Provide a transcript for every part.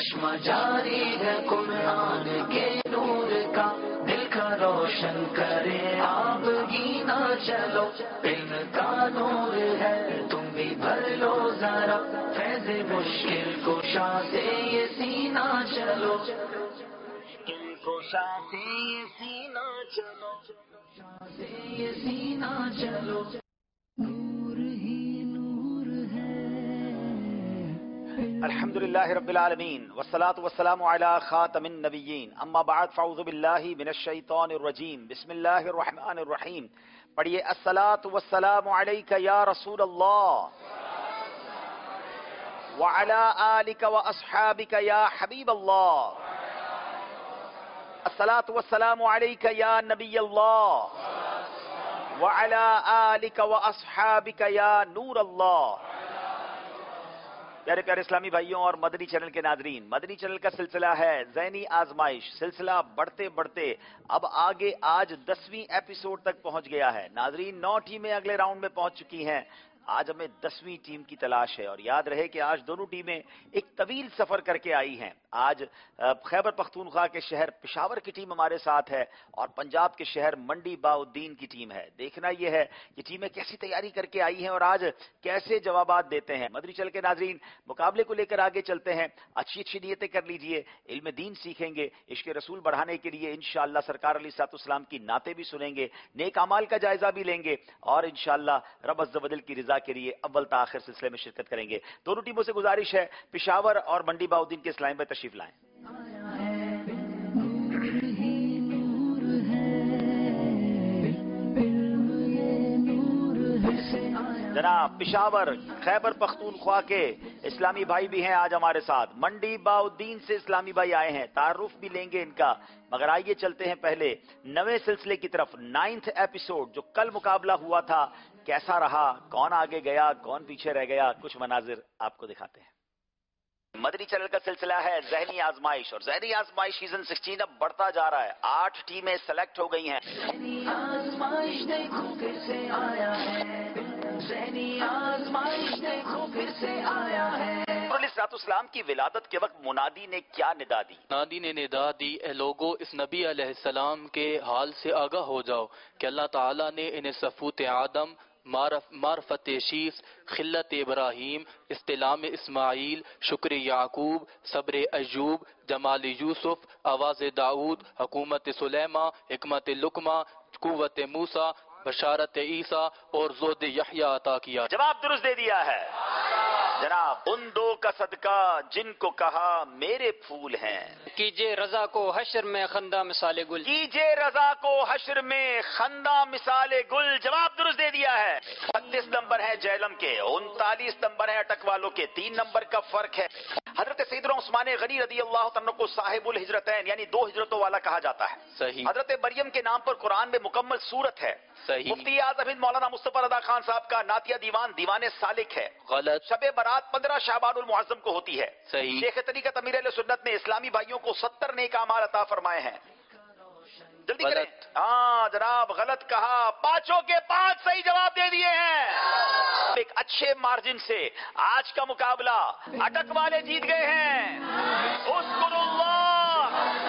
چشمہ جاری ہے قرآن کے نور کا، دل کا روشن کرے آپ گینا چلو، علم کا نور ہے تم بھی بھر لو ذرا، فیض مشکل کشا سے یہ سینہ چلو، مشکل کشا سے یہ سینہ چلو، سے یہ سینہ چلو، نور ہی نور ہے۔ الحمدللہ رب العالمین والصلاة والسلام علی خاتم النبیین، اما بعد فاعوذ باللہ من الشیطان الرجیم، بسم اللہ الرحمن الرحیم۔ پڑھیے الصلاة والسلام علیک یا رسول اللہ وعلی آلک واصحابک یا حبیب اللہ، الصلاة والسلام علیک یا نبی اللہ وعلی آلک واصحابک یا نور اللہ۔ پیارے پیارے اسلامی بھائیوں اور مدنی چینل کے ناظرین، مدنی چینل کا سلسلہ ہے ذہنی آزمائش، سلسلہ بڑھتے بڑھتے اب آگے آج 10ویں ایپیسوڈ تک پہنچ گیا ہے۔ ناظرین 9 ٹیمیں اگلے راؤنڈ میں پہنچ چکی ہیں، آج ہمیں 10ویں ٹیم کی تلاش ہے، اور یاد رہے کہ آج دونوں ٹیمیں ایک طویل سفر کر کے آئی ہیں۔ آج خیبر پختونخوا کے شہر پشاور کی ٹیم ہمارے ساتھ ہے اور پنجاب کے شہر منڈی باؤدین کی ٹیم ہے۔ دیکھنا یہ ہے کہ ٹیمیں کیسی تیاری کر کے آئی ہیں اور آج کیسے جوابات دیتے ہیں۔ مدنی چل کے ناظرین مقابلے کو لے کر آگے چلتے ہیں، اچھی اچھی نیتیں کر لیجئے، علم دین سیکھیں گے، عشق رسول بڑھانے کے لیے انشاءاللہ سرکار علیہ الصلوۃ والسلام کی نعتیں بھی سنیں گے، نیک اعمال کا جائزہ بھی لیں گے، اور انشاءاللہ رب عز و جل کی رضا کے لیے اول تا آخر سلسلے میں شرکت کریں گے۔ دونوں ٹیموں سے گزارش ہے پشاور اور منڈی باؤدین کے اسلام میں تشریف لائیں۔ جناب پشاور خیبر پختونخوا کے اسلامی بھائی بھی ہیں آج ہمارے ساتھ، منڈی باؤدین سے اسلامی بھائی آئے ہیں، تعارف بھی لیں گے ان کا، مگر آئیے چلتے ہیں پہلے نویں سلسلے کی طرف۔ 9th ایپیسوڈ جو کل مقابلہ ہوا تھا کیسا رہا، کون آگے گیا کون پیچھے رہ گیا، کچھ مناظر آپ کو دکھاتے ہیں۔ مدنی چینل کا سلسلہ ہے ذہنی آزمائش، اور ذہنی آزمائش سیزن 16 اب بڑھتا جا رہا ہے، 8 ٹیمیں سلیکٹ ہو گئی ہیں۔ ذہنی آزمائش دیکھو پھر سے آیا ہے، ذہنی آزمائش دیکھو پھر سے آیا ہے۔ علیہ السلام کی ولادت کے وقت منادی نے کیا ندا دی؟ منادی نے ندا دی، اے لوگو اس نبی علیہ السلام کے حال سے آگاہ ہو جاؤ کہ اللہ تعالیٰ نے انہیں صفوت آدم، معرفت شیس، خلت ابراہیم، استلام اسماعیل، شکر یعقوب، صبر ایوب، جمال یوسف، آواز داؤد، حکومت سلیمان، حکمت لقمان، قوت موسیٰ، بشارت عیسیٰ اور زہد یحییٰ عطا کیا۔ جواب درست دے دیا ہے جناب، ان دو کا صدقہ جن کو کہا میرے پھول ہیں، کیجئے رضا کو حشر میں خندہ مثال گل، کیجئے رضا کو حشر میں خندہ مثال گل۔ جواب درست دے دیا ہے۔ 36 نمبر ہے جہلم کے، 39 نمبر ہے اٹک والوں کے، 3 نمبر کا فرق ہے۔ حضرت سیدنا عثمان غنی رضی اللہ عنہ کو صاحب الہجرتین یعنی 2 ہجرتوں والا کہا جاتا ہے۔ صحیح۔ حضرت مریم کے نام پر قرآن میں مکمل سورت ہے۔ صحیح۔ مفتی اعظم ہند مولانا مصطفی رضا خان صاحب کا نعتیہ دیوان سالک ہے۔ غلط۔ شب برات 15 شعبان المعظم کو ہوتی ہے۔ صحیح۔ شیخ طریقت امیر اہل سنت نے اسلامی بھائیوں کو 70 نیک اعمال عطا فرمائے ہیں۔ جلدی کریں۔ ہاں جناب غلط کہا، 5 کے 5 صحیح جواب دے دیے ہیں۔ ایک اچھے مارجن سے آج کا مقابلہ اٹک والے جیت گئے ہیں۔ اذکر اللہ۔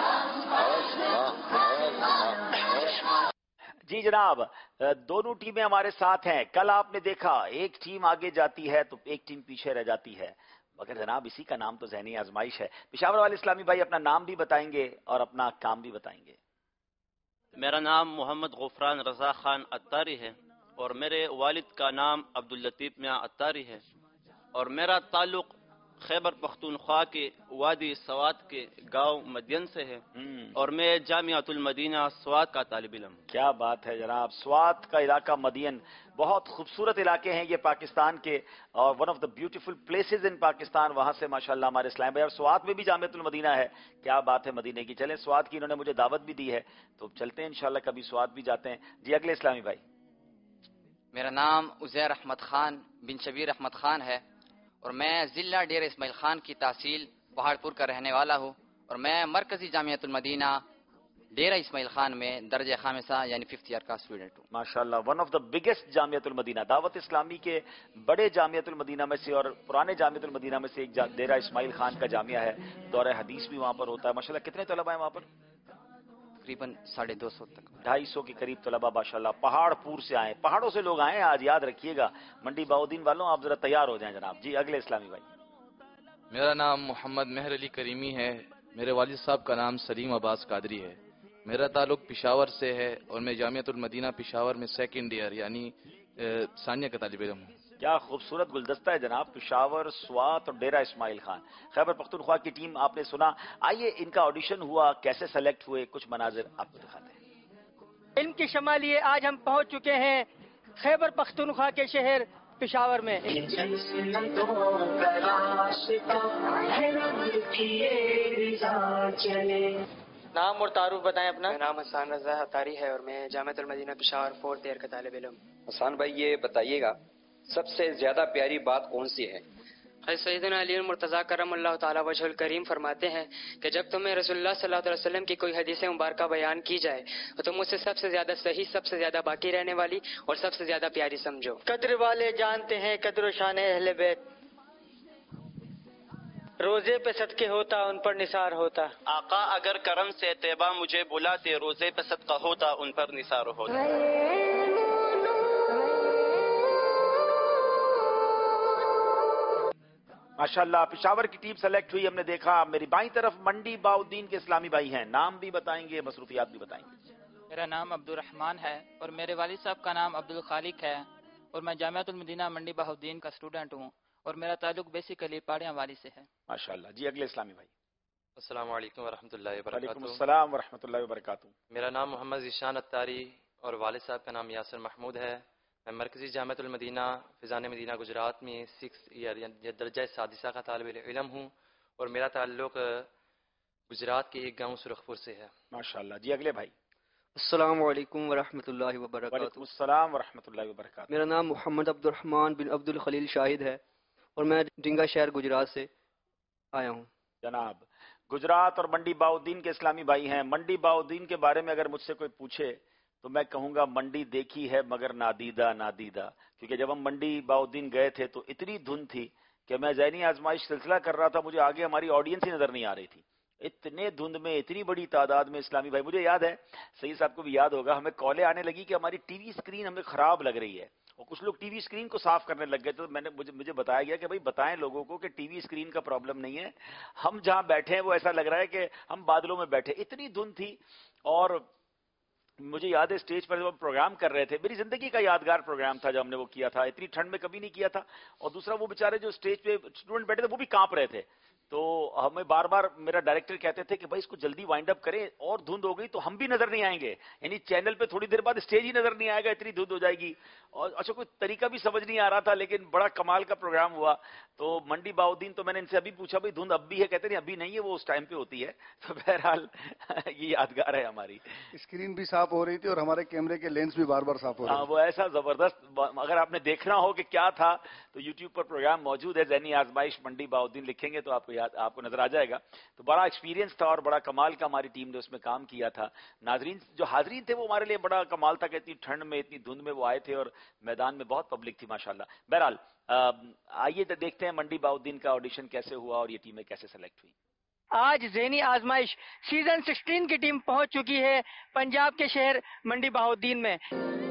جی جناب، دونوں ٹیمیں ہمارے ساتھ ہیں۔ کل آپ نے دیکھا ایک ٹیم آگے جاتی ہے تو ایک ٹیم پیچھے رہ جاتی ہے، مگر جناب اسی کا نام تو ذہنی آزمائش ہے۔ پشاور والے اسلامی بھائی اپنا نام بھی بتائیں گے اور اپنا کام بھی بتائیں گے۔ میرا نام محمد غفران رضا خان عطاری ہے، اور میرے والد کا نام عبداللطیف میاں عطاری ہے، اور میرا تعلق خیبر پختونخوا کے وادی سوات کے گاؤں مدین سے ہے، اور میں جامعۃ المدینہ سوات کا طالب علم ہوں۔ کیا بات ہے جناب، سوات کا علاقہ مدین بہت خوبصورت علاقے ہیں یہ پاکستان کے، اور one of the beautiful places in Pakistan, وہاں سے ماشاءاللہ ہمارے اسلام بھائی، اور سوات میں بھی جامعۃ المدینہ ہے۔ کیا بات ہے مدینے کی۔ چلیں سوات کی انہوں نے مجھے دعوت بھی دی ہے تو چلتے ہیں انشاءاللہ، کبھی سوات بھی جاتے ہیں۔ جی اگلے اسلامی بھائی۔ میرا نام عزیر احمد خان بن شبیر احمد خان ہے، اور میں ضلع ڈیر اسماعیل خان کی تحصیل پہاڑ پور کا رہنے والا ہوں، اور میں مرکزی جامعۃ المدینہ ڈیرہ اسماعیل خان میں درجہ خامسہ یعنی 5th ایئر کا اسٹوڈنٹ ہوں. ماشاءاللہ، one of the biggest Jamiatul Madina, Dawat اسلامی کے بڑے جامعۃ المدینہ میں سے اور پرانے جامعۃ المدینہ میں سے ایک ڈیرہ اسماعیل خان کا جامعہ ہے. دورہ حدیث بھی وہاں پر ہوتا ہے. ماشاءاللہ کتنے طلباء ہیں وہاں پر؟ تقریباً 250 تک. 250 کے قریب طلباء ماشاءاللہ پہاڑ پور سے آئے، پہاڑوں سے لوگ آئے آج، یاد رکھیے گا. منڈی بہاؤدین والوں آپ ذرا تیار ہو جائیں جناب. جی اگلے اسلامی بھائی. میرا نام محمد مہر علی کریمی ہے. میرے والد صاحب کا نام سلیم عباس قادری ہے. میرا تعلق پشاور سے ہے اور میں جامعۃ المدینہ پشاور میں 2nd ایئر یعنی ثانیہ کا طالب علم ہوں. کیا خوبصورت گلدستہ ہے جناب. پشاور، سوات اور ڈیرہ اسماعیل خان. خیبر پختونخوا کی ٹیم آپ نے سنا. آئیے ان کا آڈیشن ہوا، کیسے سلیکٹ ہوئے، کچھ مناظر آپ کو دکھاتے ہیں. علم کی شمالیے آج ہم پہنچ چکے ہیں خیبر پختونخوا کے شہر پشاور میں. نام اور تعارف بتائیں اپنا. میرا نام حسان رضا اطاری ہے اور میں جامعۃ المدینہ پشاور 4th ایئر کا طالب علم. حسان بھائی یہ بتائیے گا سب سے زیادہ پیاری بات کون سی ہے؟ حضرت سیدنا علی المرتضیٰ کرم اللہ تعالیٰ وجہ الکریم فرماتے ہیں کہ جب تمہیں رسول اللہ صلی اللہ علیہ وسلم کی کوئی حدیث مبارکہ بیان کی جائے تو تم اسے سب سے زیادہ صحیح، سب سے زیادہ باقی رہنے والی اور سب سے زیادہ پیاری سمجھو. قدر والے جانتے ہیں قدر و شان اہل بیت. روزے پہ صدقے ہوتا ان پر نثار ہوتا. آقا اگر کرم سے طیبہ مجھے بلاتے، روزے پہ صدقہ ہوتا ان پر نثار ہوتا. ماشاءاللہ پشاور کی ٹیم سلیکٹ ہوئی. ہم نے دیکھا میری بائیں طرف منڈی بہاؤدین کے اسلامی بھائی ہیں. نام بھی بتائیں گے، مصروفیات بھی بتائیں گے. میرا نام عبد الرحمان ہے اور میرے والد صاحب کا نام عبد الخالق ہے اور میں جامعۃ المدینہ منڈی بہاؤدین کا اسٹوڈنٹ ہوں اور میرا تعلق بیسیکلی پاڑیاں والی سے ہے. ماشاءاللہ. جی اگلے اسلامی بھائی. السلام علیکم ورحمۃ اللہ وعلیکم وبرکاتہ. السلام ورحمۃ اللہ وبرکاتہ. میرا نام محمد ذیشان اطاری اور والد صاحب کا نام یاسر محمود ہے. میں مرکزی جامعۃ المدینہ فیضان مدینہ گجرات میں 6th ایئر یا درجہ سادسہ کا طالب علم ہوں اور میرا تعلق گجرات کے ایک گاؤں سرخپور سے ہے. ماشاءاللہ. جی اگلے بھائی. السلام علیکم ورحمۃ اللہ وبرکاتہ. وعلیکم السلام ورحمۃ اللہ وبرکاتہ. میرا نام محمد عبد الرحمان بن عبد الخلیل شاہد ہے اور میں ڈنگا شہر گجرات سے آیا ہوں. جناب گجرات اور منڈی بہاؤدین کے اسلامی بھائی ہیں. منڈی بہاؤدین کے بارے میں اگر مجھ سے کوئی پوچھے تو میں کہوں گا منڈی دیکھی ہے مگر نادیدہ نادیدہ. کیونکہ جب ہم منڈی بہاؤدین گئے تھے تو اتنی دھند تھی کہ میں ذہنی آزمائش سلسلہ کر رہا تھا، مجھے آگے ہماری آڈینس ہی نظر نہیں آ رہی تھی. اتنے دھند میں اتنی بڑی تعداد میں اسلامی بھائی. مجھے یاد ہے، سید صاحب کو بھی یاد ہوگا، ہمیں کالیں آنے لگی کہ ہماری ٹی وی اسکرین ہمیں خراب لگ رہی ہے اور کچھ لوگ ٹی وی اسکرین کو صاف کرنے لگ گئے. تو مجھے بتایا گیا کہ بھائی بتائیں لوگوں کو کہ ٹی وی اسکرین کا پرابلم نہیں ہے، ہم جہاں بیٹھے ہیں وہ ایسا لگ رہا ہے کہ ہم بادلوں میں بیٹھے. اتنی دھند تھی. اور مجھے یاد ہے اسٹیج پر جب ہم پروگرام کر رہے تھے، میری زندگی کا یادگار پروگرام تھا جب ہم نے وہ کیا تھا. اتنی ٹھنڈ میں کبھی نہیں کیا تھا. اور دوسرا وہ بیچارے جو اسٹیج پہ اسٹوڈنٹ بیٹھے تھے وہ بھی کانپ رہے تھے. تو ہمیں بار بار میرا ڈائریکٹر کہتے تھے کہ بھائی اس کو جلدی وائنڈ اپ کریں، اور دھند ہو گئی تو ہم بھی نظر نہیں آئیں گے. یعنی چینل پہ تھوڑی دیر بعد اسٹیج ہی نظر نہیں آئے گا، اتنی دھند ہو جائے گی. اور اچھا کوئی طریقہ بھی سمجھ نہیں آ رہا تھا، لیکن بڑا کمال کا پروگرام ہوا. تو منڈی بہاؤدین تو میں نے ان سے ابھی پوچھا بھائی دھند اب بھی ہے؟ کہتے نہیں ابھی نہیں ہے، وہ اس ٹائم پہ ہوتی ہے. تو بہرحال یہ یادگار ہے ہماری. اسکرین بھی صاف ہو رہی تھی اور ہمارے کیمرے کے لینس بھی بار بار صاف ہو رہے تھے. وہ ایسا زبردست. اگر آپ نے دیکھنا ہو کہ کیا تھا تو یوٹیوب پر پروگرام موجود ہے، ذہنی آزمائش منڈی بہاؤدین لکھیں گے تو آپ کو نظر آ جائے گا. تو بڑا ایکسپیرینس تھا اور بڑا کمال کا ہماری ٹیم نے اس میں کام کیا تھا. ناظرین جو حاضرین تھے وہ ہمارے لیے بڑا کمال تھا کہ اتنی ٹھنڈ میں اتنی دھند میں وہ آئے تھے اور میدان میں بہت پبلک تھی ماشاءاللہ. بہرحال آئیے دیکھتے ہیں منڈی بہاؤدین کا آڈیشن کیسے ہوا اور یہ ٹیمیں کیسے سلیکٹ ہوئی. آج ذہنی آزمائش سیزن 16 کی ٹیم پہنچ چکی ہے پنجاب کے شہر منڈی بہاؤدین میں.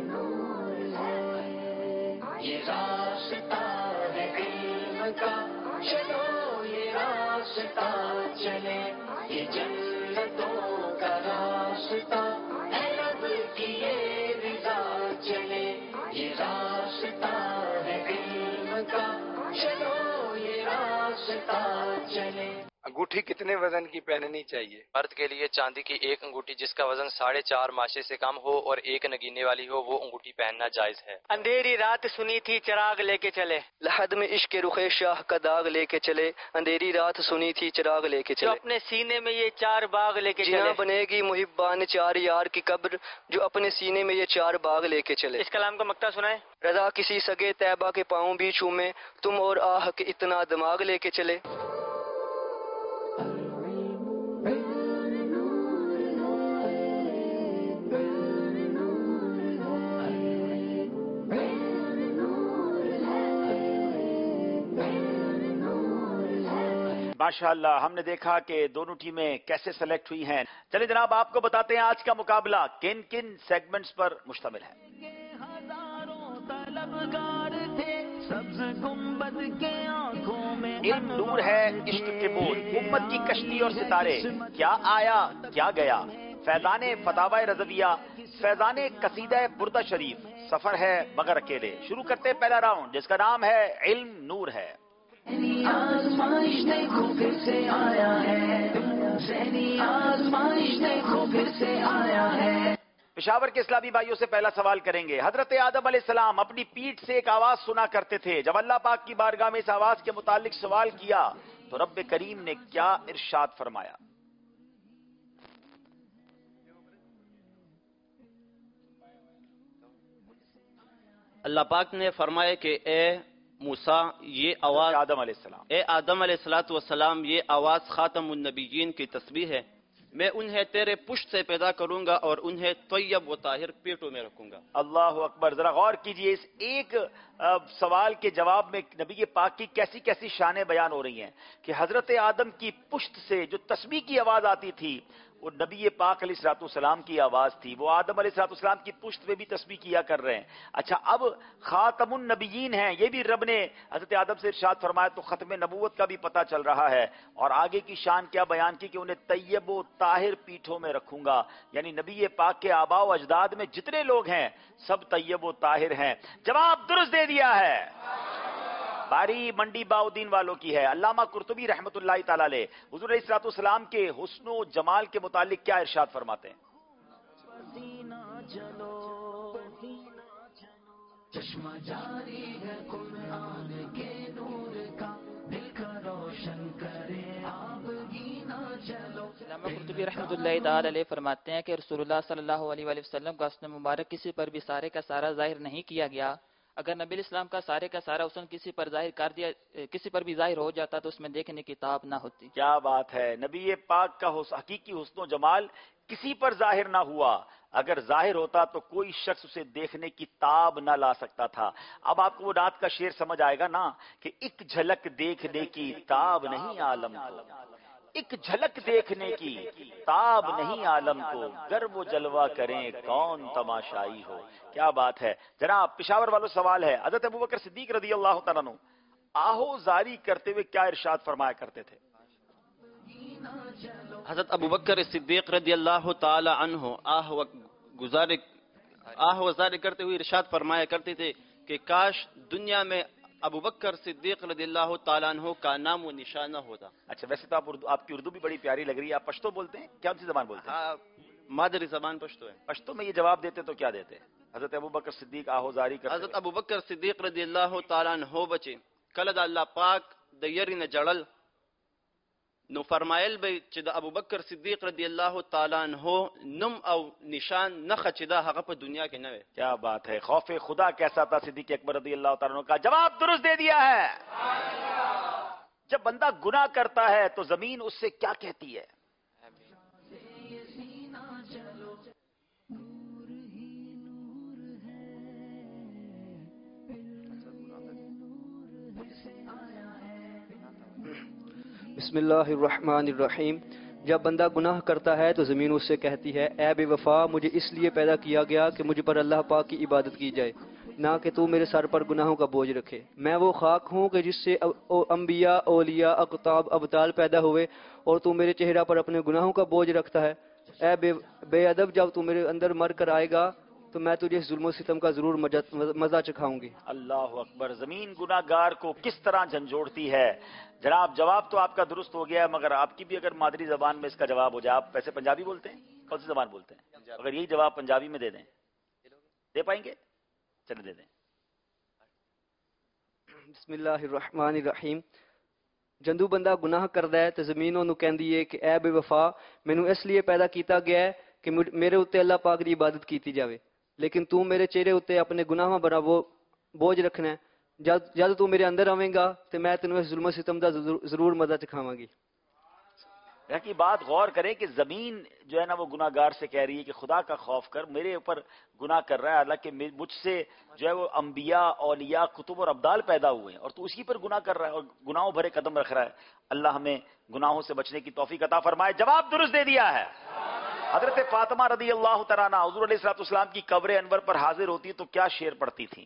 یہ راستہ ہے علم کا، چلو یہ راستہ چلے، یہ جنتوں کا راستہ اے رب کی یہ رضا چلے. یہ راستہ ہے علم کا، چلو یہ راستہ چلے. انگوٹھی کتنے وزن کی پہننی چاہیے؟ مرد کے لیے چاندی کی ایک انگوٹھی جس کا وزن 4.5 ماشے سے کم ہو اور ایک نگینے والی ہو، وہ انگوٹھی پہننا جائز ہے. اندھیری رات سنی تھی چراغ لے کے چلے، لحد میں عشق رخ شاہ کا داغ لے کے چلے، اندھیری رات سنی تھی چراغ لے کے جو چلے. اپنے سینے میں یہ 4 باغ لے کے جہاں چلے. بنے گی محبان 4 یار کی قبر، جو اپنے سینے میں یہ 4 باغ لے کے چلے. اس کلام کا مقطع سنائیں. رضا کسی سگے طیبہ کے پاؤں بھی چومے، تم اور آہ کے اتنا دماغ لے کے چلے. माशाअल्लाह, हमने देखा कि दोनों टीमें कैसे सेलेक्ट हुई हैं। चलिए जनाब, आपको बताते हैं आज का मुकाबला किन किन सेगमेंट्स पर मुश्तमिल है। इल्म नूर है, इश्क के बोल, उम्मत की कश्ती और सितारे, क्या आया क्या गया, फैजाने फतावा रज़विया, फैजाने कसीदा बुर्दा शरीफ, सफर है मगर अकेले। शुरू करते हैं पहला राउंड जिसका नाम है इल्म नूर है। आज़माइश देखो फिर से आया है, आज़माइश देखो फिर से आया है। पेशावर के इस्लामी भाइयों से पहला सवाल करेंगे। हजरत आदम अलैहिस्सलाम अपनी पीठ से एक आवाज सुना करते थे। जब अल्लाह पाक की बारगाह में इस आवाज के मुतालिक सवाल किया तो रब्बे करीम ने क्या इरशाद फरमाया? अल्लाह पाक ने फरमाया कि ए मूसा, ये आवाज आदम अलैहिस्सलाम, ये आवाज खातमुन नबीयीन की तस्बीह है। मैं उन्हें तेरे पुष्ट से पैदा करूंगा और उन्हें तय्यब व ताहिर पेटों में रखूंगा। अल्लाह अकबर। जरा गौर कीजिए, इस एक सवाल के जवाब में नबी पाक की कैसी कैसी शानें बयान हो रही हैं कि हजरत आदम की पुष्ट से जो तस्बीह की आवाज आती थी वो नबी पाक अलैहिस्सलाम की आवाज थी। वो आदम अलैहिस्सलाम की पुष्ट में भी तस्बीह किया कर रहे हैं। अच्छा, अब खातमुन नबीयीन हैं, ये भी रब ने हजरत आदम से इरशाद फरमाया तो खत्म नबूवत का भी पता चल रहा है। और आगे की शान क्या बयान की कि उन्हें तय्यब व ताहिर पीठों में रखूंगा, यानी नबी पाक के आबा व अजदाद में जितने लोग हैं सब तय्यब व ताहिर हैं। जवाब दुरुस्त दे दिया है। बारी मंडी बाउद्दीन वालों की है। अल्लामा कुर्तुबी रहमतुल्लाह ताला अलैह हुजूर अलैहिस्सलाम के हुस्न व जमाल के मुतालिक क्या इरशाद फरमाते हैं? चश्मा जारी है कुरान के नूर का, दिल का रोशन करे आबगीना चलो। अल्लामा कुर्तुबी रहमतुल्लाह ताला अलैह फरमाते हैं कि रसूलुल्लाह सल्लल्लाहु अलैहि वसल्लम का हुस्न मुबारक किसी पर भी सारे का सारा जाहिर नहीं किया गया। अगर नबी इस्लाम का सारे का सारा हुस्न किसी पर जाहिर कर दिया, किसी पर भी जाहिर हो जाता तो उसमें देखने की ताब ना होती। क्या बात है। नबी पाक का हकीकी हुस्न जमाल किसी पर जाहिर ना हुआ, अगर जाहिर होता तो कोई शख्स उसे देखने की ताब ना ला सकता था। अब आपको वो रात का शेर समझ आएगा ना कि एक झलक देखने की ताब नहीं आलम को, एक झलक देखने की ताब नहीं आलम को, गर वो जलवा करें कौन तमाशाई हो। क्या बात है। जनाब, पेशावर वालों सवाल है। हज़रत अबू बकर सिद्दीक रज़ी अल्लाह तआला अन्हु आहो जारी करते हुए क्या इरशाद फरमाया करते थे? हजरत अबू बकर सिद्दीक रज़ी अल्लाह तआला अन्हु आह वज़ारी करते हुए इरशाद फरमाया करते थे कि काश दुनिया में अबू बकर सिद्दीक रज़ियल्लाहु ताला अन्हु का नाम व निशान होता। अच्छा, वैसे तो आपकी उर्दू भी बड़ी प्यारी लग रही है। आप पश्तो बोलते हैं? क्या सी जबान बोलते हैं? मादरी जबान पश्तो है। पश्तो में ये जवाब देते तो क्या देते? हजरत अबू बकर सिद्दीक आहोजारी कर हजरत अबू बकर सिद्दीक रज़ियल्लाहु ताला अन्हु बचे कल अल्लाह पाक दयरी ने जड़ल नो फरमायल बे चिदा अबू बकर सिद्दीक रज़ियल्लाहु ताला अन्हु नुम औ निशान न खचिदा हक पर दुनिया के नवे। क्या बात है। खौफे खुदा कैसा था सिद्दीक अकबर रज़ियल्लाहु ताला अन्हु का? जवाब दुरुस्त दे दिया है। जब बंदा गुनाह करता है तो जमीन उससे क्या कहती है? बिस्मिल्लाहिर्रहमानिर्रहीम। जब बंदा गुनाह करता है तो ज़मीन उससे कहती है, ए बेवफा, मुझे इसलिए पैदा किया गया कि मुझ पर अल्लाह पाक की इबादत की जाए, ना कि तू मेरे सर पर गुनाहों का बोझ रखे। मैं वो खाक हूँ कि जिससे अम्बिया, औलिया, अक़ताब, अबताल पैदा हुए और तू मेरे चेहरा पर अपने गुनाहों का बोझ रखता है। ए बेअदब, जब तू मेरे अंदर मर कर आएगा तो मैं तुझे जुल्म सितम का जरूर मजा चखाऊंगी। अल्लाह अकबर। जमीन गुनाहगार को किस तरह झंझोड़ती है। जनाब, जवाब तो आपका दुरुस्त हो गया है, मगर आपकी भी अगर मादरी जबान में इसका जवाब हो जाए। आप वैसे पंजाबी बोलते हैं? कौन सी जबान बोलते हैं? अगर यही जवाब पंजाबी में दे दें, दे पाएंगे? चलिए दे दें। बिस्मिल्लाहिर्रहमानिर्रहीम। जंदू बंदा गुनाह करदा है तो जमीन ओनू कहंदी है कि ए बेवफा, मैनू इसलिए पैदा किया गया है कि मेरे उत्ते अल्लाह पाक की इबादत की जाए, लेकिन तू मेरे चेहरे उत्ते अपने गुनाहां भरा वो बोझ रखना है। जब तू मेरे अंदर आवेगा तो मैं तेन इस जुल्म सितम का जरूर मजा चखावांगी। کی بات غور کریں کہ زمین جو ہے نا وہ گناہگار سے کہہ رہی ہے کہ خدا کا خوف کر، میرے اوپر گناہ کر رہا ہے، حالانکہ مجھ سے جو ہے وہ انبیاء، اولیاء، کتب اور ابدال پیدا ہوئے ہیں اور تو اسی پر گناہ کر رہا ہے اور گناہوں بھرے قدم رکھ رہا ہے۔ اللہ ہمیں گناہوں سے بچنے کی توفیق عطا فرمائے۔ جواب درست دے دیا ہے۔ حضرت فاطمہ رضی اللہ تعالیٰ عنہ حضور علیہ الصلوۃ والسلام کی قبر انور پر حاضر ہوتی تو کیا شعر پڑھتی تھیں؟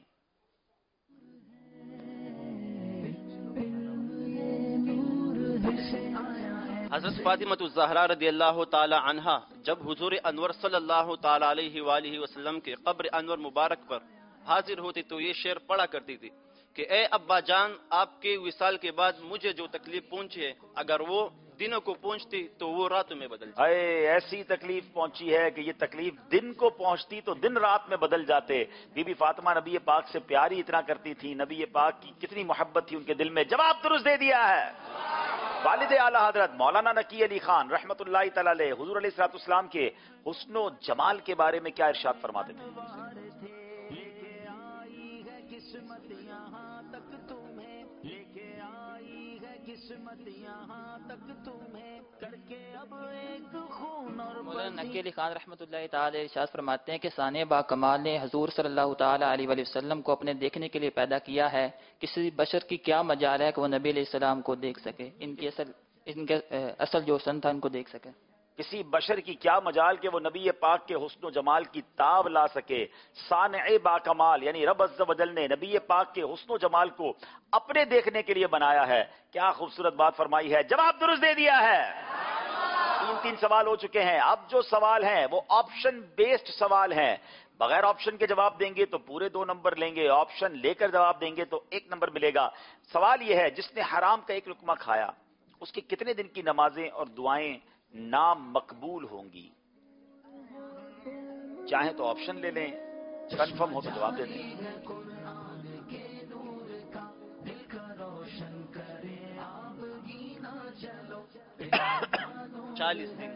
حضرت فاطمہ الزہرا رضی اللہ تعالی عنہا جب حضور انور صلی اللہ تعالی علیہ وآلہ وسلم کے قبر انور مبارک پر حاضر ہوتی تو یہ شعر پڑھا کرتی تھی کہ اے ابا جان، آپ کے وصال کے بعد مجھے جو تکلیف پہنچی ہے، اگر وہ دنوں کو پہنچتی تو وہ راتوں میں بدل جاتی۔ ایسی تکلیف پہنچی ہے کہ یہ تکلیف دن کو پہنچتی تو دن رات میں بدل جاتے۔ بی بی فاطمہ نبی پاک سے پیاری اتنا کرتی تھی، نبی پاک کی کتنی محبت تھی ان کے دل میں۔ جواب درست دے دیا ہے۔ والد اعلیٰ حضرت مولانا نقی علی خان رحمت اللہ تعالی علیہ حضور علیہ الصلوۃ والسلام کے حسن و جمال کے بارے میں کیا ارشاد فرماتے تھے؟ مولانا نقی علی خان رحمۃ اللہ تعالی ارشاد فرماتے ہیں کہ سانع با کمال نے حضور صلی اللہ تعالی علیہ وآلہ وسلم کو اپنے دیکھنے کے لیے پیدا کیا ہے۔ کسی بشر کی کیا مجال ہے کہ وہ نبی علیہ السلام کو دیکھ سکے، ان کے اصل جو حسن تھا ان کو دیکھ سکے۔ کسی بشر کی کیا مجال کہ وہ نبی پاک کے حسن و جمال کی تاب لا سکے۔ صانع با کمال یعنی رب عز و جل نے نبی پاک کے حسن و جمال کو اپنے دیکھنے کے لیے بنایا ہے۔ کیا خوبصورت بات فرمائی ہے۔ جواب درست دے دیا ہے۔ تین سوال ہو چکے ہیں۔ اب جو سوال ہیں وہ آپشن بیسڈ سوال ہیں، بغیر آپشن کے جواب دیں گے تو پورے 2 نمبر لیں گے، آپشن لے کر جواب دیں گے تو 1 نمبر ملے گا۔ سوال یہ ہے، جس نے حرام کا ایک لقمہ کھایا اس کے کتنے دن کی نمازیں اور دعائیں نامقبول ہوں گی؟ چاہیں تو آپشن لے لیں، کنفرم ہو تو جواب دے دیں۔ 40 دن۔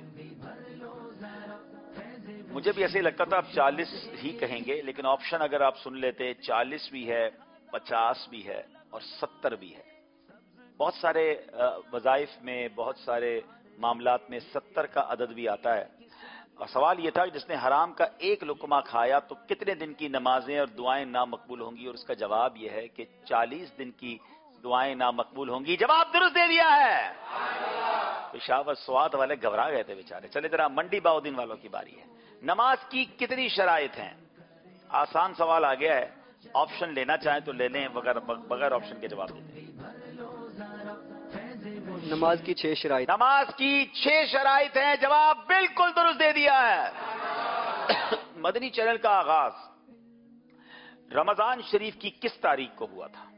مجھے بھی ایسے ہی لگتا تھا آپ 40 ہی کہیں گے، لیکن آپشن اگر آپ سن لیتے 40 بھی ہے، 50 بھی ہے اور 70 بھی ہے۔ بہت سارے وظائف میں، بہت سارے معاملات میں 70 کا عدد بھی آتا ہے۔ اور سوال یہ تھا کہ جس نے حرام کا ایک لقمہ کھایا تو کتنے دن کی نمازیں اور دعائیں نامقبول ہوں گی، اور اس کا جواب یہ ہے کہ 40 دن کی دعائیں نامقبول ہوں گی۔ جواب درست دے دیا ہے۔ پشاور سوات والے گھبرا گئے تھے بیچارے۔ چلے ذرا منڈی باؤدین والوں کی باری ہے۔ نماز کی کتنی شرائط ہیں؟ آسان سوال آ گیا ہے، آپشن لینا چاہیں تو لے لیں، بغیر آپشن کے جواب دیں۔ نماز کی 6 شرائط۔ نماز کی 6 شرائط ہیں، جواب بالکل درست دے دیا ہے۔ مدنی چینل کا آغاز رمضان شریف کی کس تاریخ کو ہوا تھا؟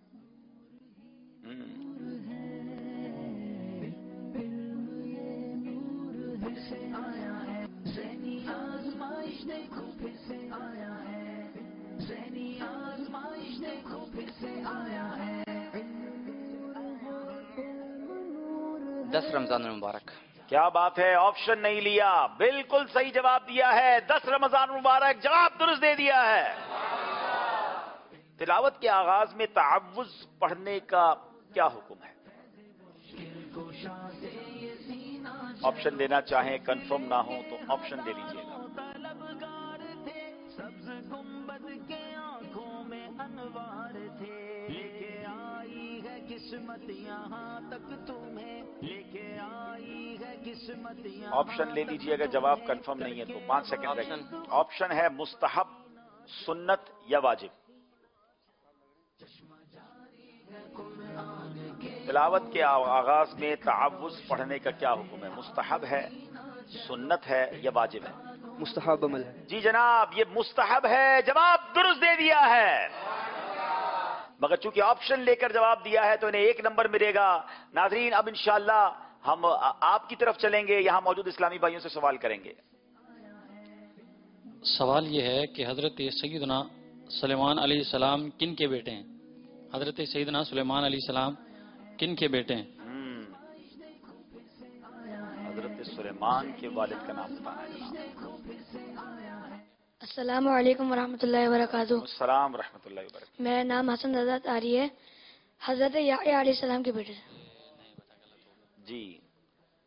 رمضان المبارک۔ کیا بات ہے، آپشن نہیں لیا، بالکل صحیح جواب دیا ہے۔ 10 رمضان مبارک، جواب درست دے دیا ہے۔ تلاوت کے آغاز میں تعوذ پڑھنے کا کیا حکم ہے؟ آپشن دینا چاہیں، کنفرم نہ ہو تو آپشن دے لیجیے گا۔ آپشن لے لیجیے اگر جواب کنفرم نہیں ہے تو 5 سیکنڈ رہے گا۔ آپشن ہے مستحب، سنت یا واجب۔ تلاوت کے آغاز میں تعوذ پڑھنے کا کیا حکم ہے؟ مستحب ہے، سنت ہے یا واجب ہے؟ مستحب عمل ہے۔ جی جناب، یہ مستحب ہے، جواب درست دے دیا ہے۔ مگر چونکہ آپشن لے کر جواب دیا ہے تو انہیں 1 نمبر ملے گا۔ ناظرین، اب انشاءاللہ ہم آپ کی طرف چلیں گے، یہاں موجود اسلامی بھائیوں سے سوال کریں گے۔ سوال یہ ہے کہ حضرت سیدنا سلیمان علیہ السلام کن کے بیٹے ہیں؟ حضرت سیدنا سلیمان علیہ السلام کن کے بیٹے ہیں؟ حضرت سلیمان کے والد کا نام بتانا ہے جناب۔ السلام علیکم ورحمۃ اللہ وبرکاتہ۔ السلام ورحمۃ اللہ وبرکاتہ۔ میرا نام حسن رضا طاری ہے، حضرت یحییٰ علیہ السلام کے بیٹے سے۔ جی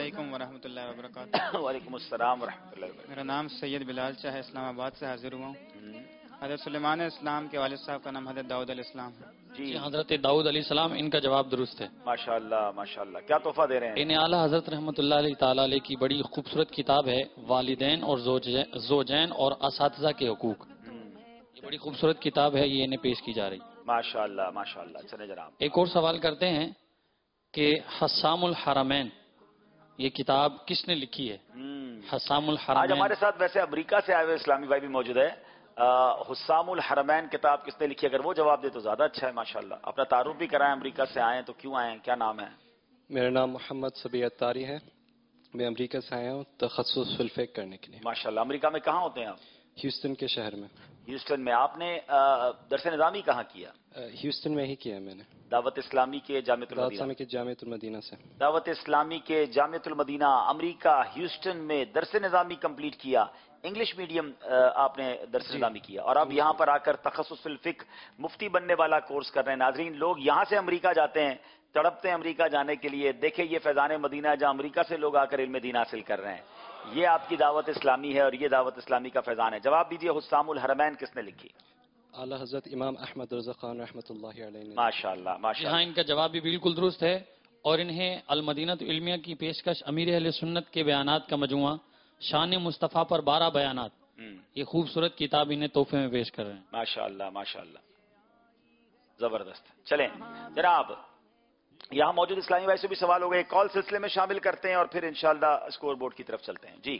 علیکم ورحمۃ اللہ وبرکاتہ. وعلیکم السلام ورحمۃ اللہ وبرکاتہ. میرا نام سید بلال شاہ ہے, اسلام آباد سے حاضر ہوا ہوں. حضرت سلیمان علیہ السلام کے والد صاحب کا نام حضرت داؤد علیہ السلام ہے. جی حضرت داؤد علیہ السلام, ان کا جواب درست ہے. ماشاءاللہ ماشاءاللہ. کیا تحفہ دے رہے ہیں؟ ان اعلیٰ حضرت رحمۃ اللہ علیہ تعالیٰ علیہ کی بڑی خوبصورت کتاب ہے والدین اور زوجین اور اساتذہ کے حقوق. یہ بڑی خوبصورت کتاب ہے, یہ انہیں پیش کی جا رہی. ماشاءاللہ ماشاءاللہ. چلے جناب. ایک اور سوال کرتے ہیں کہ حسام الحرمین, یہ کتاب کس نے لکھی ہے؟ حسام الحرمین. آج ہمارے ساتھ ویسے امریکہ سے آئے ہوئے اسلامی بھائی بھی موجود ہے. حسام الحرمین کتاب کس نے لکھی؟ اگر وہ جواب دے تو زیادہ اچھا ہے. ماشاءاللہ. اپنا تعارف بھی کرائیں. امریکہ سے آئے تو کیوں آئے, کیا نام ہے؟ میرا نام محمد صبی اتاری ہے. میں امریکہ سے آیا ہوں تخصص فی الفقہ کرنے کے لیے. ماشاءاللہ. امریکہ میں کہاں ہوتے ہیں آپ؟ ہیوسٹن کے شہر میں. ہیوسٹن میں. آپ نے درس نظامی کہاں کیا؟ ہیوسٹن میں ہی کیا میں نے. دعوت اسلامی کے جامعۃ المدینہ. کے جامعۃ المدینہ سے. دعوت اسلامی کے جامعۃ المدینہ امریکہ ہیوسٹن میں درس نظامی کمپلیٹ کیا. انگلش میڈیم آپ نے درس نظامی کیا اور اب یہاں پر آ کر تخصص فی الفقہ مفتی بننے والا کورس کر رہے ہیں. ناظرین, لوگ یہاں سے امریکہ جاتے ہیں, تڑپتے ہیں امریکہ جانے کے لیے. دیکھیں یہ فیضان مدینہ ہے جہاں امریکہ سے لوگ آ کر علم دین حاصل کر رہے ہیں. یہ آپ کی دعوت اسلامی ہے اور یہ دعوت اسلامی کا فیضان ہے. جواب دیجئے, حسام الحرمین کس نے لکھی؟ اعلیٰ حضرت امام احمد رضا خان رحمۃ اللہ علیہ. ماشاءاللہ ماشاءاللہ. یہاں ان کا جواب بھی بالکل درست ہے اور انہیں المدینہ العلمیہ کی پیشکش امیر اہل سنت کے بیانات کا مجموعہ شان مصطفیٰ پر 12 بیانات, یہ خوبصورت کتاب انہیں تحفے میں پیش کر رہے ہیں. ماشاءاللہ ماشاءاللہ. زبردست. چلیں جناب, یہاں موجود اسلامی بھائی سے بھی سوال ہو گئے. کال سلسلے میں شامل کرتے ہیں اور پھر انشاءاللہ اسکور بورڈ کی طرف چلتے ہیں. جی.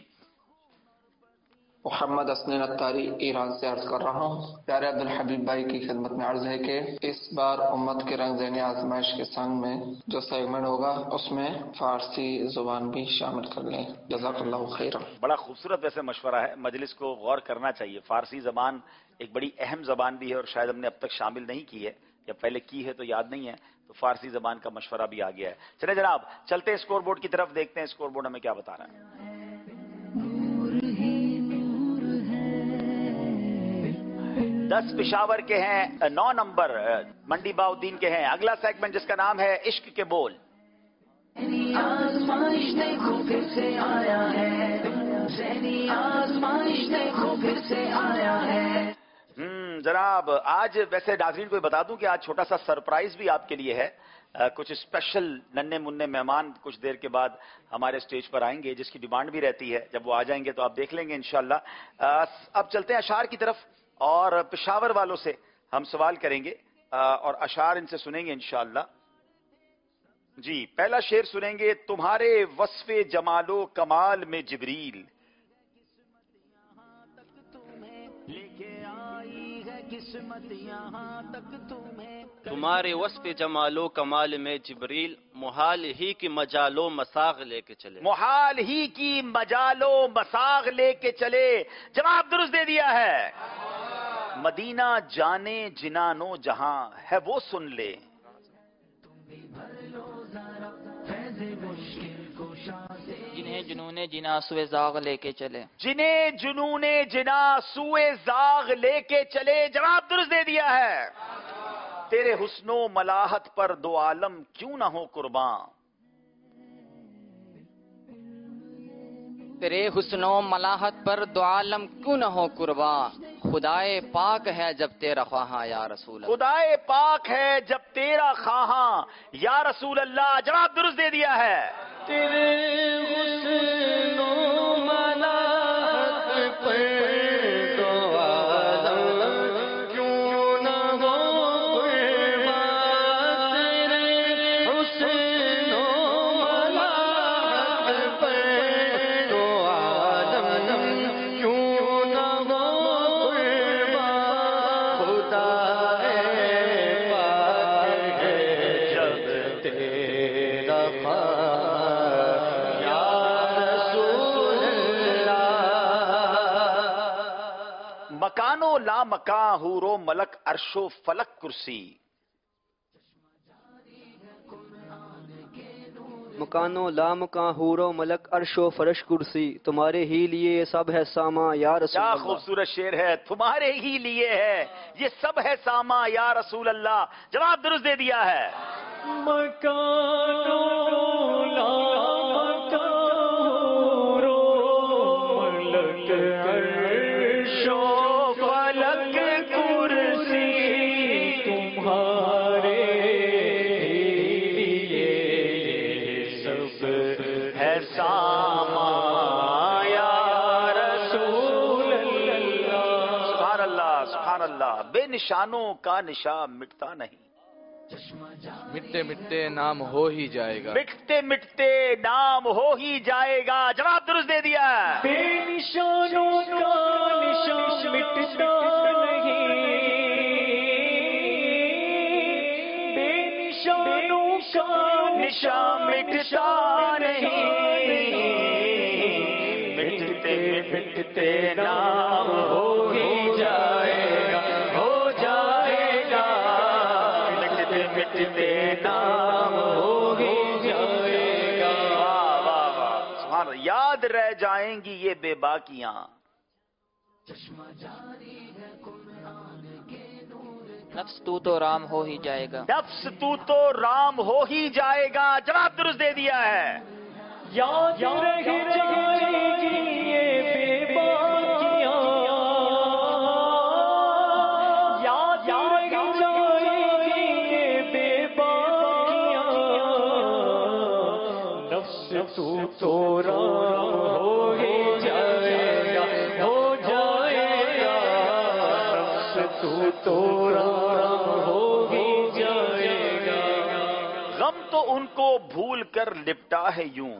محمد اسنین اتاری ایران سے عرض کر رہا ہوں. پیارے عبدالحبیب بھائی کی خدمت میں عرض ہے کہ اس بار امت کے رنگ ذہنی آزمائش کے سنگ میں جو سیگمنٹ ہوگا اس میں فارسی زبان بھی شامل کر لیں. جزاک اللہ خیرا. بڑا خوبصورت ویسے مشورہ ہے, مجلس کو غور کرنا چاہیے. فارسی زبان ایک بڑی اہم زبان بھی ہے اور شاید ہم نے اب تک شامل نہیں کی ہے, یا پہلے کی ہے تو یاد نہیں ہے, تو فارسی زبان کا مشورہ بھی آ گیا ہے. چلے جناب چلتے اسکور بورڈ کی طرف, دیکھتے ہیں اسکور بورڈ ہمیں کیا بتا رہا ہے. 10 پشاور کے ہیں, 9 نمبر منڈی باؤدین کے ہیں. اگلا سیگمنٹ جس کا نام ہے عشق کے بول. آزمائش دیکھو پھر سے آیا ہے, ذہنی آزمائش دیکھو پھر سے آیا ہے. جناب آج ویسے ناظرین کو بتا دوں کہ آج چھوٹا سا سرپرائز بھی آپ کے لیے ہے. کچھ اسپیشل ننھے مننے مہمان کچھ دیر کے بعد ہمارے سٹیج پر آئیں گے, جس کی ڈیمانڈ بھی رہتی ہے. جب وہ آ جائیں گے تو آپ دیکھ لیں گے انشاءاللہ. اب چلتے ہیں اشعار کی طرف اور پشاور والوں سے ہم سوال کریں گے اور اشعار ان سے سنیں گے انشاءاللہ. جی پہلا شعر سنیں گے. تمہارے وصف جمال و کمال میں جبریل تمہارے وصف جمال و کمال میں جبریل محال ہی کی مجال و مساغ لے کے چلے. محال ہی کی مجال و مساغ لے کے چلے. جواب درست دے دیا ہے. مدینہ جانے جنانو جہاں ہے وہ سن لے. جنہیں جنون جنا سوئے زاغ لے کے چلے. جنہیں جنون جنا سوئے زاغ لے کے چلے. جواب درست دے دیا ہے. تیرے حسن و ملاحت پر دو عالم کیوں نہ ہو قرباں. تیرے حسن و ملاحت پر دو عالم کیوں نہ ہو قرباں. خدائے پاک ہے جب تیرا خواہاں یا رسول اللہ. خدائے پاک ہے جب تیرا خواہاں یا رسول اللہ. جواب درست دے دیا ہے. تیرے حسن و ملاحت پر دو عالم کیوں نہ ہو قرباں. تیرے حسن و ملاحت پر دو عالم کیوں نہ ہو قرباں. خدا پاک ہے جب تیرا مکان و لا مکان حور و ملک عرش و فلک کرسی. مکان و لا مکان حور و ملک عرش و فرش کرسی. تمہارے ہی لیے یہ سب ہے ساما یا رسول اللہ. کیا خوبصورت شعر ہے. تمہارے ہی لیے ہے یہ سب ہے ساما یا رسول اللہ. جواب درست دے دیا ہے. مکان و لا مکان نشانوں کا نشان مٹتا نہیں. مٹتے مٹتے نام ہو ہی جائے گا. مٹتے مٹتے نام ہو ہی جائے گا. جواب درست دے دیا. بے نشانوں کا نشان مٹتا نہیں، بے نشانوں کا نشان مٹتا نہیں، مٹتے مٹتے نام ہو ہی جائے گا، ہو جائے گا، مٹتے مٹتے نام ہو ہی جائے گا. واہ واہ واہ سبحان اللہ. یاد رہ جائیں گی یہ بے باکیاں. نفس تو رام ہو ہی جائے گا. نفس تو رام ہو ہی جائے گا. جواب درست دے دیا ہے. یاد رہ جائیں گی یہ بے باکیاں، یاد رہ جائیں گی یہ بے باکیاں، نفس تو رام ہو ہی جائے گا، ہو جائے گا، نفس تو رام ہو ہی جائے گا. غم تو ان کو بھول کر لپٹا ہے یوں،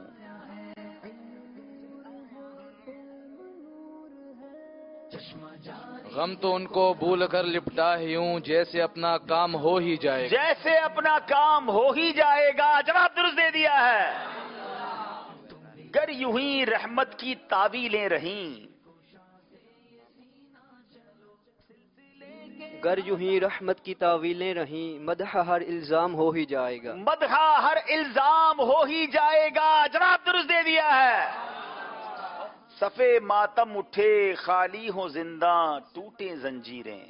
غم تو ان کو بھول کر لپٹا ہے یوں، جیسے اپنا کام ہو ہی جائے گا. جیسے اپنا کام ہو ہی جائے گا. جواب درست دے دیا ہے. گر یوں ہی رحمت کی تعویلیں رہیں، گر یوں ہی رحمت کی تعویلیں رہیں، مدح ہر الزام ہو ہی جائے گا. مدح ہر الزام ہو ہی جائے گا. جواب درست دے دیا ہے. صفے ماتم اٹھے خالی ہوں زندہ، ٹوٹے زنجیریں.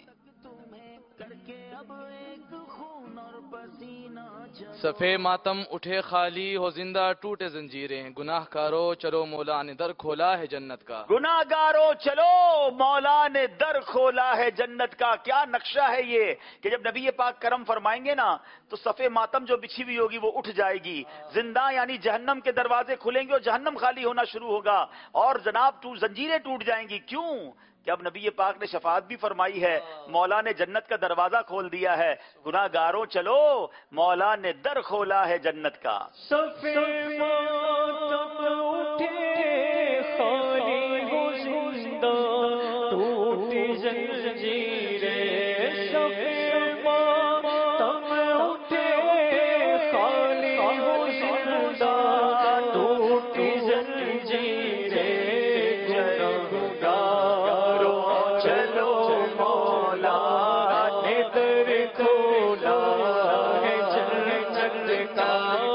صفے ماتم اٹھے خالی ہو زندہ، ٹوٹے زنجیریں. گناہ کارو چلو مولا نے در کھولا ہے جنت کا. گناہ گارو چلو مولا نے در کھولا ہے جنت کا. کیا نقشہ ہے یہ کہ جب نبی پاک کرم فرمائیں گے نا تو صفے ماتم جو بچھی ہوئی ہوگی وہ اٹھ جائے گی. زندہ یعنی جہنم کے دروازے کھلیں گے اور جہنم خالی ہونا شروع ہوگا اور جناب زنجیریں ٹوٹ جائیں گی. کیوں کہ اب نبی پاک نے شفاعت بھی فرمائی ہے، مولا نے جنت کا دروازہ کھول دیا ہے. گناہ گاروں چلو مولا نے در کھولا ہے جنت کا. صفے ماتم اٹھے خالی ہو زندہ، ٹوٹی زنجیریں. صفے ماتم اٹھے خالی ہو زندہ، ٹوٹی زنجیریں. گناہگارو چلو مولا نے در کھولا ہے جنت کا.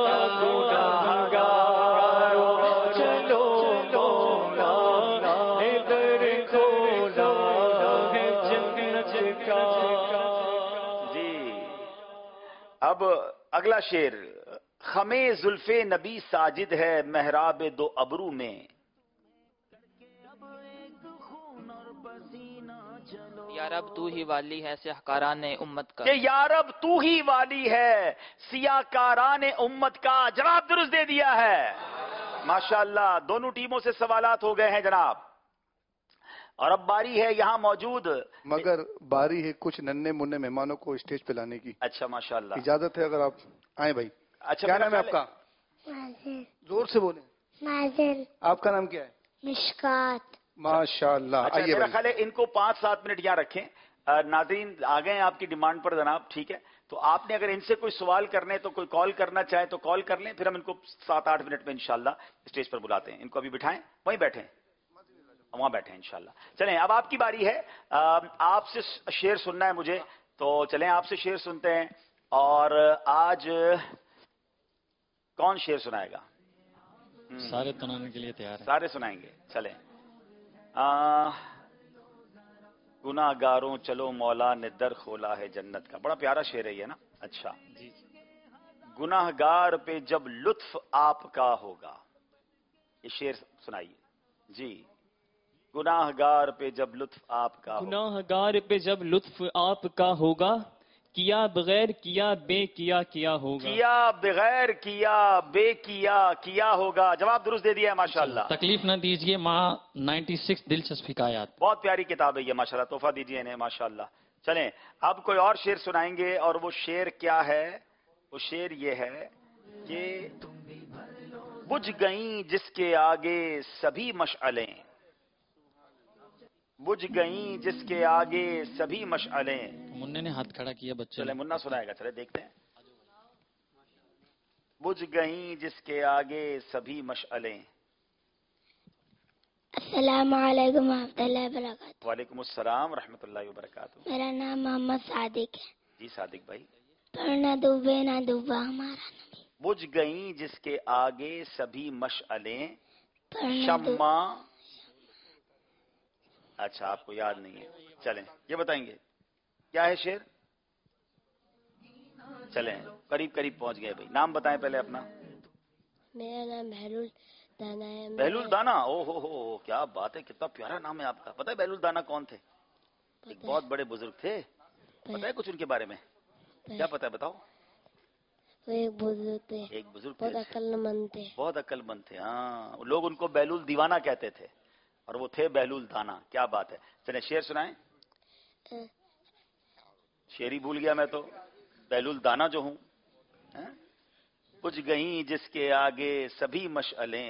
گناہگارو چلو مولا نے در کھولا ہے جنت کا. جی اب اگلا شعر. خمے زلف نبی ساجد ہے محراب دو ابرو میں، یا رب تو ہی والی ہے سیاہ کاران امت کا. کہ یا رب تو ہی والی ہے سیاہ کاران امت کا. جواب درست دے دیا ہے. ماشاءاللہ دونوں ٹیموں سے سوالات ہو گئے ہیں جناب. اور اب باری ہے یہاں موجود، مگر باری ہے کچھ ننھے مننے مہمانوں کو اسٹیج پہ لانے کی. اچھا ماشاءاللہ اجازت ہے اگر آپ آئیں بھائی. اچھا کیا نام ہے آپ کا؟ ماجر. زور سے بولیں. ماجر. آپ کا نام کیا ہے؟ مشکات. ماشاءاللہ. اچھا آئیے میرا بھائی. خیال ہے ان کو 5-7 منٹ یہاں رکھیں. ناظرین آ گئے ہیں آپ کی ڈیمانڈ پر جناب. ٹھیک ہے تو آپ نے اگر ان سے کوئی سوال کرنے تو کوئی کال کرنا چاہے تو کال کر لیں، پھر ہم ان کو 7-8 منٹ میں انشاءاللہ اسٹیج پر بلاتے ہیں. ان کو ابھی بٹھائیں، وہیں بیٹھیں، وہاں بیٹھیں انشاءاللہ. چلیں اب آپ کی باری ہے. آپ سے شعر سننا ہے مجھے، تو چلیں آپ سے شعر سنتے ہیں. اور آج کون شعر سنائے گا؟ سارے سنانے کے لیے تیار ہیں. سارے سنائیں گے. چلیں. گناہ گاروں چلو مولا نے در کھولا ہے جنت کا. بڑا پیارا شعر ہے یہ نا. اچھا گناہ گار پہ جب لطف آپ کا ہوگا، یہ شعر سنائیے جی. گناہ گار پہ جب لطف آپ کا ہوگا، گناہ گار پہ جب لطف آپ کا ہوگا، کیا بغیر کیا بے کیا ہوگا. کیا بغیر کیا بے کیا ہوگا. جواب درست دے دیا ہے ماشاءاللہ. تکلیف نہ دیجئے ماں 96 دلچسپ حکایات. بہت پیاری کتاب ہے یہ ماشاءاللہ. تحفہ دیجیے انہیں ماشاءاللہ. چلیں اب کوئی اور شعر سنائیں گے، اور وہ شعر کیا ہے؟ وہ شعر یہ ہے کہ بجھ گئیں جس کے آگے سبھی مشعلیں، بجھ گئیں جس کے آگے سبھی مشعلیں. منہ نے ہاتھ کھڑا کیا بچے چلے منا سنائے گا، چلے دیکھتے ہیں. بجھ گئیں جس کے آگے سبھی مشعلیں. السلام علیکم ورحمۃ اللہ وبرکاتہ. وعلیکم السلام ورحمۃ اللہ وبرکاتہ. میرا نام محمد صادق ہے. جی صادق بھائی. پڑھنا ڈوبے نہ ڈوبا ہمارا نبی. بجھ گئیں جس کے آگے سبھی مشعلیں، پڑھنا شمع. اچھا آپ کو یاد نہیں ہے، چلیں یہ بتائیں گے کیا ہے شعر. چلیں قریب قریب پہنچ گئے بھائی. نام بتائیں پہلے اپنا. میرا نام بہلول دانا ہے. بہلول دانا. او ہو کیا بات ہے، کتنا پیارا نام ہے آپ کا. پتہ ہے بہلول دانا کون تھے؟ ایک بہت بڑے بزرگ تھے. پتہ ہے کچھ ان کے بارے میں؟ کیا پتہ ہے بتاؤ. وہ ایک بزرگ تھے، ایک بزرگ بہت عقل مند تھے. بہت عقل مند تھے. ہاں لوگ ان کو بہلول دیوانہ کہتے تھے، اور وہ تھے بہلول دانا. کیا بات ہے. چلیں شعر سنائیں. شعر ہی بھول گیا میں تو. بہلول دانا جو ہوں. بجھ گئیں جس کے آگے سبھی مشعلیں،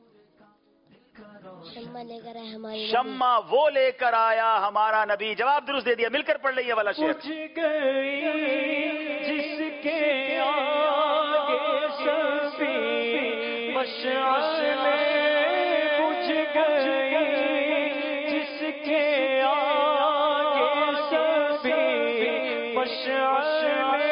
شمع لے کر آیا ہماری شمع وہ لے کر آیا ہمارا نبی. جواب درست دے دیا. مل کر پڑھ لیں یہ والا شعر. بجھ گئی جس کے آگے سبھی مشعلیں، بجھ گئی جس کے آگے سبھی مشعلیں،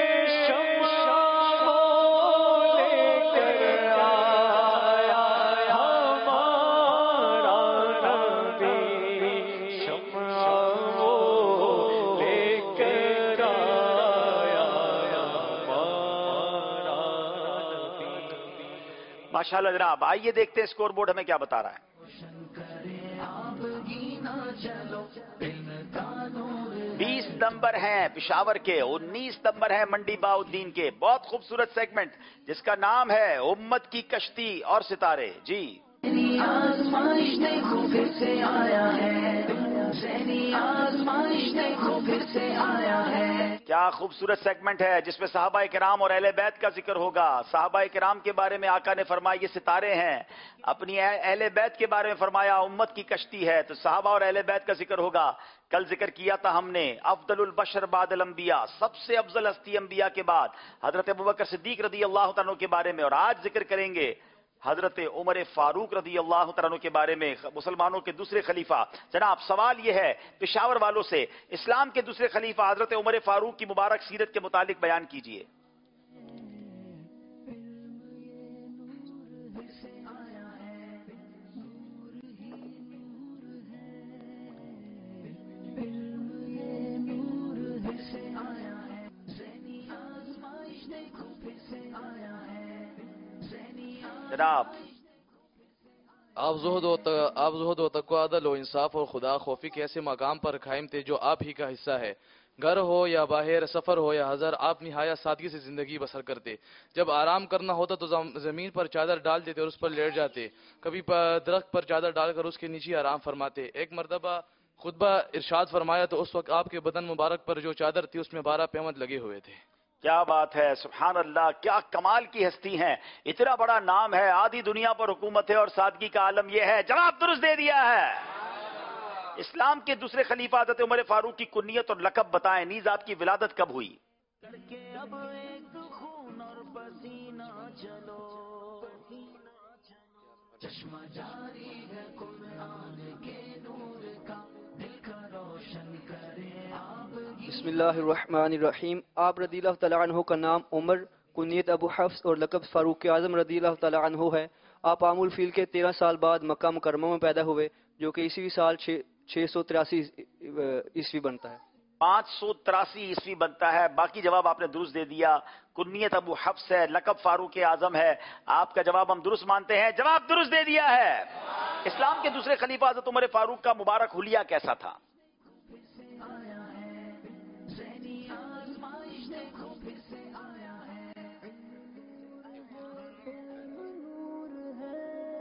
ماشاءاللہ جناب. آئیے دیکھتے ہیں اسکور بورڈ ہمیں کیا بتا رہا ہے. 20 نمبر ہیں پشاور کے، 19 نمبر ہیں منڈی بہاؤالدین کے. بہت خوبصورت سیگمنٹ جس کا نام ہے امت کی کشتی اور ستارے. جی آزمائش دیکھو پھر سے آیا ہے، ذہنی آزمائش دیکھو پھر سے آیا ہے. کیا خوبصورت سیگمنٹ ہے جس میں صحابہ کرام اور اہل بیت کا ذکر ہوگا. صحابہ کرام کے بارے میں آقا نے فرمایا یہ ستارے ہیں، اپنی اہل بیت کے بارے میں فرمایا امت کی کشتی ہے. تو صحابہ اور اہل بیت کا ذکر ہوگا. کل ذکر کیا تھا ہم نے افضل البشر بعد الانبیاء، سب سے افضل ہستی انبیاء کے بعد حضرت ابوبکر صدیق رضی اللہ تعالیٰ کے بارے میں. اور آج ذکر کریں گے حضرت عمر فاروق رضی اللہ تعالیٰ کے بارے میں، مسلمانوں کے دوسرے خلیفہ. جناب سوال یہ ہے پشاور والوں سے، اسلام کے دوسرے خلیفہ حضرت عمر فاروق کی مبارک سیرت کے متعلق بیان کیجئے. جناب آپ زہد و تقوی، عدل و انصاف اور خدا خوفی کے ایسے مقام پر قائم تھے جو آپ ہی کا حصہ ہے. گھر ہو یا باہر، سفر ہو یا حضر، آپ نہایت سادگی سے زندگی بسر کرتے. جب آرام کرنا ہوتا تو زمین پر چادر ڈال دیتے اور اس پر لیٹ جاتے. کبھی درخت پر چادر ڈال کر اس کے نیچے آرام فرماتے. ایک مرتبہ خطبہ ارشاد فرمایا تو اس وقت آپ کے بدن مبارک پر جو چادر تھی اس میں 12 پیمد لگے ہوئے تھے. کیا بات ہے، سبحان اللہ، کیا کمال کی ہستی ہیں. اتنا بڑا نام ہے، آدھی دنیا پر حکومت ہے، اور سادگی کا عالم یہ ہے. جواب درست دے دیا ہے. اسلام کے دوسرے خلیفہ حضرت عمر فاروق کی کنیت اور لقب بتائیں، نیز آپ کی ولادت کب ہوئی؟ چشمہ جاری ہے قرآن کے نور کا، دل کا روشن کرے آپ. بسم اللہ الرحمن الرحیم. آپ رضی اللہ تعالیٰ عنہ کا نام عمر، کنیت ابو حفص اور لقب فاروق اعظم رضی اللہ تعالیٰ عنہ ہے. آپ عام الفیل کے 13 سال بعد مکہ مکرمہ میں پیدا ہوئے، جو کہ عیسوی سال 683 عیسوی بنتا ہے. 583 عیسوی بنتا ہے. باقی جواب آپ نے درست دے دیا. کنیت ابو حفص ہے، لقب فاروق اعظم ہے. آپ کا جواب ہم درست مانتے ہیں. جواب درست دے دیا ہے. اسلام کے دوسرے خلیفہ حضرت عمر فاروق کا مبارک حلیہ کیسا تھا؟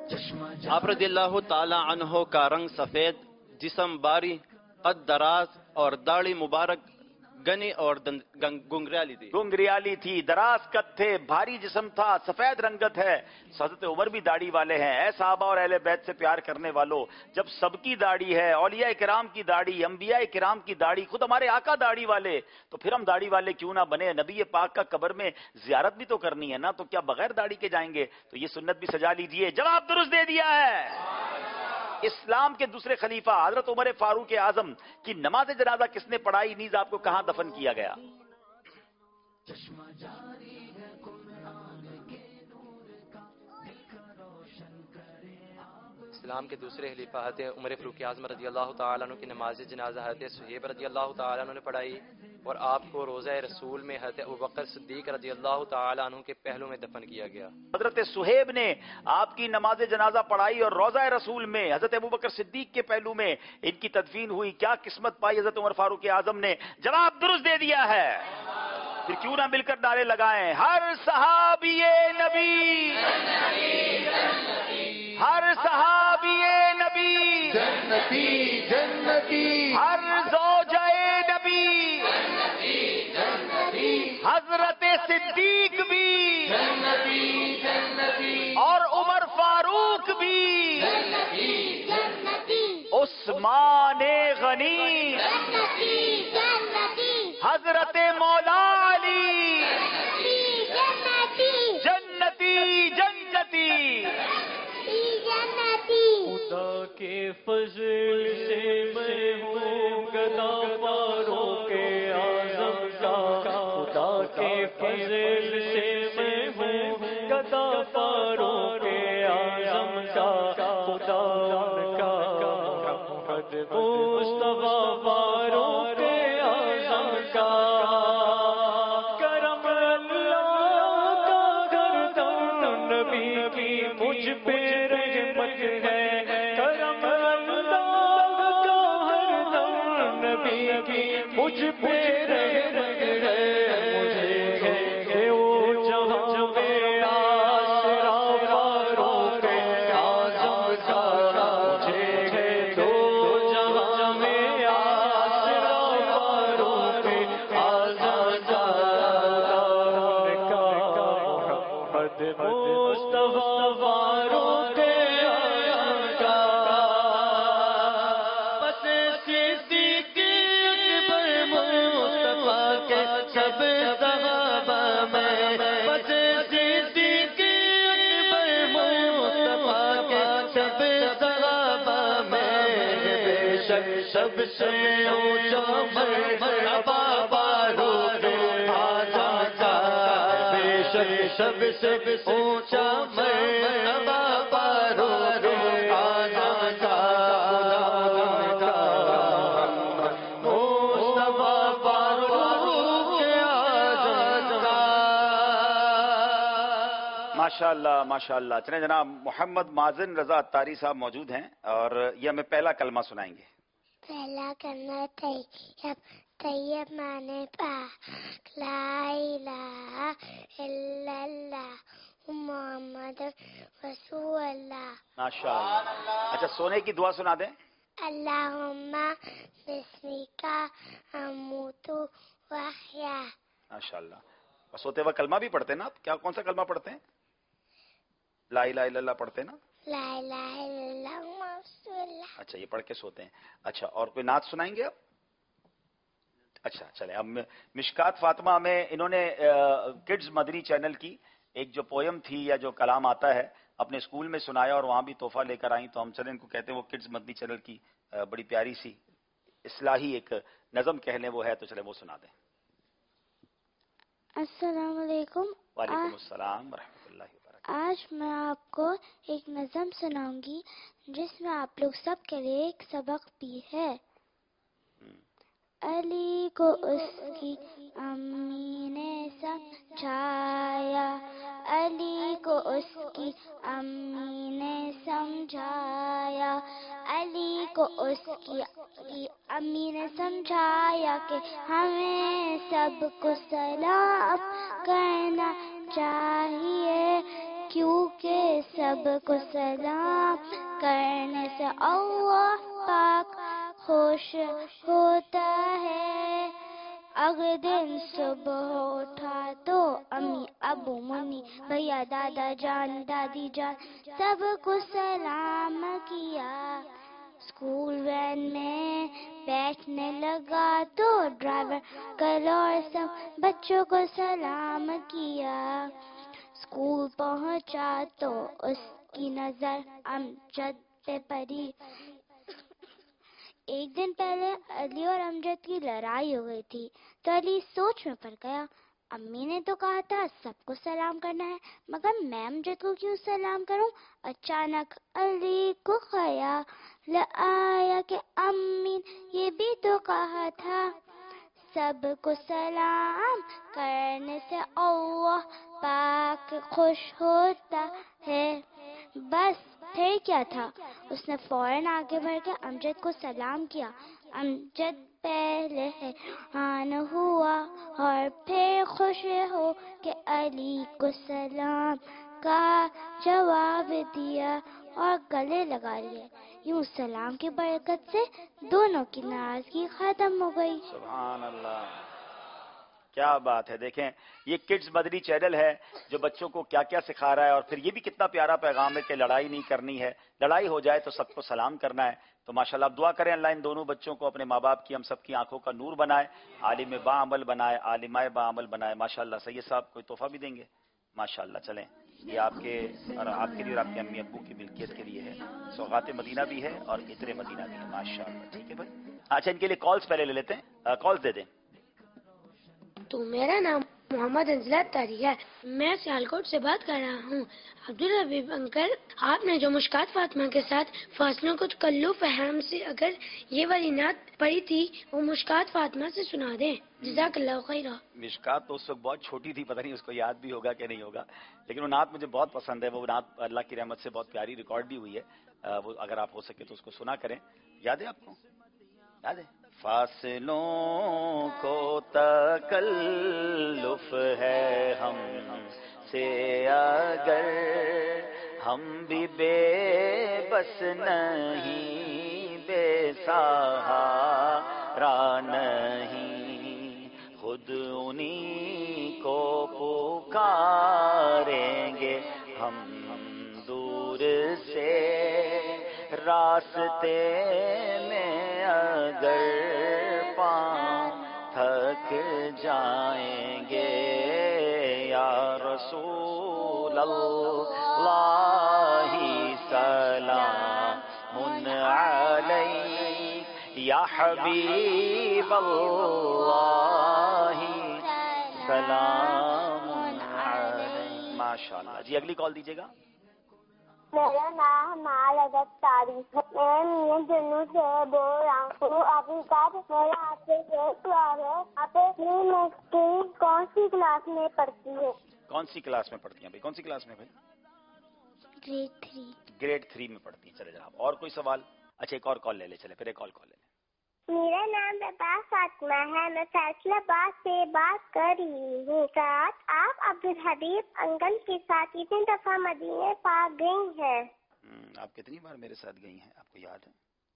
آپ رضی اللہ تعالی عنہ کا رنگ سفید، جسم باری، قد دراز، اور दाढ़ी मुबारक गनी और गुंगरियाली थी। गुंगरियाली थी, दराज कद थे, भारी जिस्म था, सफेद रंगत है। हजरत उमर भी दाढ़ी वाले हैं। ऐ साहबा और अहले बैत से प्यार करने वालों, जब सबकी दाढ़ी है, औलिया किराम की दाढ़ी, अंबिया किराम की दाढ़ी, खुद हमारे आका दाढ़ी वाले, तो फिर हम दाढ़ी वाले क्यों ना बने? नबी पाक का कब्र में जियारत भी तो करनी है ना, तो क्या बगैर दाढ़ी के जाएंगे? तो ये सुन्नत भी सजा लीजिए। जवाब दुरुस्त दे दिया है। इस्लाम के दूसरे खलीफा हजरत उमर फारूक आजम की नमाज जनाजा किसने पढ़ाई? नीज आपको कहां दफन किया गया? इस्लाम के दूसरे खलीफा हज़रत उमर फारूक आज़म रज़ी अल्लाह तआला अन्हु की नमाज जनाजा हज़रत सुहैब रज़ी अल्लाह तआला अन्हु ने पढ़ाई और आपको रोज़ा रसूल में हज़रत अबू बकर सिद्दीक रज़ी अल्लाह तआला अन्हु के पहलू में दफन किया गया। हजरत सुहैब ने आपकी नमाज जनाजा पढ़ाई और रोज़ा रसूल में हजरत अबू बकर सिद्दीक के पहलू में इनकी तदफीन हुई। क्या किस्मत पाई हजरत उमर फारूक आजम ने? जवाब दुरुस्त दे दिया है। फिर क्यों ना मिलकर नारे लगाएं, हर सहाबिये नबी, हर सहाबिये नबी जन्नती जन्नती, हर ज़ौजाए नबी जन्नती जन्नती, हजरत सिद्दीक भी जन्नती जन्नती, और उमर फारूक भी जन्नती जन्नती, उस्मान गनी जन्नती जन्नती, हजरत मौला अली जन्नती जन्नती जन्नती जन्नती। खुदा के फजल से मैं हूँ गदा फारूक आज़म का, खुदा के फजल से मैं हूँ गदा फारूक आज़म का, खुदा का मुस्तफा फारूक आज़म का, करम अल्लाह का करदम नबी की मुझ पे रहमत है, करम अल्लाह का हरदम नबी की मुझ पे रहमत है। मुझे है वो जहाँ में आसरा फारूक आज़म का, मुझे है दो जहाँ में आसरा फारूक आज़म का, मोहम्मद मुस्तफा फारूक आज़म का। बस सिद्दीक अकबर मुस्तफा के सब सहाबा में, बस सिद्दीक अकबर मुस्तफा के सब सहाबा में, बेशक सबसे ऊंचा मरतबा फारूक आज़म का, बेशक सबसे ऊंचा मरतबा फारूक आज़म का, मुस्तफा फारूक आज़म का। माशाअल्लाह माशाअल्लाह। चले जनाब मोहम्मद माजिन रजा अत्तारी साहब मौजूद हैं और ये हमें पहला कलमा सुनाएंगे। पहला करना तैयब माने पाक, ला इलाहा इल्लल्लाह मुहम्मद रसूलुल्लाह। माशाअल्लाह। अच्छा, सोने की दुआ सुना दें। अल्लाहुम्मा बिस्मिका अमूतु वहया। माशाअल्लाह। और सोते वक्त कलमा भी पढ़ते हैं ना आप? क्या कौन सा कलमा पढ़ते हैं? ला इलाहा इल्लल्लाह पढ़ते हैं ना? ला इलाहा इल्लल्लाह मुहम्मद रसूलुल्लाह। अच्छा, ये पढ़ के सोते हैं। अच्छा, और कोई नात सुनाएंगे आप? अच्छा चले, अब मिशकात फातिमा में इन्होंने किड्स मदनी चैनल की एक जो पोयम थी या जो कलाम आता है अपने स्कूल में सुनाया और वहां भी तोहफा लेकर आई, तो हम चले इनको कहते हैं वो किड्स मदनी चैनल की बड़ी प्यारी सी इस्लाही एक नज़म कह लें वो है, तो चले वो सुना दें। अस्सलाम वालेकुम। वालेकुम अस्सलाम रहमतुल्लाहि व बरकातहू। आज मैं आपको एक नज़म सुनाऊंगी जिसमें आप लोग सब के लिए एक सबक भी है। अली को उसकी अम्मी ने समझाया, अली को उसकी अम्मी ने समझाया, अली को उसकी अम्मी ने समझाया कि हमें सबको सलाम करना चाहिए, क्योंकि सबको सलाम करने से अल्लाह पाक خوش ہوتا ہے. اگلے دن صبح اٹھا تو امی ابو منی بھیا دادا جان دادی جان سب کو سلام کیا. اسکول وین میں بیٹھنے لگا تو ڈرائیور کل اور سب بچوں کو سلام کیا. اسکول پہنچا تو اس کی نظر امجد پہ پڑی. ایک دن پہلے علی اور امجد کی لڑائی ہو گئی تھی تو علی سوچ میں پڑ گیا. امی نے تو کہا تھا سب کو سلام کرنا ہے، مگر میں امجد کو کیوں سلام کروں؟ اچانک علی کو خیال آیا کہ امی یہ بھی تو کہا تھا سب کو سلام کرنے سے اللہ پاک خوش ہوتا ہے. بس پھر کیا تھا، اس نے فوراً آگے بڑھ کے امجد کو سلام کیا. امجد پہلے حیران ہوا اور پھر خوش ہو کہ علی کو سلام کا جواب دیا اور گلے لگا لیے. یوں سلام کی برکت سے دونوں کی ناراضگی ختم ہو گئی. سبحان اللہ، کیا بات ہے. دیکھیں یہ کڈز مدنی چینل ہے جو بچوں کو کیا کیا سکھا رہا ہے، اور پھر یہ بھی کتنا پیارا پیغام ہے کہ لڑائی نہیں کرنی ہے، لڑائی ہو جائے تو سب کو سلام کرنا ہے. تو ماشاءاللہ اب دعا کریں اللہ ان دونوں بچوں کو اپنے ماں باپ کی ہم سب کی آنکھوں کا نور بنائے، عالم با عمل بنائے، عالمائے با عمل بنائے. ماشاءاللہ سید صاحب کوئی تحفہ بھی دیں گے؟ ماشاءاللہ چلیں، یہ آپ کے اور آپ کے لیے اور آپ کے امی ابو کی ملکیت کے لیے ہے. سوغات مدینہ بھی ہے اور عطر مدینہ بھی ہے. ماشاءاللہ ٹھیک ہے بھائی. اچھا ان کے لیے کالز پہلے لے لیتے ہیں، کالز دے دیں. تو میرا نام محمد انزلہ تاری ہے، میں سیالکوٹ سے بات کر رہا ہوں. عبدالحبیب انکل، آپ نے جو مشکات فاطمہ کے ساتھ فاصلوں کو کلو فہم سے اگر یہ والی نعت پڑھی تھی وہ مشکات فاطمہ سے سنا دیں. جزاک اللہ خیرہ. مشکات تو اس وقت بہت چھوٹی تھی، پتہ نہیں اس کو یاد بھی ہوگا کہ نہیں ہوگا، لیکن وہ نعت مجھے بہت پسند ہے. وہ نعت اللہ کی رحمت سے بہت پیاری ریکارڈ بھی ہوئی ہے. وہ اگر آپ ہو سکے تو اس کو سنا کریں. یاد ہے آپ کو؟ یاد ہے؟ فاصلوں کو تکلف ہے ہم سے اگر ہم بھی بے بس نہیں، بے سہارا نہیں، خود انہی کو پکاریں گے ہم دور سے راستے میں اگر پاؤں تھک جائیں گے. یا رسول اللہ سلام علیک، یا حبیب اللہ سلام علیک. ماشاءاللہ جی اگلی کال دیجیے گا. میرا نام مالدت تاریخ ہے، میں میاں جنو سے بول رہا ہوں. آپ میرا آپ سے یہ سوال ہے، آپ کون سی کلاس میں پڑھتی ہے؟ کون سی کلاس میں پڑھتی ہیں بھائی؟ کون سی کلاس میں بھائی؟ گریڈ 3. گریڈ 3 میں پڑھتی ہیں. چلے جناب اور کوئی سوال؟ اچھا ایک اور کال لے لے. چلے پھر ایک اور کال لے لیں. میرا نام بابا فاطمہ ہے، میں فیصلہ آباد سے بات کر رہی ہوں. ساتھ آپ عبدالحبیب انکل کے ساتھ کتنی دفعہ مدینہ پاک گئی ہیں؟ آپ کتنی بار میرے ساتھ گئی ہیں آپ کو یاد ہے؟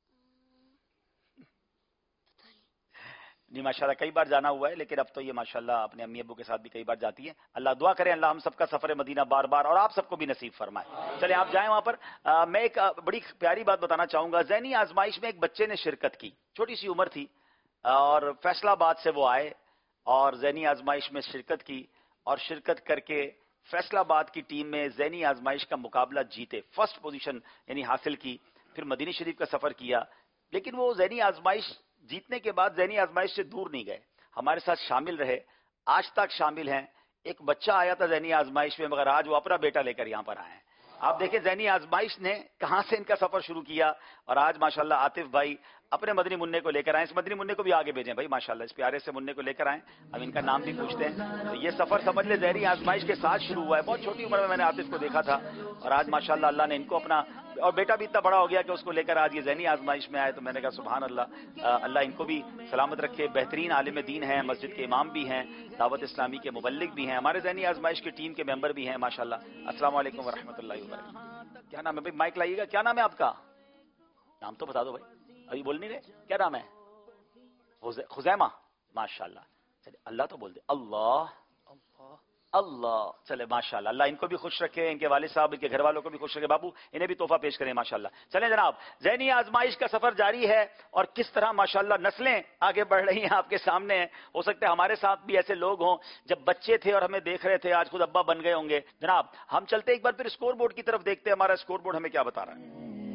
جی ماشاءاللہ کئی بار جانا ہوا ہے، لیکن اب تو یہ ماشاءاللہ اپنے امی ابو کے ساتھ بھی کئی بار جاتی ہیں. اللہ دعا کریں اللہ ہم سب کا سفر مدینہ بار بار اور آپ سب کو بھی نصیب فرمائے. چلیں آپ جائیں وہاں پر. میں ایک بڑی پیاری بات بتانا چاہوں گا. ذہنی آزمائش میں ایک بچے نے شرکت کی، چھوٹی سی عمر تھی، اور فیصلہ آباد سے وہ آئے اور ذہنی آزمائش میں شرکت کی، اور شرکت کر کے فیصلہ آباد کی ٹیم میں ذہنی آزمائش کا مقابلہ جیتے، فرسٹ پوزیشن یعنی حاصل کی. پھر مدینہ شریف کا سفر کیا، لیکن وہ ذہنی آزمائش جیتنے کے بعد ذہنی آزمائش سے دور نہیں گئے، ہمارے ساتھ شامل رہے، آج تک شامل ہیں. ایک بچہ آیا تھا ذہنی آزمائش میں، مگر آج وہ اپنا بیٹا لے کر یہاں پر آئے ہیں. آپ دیکھیں ذہنی آزمائش نے کہاں سے ان کا سفر شروع کیا، اور آج ماشاءاللہ عاطف بھائی اپنے مدنی منع کو لے کر آئے. اس مدنی منع کو بھی آگے بھیجیں بھائی ماشاءاللہ، اس پیارے سے منع کو لے کر آئیں. اب ان کا نام بھی پوچھتے ہیں. تو یہ سفر سمجھ لے ذہنی آزمائش کے ساتھ شروع ہوا ہے. بہت چھوٹی عمر میں نے عاطف کو دیکھا تھا، اور آج ماشاءاللہ اللہ نے ان کو اپنا، اور بیٹا بھی اتنا بڑا ہو گیا کہ اس کو لے کر آج یہ ذہنی آزمائش میں آئے. تو میں نے کہا سبحان اللہ، اللہ ان کو بھی سلامت رکھے. بہترین عالم دین ہیں، مسجد کے امام بھی ہیں، دعوت اسلامی کے مبلغ بھی ہیں، ہمارے ذہنی آزمائش کی ٹیم کے ممبر بھی ہیں ماشاءاللہ. السلام علیکم ورحمۃ اللہ وبرکاتہ. کیا نام ہے بھائی؟ مائک لائیے گا. کیا نام ہے آپ کا؟ نام تو بتا دو بھائی. ابھی بول نہیں رہے؟ کیا نام ہے؟ خزیمہ. ماشاءاللہ. چلے اللہ تو بول دے. اللہ اللہ. چلے ماشاءاللہ. اللہ ان کو بھی خوش رکھے، ان کے والد صاحب، ان کے گھر والوں کو بھی خوش رکھے. بابو انہیں بھی تحفہ پیش کریں ماشاءاللہ. چلیں جناب، ذہنی آزمائش کا سفر جاری ہے اور کس طرح ماشاءاللہ نسلیں آگے بڑھ رہی ہیں آپ کے سامنے ہیں. ہو سکتا ہے ہمارے ساتھ بھی ایسے لوگ ہوں جب بچے تھے اور ہمیں دیکھ رہے تھے، آج خود ابا بن گئے ہوں گے. جناب ہم چلتے ایک بار پھر اسکور بورڈ کی طرف دیکھتے ہیں، ہمارا اسکور بورڈ ہمیں کیا بتا رہا ہے.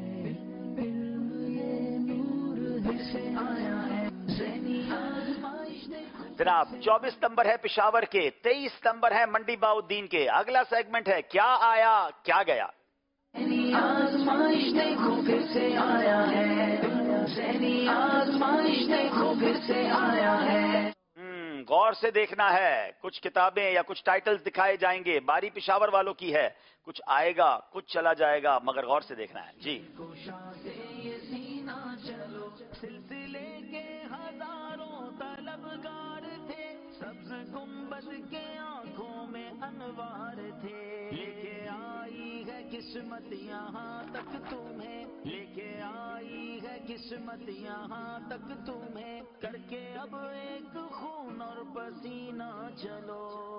جناب 24 نمبر ہے پشاور کے، 23 نمبر ہے منڈی باؤدین کے. اگلا سیگمنٹ ہے کیا آیا کیا گیا. غور سے دیکھنا ہے. کچھ کتابیں یا کچھ ٹائٹلز دکھائے جائیں گے. باری پشاور والوں کی ہے. کچھ آئے گا کچھ چلا جائے گا، مگر غور سے دیکھنا ہے. جی سلسلے کے ہزاروں طلبگار تھے، سبز گنبد کے آنکھوں میں انوار تھے. لے کے آئی ہے قسمت یہاں تک تمہیں، لے کے آئی ہے قسمت یہاں تک تمہیں، کر کے اب ایک خون اور پسینہ چلو.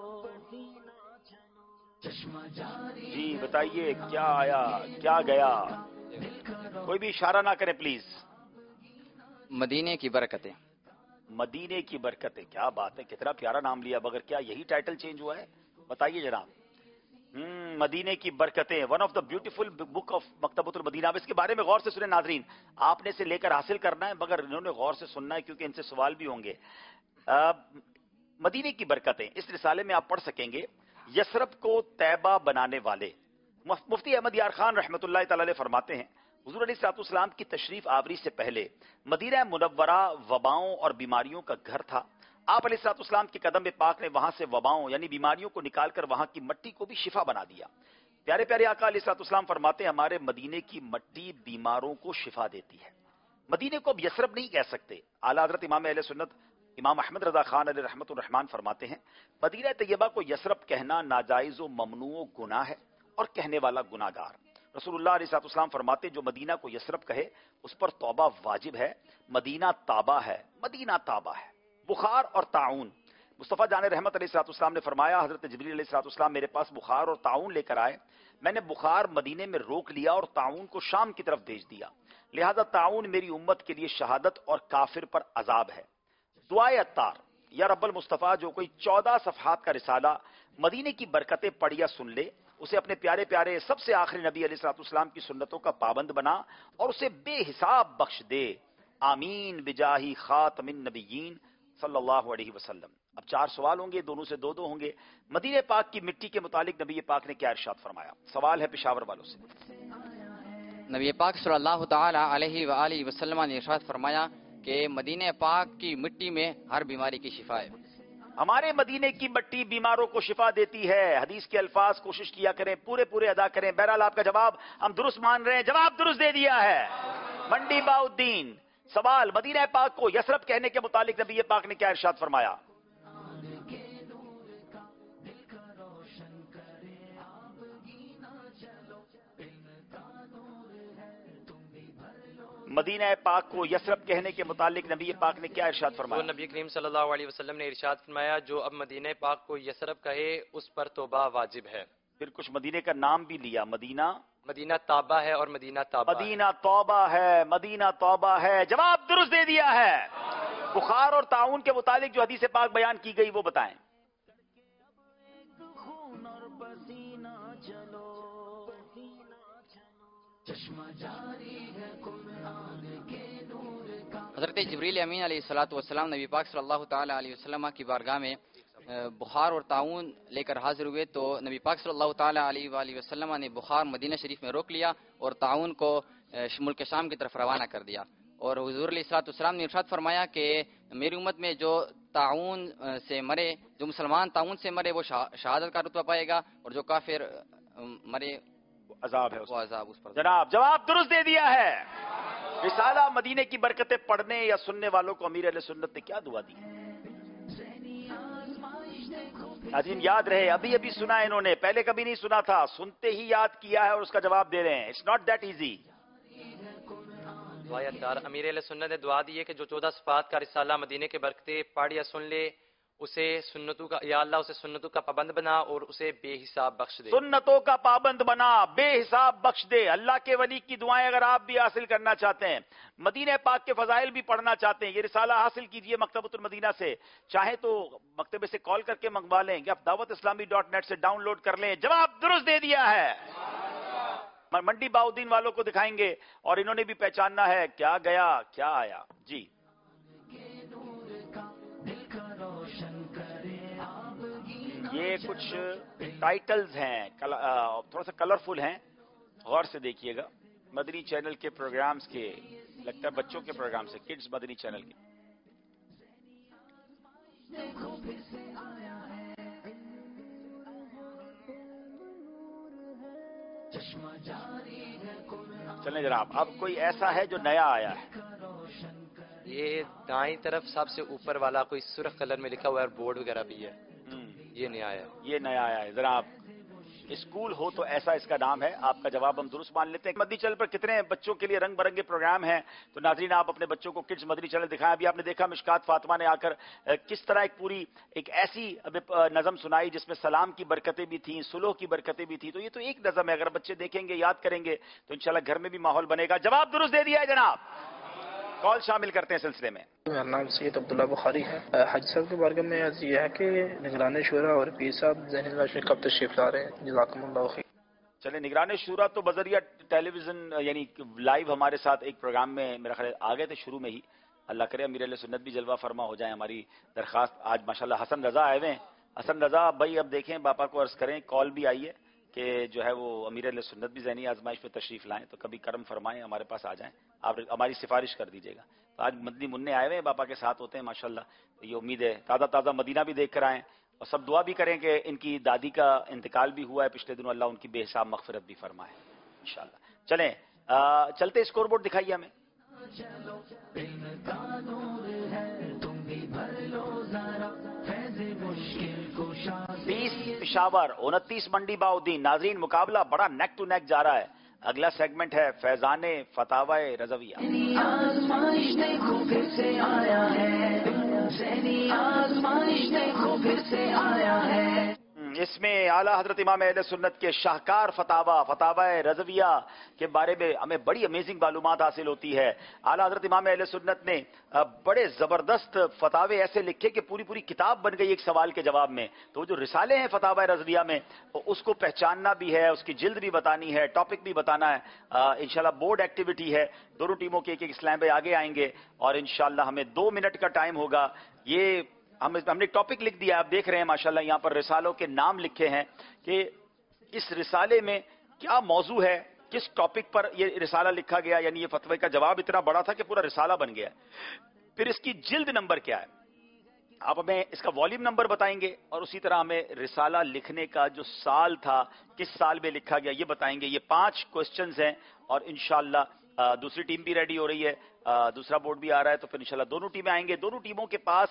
چشمہ جاری. جی بتائیے کیا آیا کیا گیا. کوئی بھی اشارہ نہ کرے پلیز. مدینے کی برکتیں. مدینے کی برکتیں. کیا بات ہے، کتنا پیارا نام لیا. مگر کیا یہی ٹائٹل چینج ہوا ہے؟ بتائیے جناب. مدینے کی برکتیں، one of the beautiful book of Maktabatul Madina. اب اس کے بارے میں غور سے سنیں ناظرین. آپ نے اسے لے کر حاصل کرنا ہے، مگر انہوں نے غور سے سننا ہے کیونکہ ان سے سوال بھی ہوں گے. مدینے کی برکتیں اس رسالے میں آپ پڑھ سکیں گے. یثرب کو طیبہ بنانے والے مفتی احمد یار خان رحمۃ اللہ تعالی علیہ فرماتے ہیں، حضور علیہ الصلوۃ والسلام کی تشریف آوری سے پہلے مدینہ منورہ وباؤں اور بیماریوں کا گھر تھا. آپ علیہ الصلوۃ والسلام کے قدم پاک نے وہاں سے وباؤں یعنی بیماریوں کو نکال کر وہاں کی مٹی کو بھی شفا بنا دیا. پیارے پیارے آقا علیہ الصلوۃ والسلام فرماتے ہیں ہمارے مدینے کی مٹی بیماروں کو شفا دیتی ہے. مدینے کو اب یثرب نہیں کہہ سکتے. اعلیٰ حضرت امام اہل سنت امام احمد رضا خان علیہ رحمۃ الرحمان فرماتے ہیں مدینہ طیبہ کو یثرب کہنا ناجائز و ممنوع و گناہ ہے اور کہنے والا گناہ گار. رسول اللہ علیہ الصلوۃ والسلام فرماتے جو مدینہ کو یثرب کہے اس پر توبہ واجب ہے. مدینہ تابہ ہے، مدینہ تابہ ہے. بخار اور طاعون. مصطفیٰ جان رحمت علیہ الصلوۃ والسلام نے فرمایا حضرت جبریل علیہ الصلوۃ والسلام میرے پاس بخار اور طاعون لے کر آئے. میں نے بخار مدینے میں روک لیا اور طاعون کو شام کی طرف بھیج دیا. لہذا طاعون میری امت کے لیے شہادت اور کافر پر عذاب ہے. دعائے عطار. یا رب المصطفیٰ جو کوئی 14 صفحات کا رسالہ مدینے کی برکتیں پڑھ یا سن لے اسے اپنے پیارے پیارے سب سے آخری نبی علیہ الصلوۃ والسلام کی سنتوں کا پابند بنا اور اسے بے حساب بخش دے. آمین بجاہی خاتم النبیین صلی اللہ علیہ وسلم. اب 4 سوال ہوں گے، دونوں سے 2 ہوں گے. مدینہ پاک کی مٹی کے متعلق نبی پاک نے کیا ارشاد فرمایا؟ سوال ہے پشاور والوں سے. نبی پاک صلی اللہ تعالی علیہ وآلہ وسلم نے ارشاد فرمایا کہ مدینہ پاک کی مٹی میں ہر بیماری کی شفا ہے. ہمارے مدینے کی مٹی بیماروں کو شفا دیتی ہے. حدیث کے الفاظ کوشش کیا کریں پورے ادا کریں. بہرحال آپ کا جواب ہم درست مان رہے ہیں. جواب درست دے دیا ہے. منڈی باؤدین. سوال مدینہ پاک کو یثرب کہنے کے متعلق نبی پاک نے کیا ارشاد فرمایا؟ مدینہ پاک کو یثرب کہنے کے متعلق نبی پاک نے کیا ارشاد فرمایا؟ نبی کریم صلی اللہ علیہ وسلم نے ارشاد فرمایا جو اب مدینہ پاک کو یثرب کہے اس پر توبہ واجب ہے. پھر کچھ مدینے کا نام بھی لیا. مدینہ طابہ ہے اور مدینہ طابہ مدینہ توبہ ہے. مدینہ توبہ ہے. جواب درست دے دیا ہے. بخار اور طاعون کے متعلق جو حدیث پاک بیان کی گئی وہ بتائیں. حضرت جبریل امین علیہ الصلوۃ والسلام نبی پاک صلی اللہ تعالی علیہ وسلم کی بارگاہ میں بخار اور طاعون لے کر حاضر ہوئے تو نبی پاک صلی اللہ تعالی علیہ وآلہ وسلم نے بخار مدینہ شریف میں روک لیا اور طاعون کو ملک شام کی طرف روانہ کر دیا. اور حضور علیہ الصلوۃ والسلام نے ارشاد فرمایا کہ میری امت میں جو طاعون سے مرے، جو مسلمان طاعون سے مرے وہ شہادت کا رتبہ پائے گا اور جو کافر مرے عذاب ہے وہ عذاب اس پر. جناب جواب درست دے دیا ہے. رسالہ مدینے کی برکتیں پڑھنے یا سننے والوں کو امیر اہل سنت نے کیا دعا دی؟ عظیم یاد رہے. ابھی سنا انہوں نے، پہلے کبھی نہیں سنا تھا، سنتے ہی یاد کیا ہے اور اس کا جواب دے رہے ہیں. It's not that easy. روایت دار امیر اہل سنت نے دعا دی ہے کہ جو 14 صفات کا رسالہ مدینے کے برکتے پڑھ یا سن لے اسے سنتوں کا یا اللہ اسے سنتوں کا پابند بنا اور اسے بے حساب بخش دے. سنتوں کا پابند بنا، بے حساب بخش دے. اللہ کے ولی کی دعائیں اگر آپ بھی حاصل کرنا چاہتے ہیں، مدینہ پاک کے فضائل بھی پڑھنا چاہتے ہیں، یہ رسالہ حاصل کیجئے مکتبۃ المدینہ سے. چاہے تو مکتبے سے کال کر کے منگوا لیں یا dawatIslami.net سے ڈاؤن لوڈ کر لیں. جواب درست دے دیا ہے. منڈی باؤدین والوں کو دکھائیں گے اور انہوں نے بھی پہچاننا ہے کیا گیا کیا آیا. جی یہ کچھ ٹائٹلز ہیں، تھوڑا سا کلرفل ہیں، غور سے دیکھیے گا. مدنی چینل کے پروگرامز کے، لگتا ہے بچوں کے پروگرام سے، کڈز مدنی چینل کے. چلیں جناب، اب کوئی ایسا ہے جو نیا آیا ہے. یہ دائیں طرف سب سے اوپر والا کوئی سرخ کلر میں لکھا ہوا ہے، بورڈ وغیرہ بھی ہے. یہ نیا آیا، یہ نیا آیا ہے. ذرا آپ اسکول ہو تو ایسا اس کا نام ہے. آپ کا جواب ہم درست مان لیتے ہیں. مدنی چینل پر کتنے بچوں کے لیے رنگ برنگے پروگرام ہیں، تو ناظرین آپ اپنے بچوں کو کڈز مدنی چینل دکھائیں. ابھی آپ نے دیکھا مشکات فاطمہ نے آ کر کس طرح ایک ایسی نظم سنائی جس میں سلام کی برکتیں بھی تھیں، صلح کی برکتیں بھی تھیں. تو یہ تو ایک نظم ہے، اگر بچے دیکھیں گے، یاد کریں گے تو انشاءاللہ گھر میں بھی ماحول بنے گا. جواب درست دے دیا ہے جناب. کال شامل کرتے ہیں سلسلے میں. میرا نام سید عبداللہ بخاری ہے. حاجی صاحب کے بارے میں عرض یہ ہے کہ نگران شورا اور پیر صاحب ذہنی علاج میں کب تشریف لا رہے ہیں؟ جزاکم اللہ خیر. چلے، نگران شورا تو بذریعہ ٹیلی ویژن یعنی لائیو ہمارے ساتھ ایک پروگرام میں میرا خیال آ گئے تھے شروع میں ہی. اللہ کرے امیر اہل سنت بھی جلوہ فرما ہو جائیں. ہماری درخواست آج ماشاءاللہ حسن رضا آئے ہوئے ہیں. حسن رضا بھائی اب دیکھیں باپا کو عرض کریں، کال بھی آئی ہے کہ جو ہے وہ امیر اہل سنت بھی ذہنی آزمائش پہ تشریف لائیں، تو کبھی کرم فرمائیں ہمارے پاس آ جائیں. آپ ہماری سفارش کر دیجیے گا. تو آج مدنی منع آئے ہوئے ہیں، باپا کے ساتھ ہوتے ہیں ماشاءاللہ. یہ امید ہے تازہ مدینہ بھی دیکھ کر آئیں اور سب دعا بھی کریں کہ ان کی دادی کا انتقال بھی ہوا ہے پچھلے دنوں، اللہ ان کی بے حساب مغفرت بھی فرمائے انشاءاللہ. چلیں چلتے اسکور بورڈ دکھائیے ہمیں. 20 پشاور، 29 منڈی باؤدین. ناظرین مقابلہ بڑا نیک ٹو نیک جا رہا ہے. اگلا سیگمنٹ ہے فیضان فتاوی رضویہ. اس میں اعلیٰ حضرت امام اہل سنت کے شاہکار فتاوی رضویہ کے بارے میں ہمیں بڑی امیزنگ معلومات حاصل ہوتی ہے. اعلیٰ حضرت امام اہل سنت نے بڑے زبردست فتاوے ایسے لکھے کہ پوری کتاب بن گئی ایک سوال کے جواب میں. تو جو رسالے ہیں فتاوی رضویہ میں، اس کو پہچاننا بھی ہے، اس کی جلد بھی بتانی ہے، ٹاپک بھی بتانا ہے. انشاءاللہ بورڈ ایکٹیویٹی ہے، دونوں ٹیموں کے ایک اسلام بھائی آگے آئیں گے اور انشاءاللہ ہمیں 2 منٹ کا ٹائم ہوگا. یہ ہم نے ٹاپک لکھ دیا، آپ دیکھ رہے ہیں ماشاءاللہ یہاں پر رسالوں کے نام لکھے ہیں کہ اس رسالے میں کیا موضوع ہے، کس ٹاپک پر یہ رسالہ لکھا گیا. یعنی یہ فتوی کا جواب اتنا بڑا تھا کہ پورا رسالہ بن گیا. پھر اس کی جلد نمبر کیا ہے، آپ ہمیں اس کا والیوم نمبر بتائیں گے اور اسی طرح ہمیں رسالہ لکھنے کا جو سال تھا، کس سال میں لکھا گیا، یہ بتائیں گے. یہ 5 کوسچنز ہیں اور انشاءاللہ دوسری ٹیم بھی ریڈی ہو رہی ہے، دوسرا بورڈ بھی آ رہا ہے. تو پھر انشاءاللہ دونوں ٹیمیں آئیں گے. دونوں ٹیموں کے پاس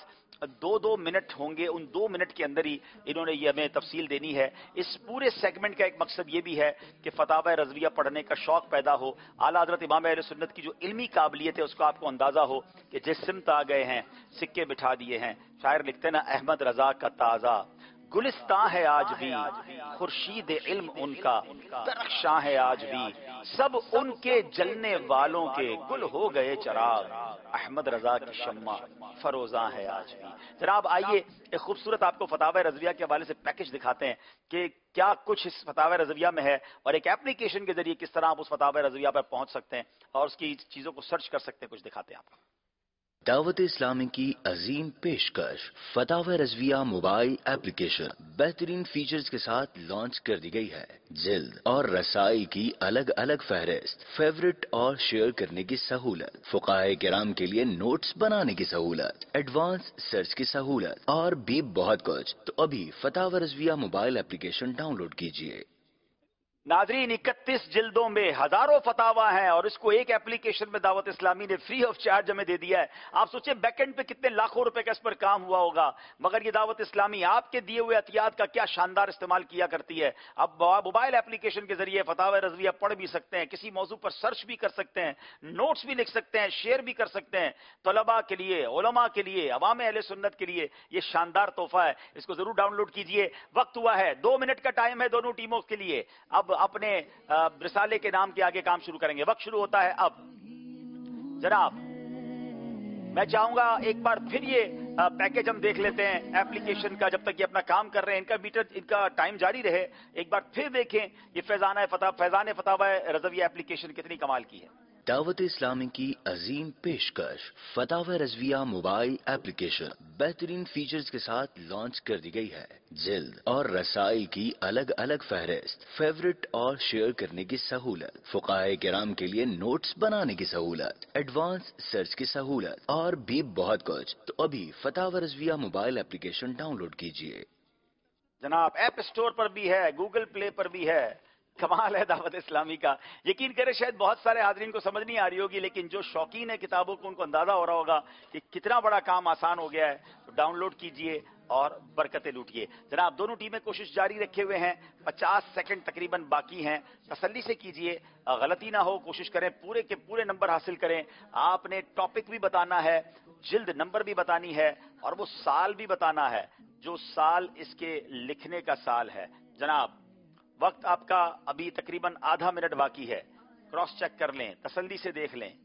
2 منٹ ہوں گے. ان 2 منٹ کے اندر ہی انہوں نے یہ ہمیں تفصیل دینی ہے. اس پورے سیگمنٹ کا ایک مقصد یہ بھی ہے کہ فتاوی رضویہ پڑھنے کا شوق پیدا ہو. اعلیٰ حضرت امام اہل سنت کی جو علمی قابلیت ہے اس کا آپ کو اندازہ ہو کہ جس سمت آ گئے ہیں سکے بٹھا دیے ہیں. شاعر لکھتے نا، احمد رضا کا تازہ گلستان ہے آج بھی، خورشید علم ان کا درخشاں ہے آج بھی، سب ان کے جلنے والوں کے گل ہو گئے چراغ، احمد رضا کی شمع فروزاں ہے آج بھی. جناب آئیے ایک خوبصورت آپ کو فتاوی رضویہ کے حوالے سے پیکج دکھاتے ہیں کہ کیا کچھ اس فتاوی رضویہ میں ہے اور ایک اپلیکیشن کے ذریعے کس طرح آپ اس فتاوی رضویہ پر پہنچ سکتے ہیں اور اس کی چیزوں کو سرچ کر سکتے ہیں. کچھ دکھاتے ہیں آپ کو. دعوت اسلامی کی عظیم پیشکش فتاوی رضویہ موبائل ایپلیکیشن بہترین فیچرز کے ساتھ لانچ کر دی گئی ہے. جلد اور رسائی کی الگ الگ فہرست، فیورٹ اور شیئر کرنے کی سہولت، فقہاء کرام کے لیے نوٹس بنانے کی سہولت، ایڈوانس سرچ کی سہولت اور بھی بہت کچھ. تو ابھی Fatawa Razvia mobile application download کیجیے. नाजरीन 31 जिल्दों में हजारों फतावा हैं और इसको एक एप्लीकेशन में दावत इस्लामी ने फ्री ऑफ चार्ज हमें दे दिया है। आप सोचिए बैकएंड पे कितने लाखों रुपए का इस पर काम हुआ होगा, मगर ये दावत इस्लामी आपके दिए हुए एहतियात का क्या शानदार इस्तेमाल किया करती है। अब मोबाइल एप्लीकेशन के जरिए फतावा रज़विया पढ़ भी सकते हैं, किसी मौजू पर सर्च भी कर सकते हैं, नोट्स भी लिख सकते हैं, शेयर भी कर सकते हैं। तलबा के लिए, उलमा के लिए, अवाम अहले सुन्नत के लिए ये शानदार तोहफा है, इसको जरूर डाउनलोड कीजिए। वक्त हुआ है, 2 मिनट का टाइम है दोनों टीमों के लिए। अब अपने रिसाले के नाम के आगे काम शुरू करेंगे। वक्त शुरू होता है अब। जनाब, मैं चाहूंगा एक बार फिर ये पैकेज हम देख लेते हैं एप्लीकेशन का, जब तक ये अपना काम कर रहे हैं, इनका मीटर, इनका टाइम जारी रहे। एक बार फिर देखें ये फैजान फतावा रज़विया एप्लीकेशन कितनी कमाल की है। दावत इस्लामी की अजीम पेशकश फतावा रज़विया मोबाइल एप्लीकेशन बेहतरीन फीचर्स के साथ लॉन्च कर दी गई है। जिल्द और रसाई की अलग अलग फहरिस्त, फेवरेट और शेयर करने की सहूलत, फुकाहे किराम के लिए नोट्स बनाने की सहूलत, एडवांस सर्च की सहूलत और भी बहुत कुछ। तो अभी Fatawa Razvia mobile application download कीजिए। जनाब, ऐप स्टोर पर भी है, गूगल प्ले पर भी है। कमाल है दावत इस्लामी का। यकीन करें शायद बहुत सारे हाज़रीन को समझ नहीं आ रही होगी, लेकिन जो शौकीन है किताबों को उनको अंदाजा हो रहा होगा कि कितना बड़ा काम आसान हो गया है। तो डाउनलोड कीजिए और बरकतें लूटिए। जनाब, दोनों टीमें कोशिश जारी रखे हुए हैं, 50 सेकंड तकरीबन बाकी हैं। तसल्ली से कीजिए, गलती ना हो, कोशिश करें पूरे के पूरे नंबर हासिल करें। आपने टॉपिक भी बताना है, जिल्द नंबर भी बतानी है और वो साल भी बताना है, जो साल इसके लिखने का साल है। जनाब, वक्त आपका अभी तकरीबन आधा मिनट बाकी है। क्रॉस चेक कर लें, तसल्ली से देख लें।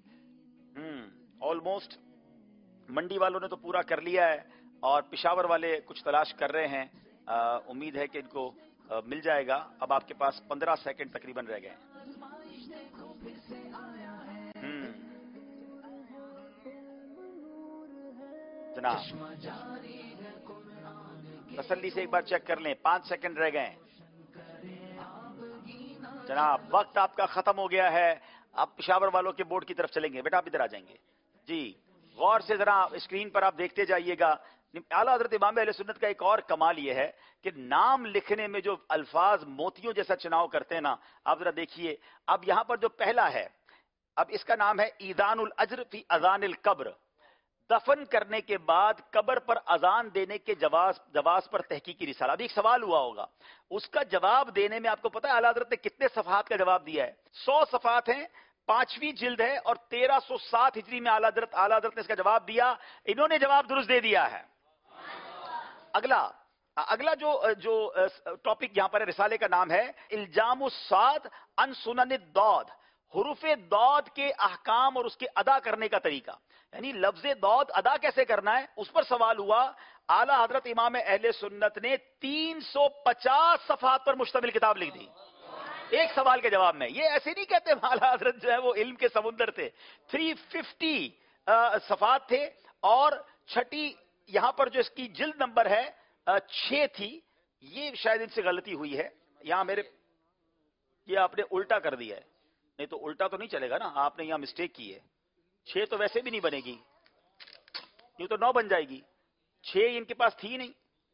ऑलमोस्ट मंडी वालों ने तो पूरा कर लिया है और पिशावर वाले कुछ तलाश कर रहे हैं। उम्मीद है कि इनको मिल जाएगा। अब आपके पास 15 सेकंड तकरीबन रह गए। जनाब, तसल्ली से एक बार चेक कर लें, 5 सेकंड रह गए। जनाब, वक्त आपका खत्म हो गया है। आप पिशावर वालों के बोर्ड की तरफ चलेंगे। बेटा आप इधर आ जाएंगे जी। गौर से जरा स्क्रीन पर आप देखते जाइएगा। आला हज़रत इमाम अहले सुन्नत का एक और कमाल यह है कि नाम लिखने में जो अल्फाज मोतियों जैसा चुनाव करते हैं ना, आप जरा देखिए। अब यहां पर जो पहला है, अब इसका नाम है ईदानुल अज्र फी अजानिल कब्र। दफन करने के बाद कब्र पर अजान देने के जवाब पर तहकीकी रिसाला। अभी एक सवाल हुआ होगा, उसका जवाब देने में आपको पता है आला हज़रत ने कितने सफ़हात का जवाब दिया है? 100 सफ़हात हैं, 5वीं जिल्द है और 1307 हिजरी में आला हज़रत ने इसका जवाब दिया। इन्होंने जवाब दुरुस्त दे दिया है। अगला जो टॉपिक यहां पर है, रिसाले का नाम है इल्जामुस साद अन सुननिद दौद। हुरूफे दौद के अहकाम और उसके अदा करने का तरीका, यानी लफ्ज़े दौद अदा कैसे करना है, उस पर सवाल हुआ। आला हज़रत इमाम अहले सुन्नत ने 350 सफ़हात पर मुश्तमिल किताब लिख दी एक सवाल के जवाब में। ये ऐसे नहीं कहते आला हज़रत जो है वो इल्म के समुंदर थे। 350 सफ़हात थे और छठी यहां पर जो इसकी जिल्द नंबर है 6 थी। ये शायद इनसे गलती हुई है, यहां ये आपने उल्टा कर दिया है। नहीं तो उल्टा तो नहीं चलेगा ना, आपने यहां मिस्टेक की है। 6 तो वैसे भी नहीं बनेगी, ये तो 9 बन जाएगी। 6 इनके पास थी नहीं।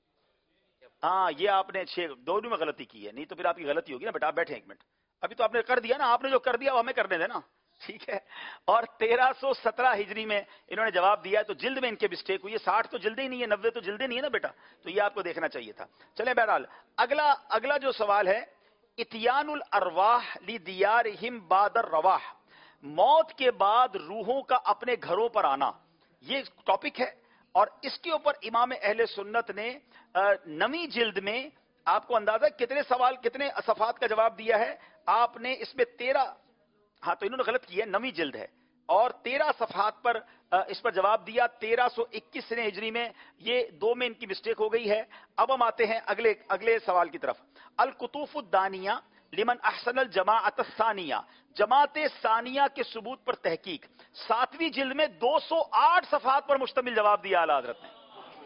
हाँ, ये आपने 6 दोनों में गलती की है, नहीं तो फिर आपकी गलती होगी ना। बेटा आप बैठे 1 मिनट, अभी तो आपने कर दिया ना, आपने जो कर दिया वो हमें करने देना, ठीक है। और 1317 हिजरी में इन्होंने जवाब दिया है, तो जिल्द में इनके मिस्टेक हुई है। 60 तो जिल्दे ही नहीं है, 90 तो जिल्दे नहीं है ना बेटा, तो ये आपको देखना चाहिए था। चले बहरहाल, अगला जो सवाल है, इतियानुल अरवाह ली दियारिहिम बादर रवाह। मौत के बाद रूहों का अपने घरों पर आना, ये टॉपिक है। और इसके ऊपर इमाम अहले सुन्नत ने 9वीं जिल्द में, आपको अंदाजा कितने सफ़हात का जवाब दिया है आपने इसमें? 13। हाँ, तो इन्होंने गलत किया है, 9वीं जिल्द है और 13 सफ़हात पर इस पर जवाब दिया 1321 हिजरी में। ये 2 में इनकी मिस्टेक हो गई है। अब हम आते हैं अगले सवाल की तरफ। अल कुतूफुद्दानिया लिमन अहसनल जमाअत सानिया, जमात सानिया के सबूत पर तहकीक। 7वीं जिल्द में 208 सफ़हात पर मुश्तमिल जवाब दिया आला हज़रत ने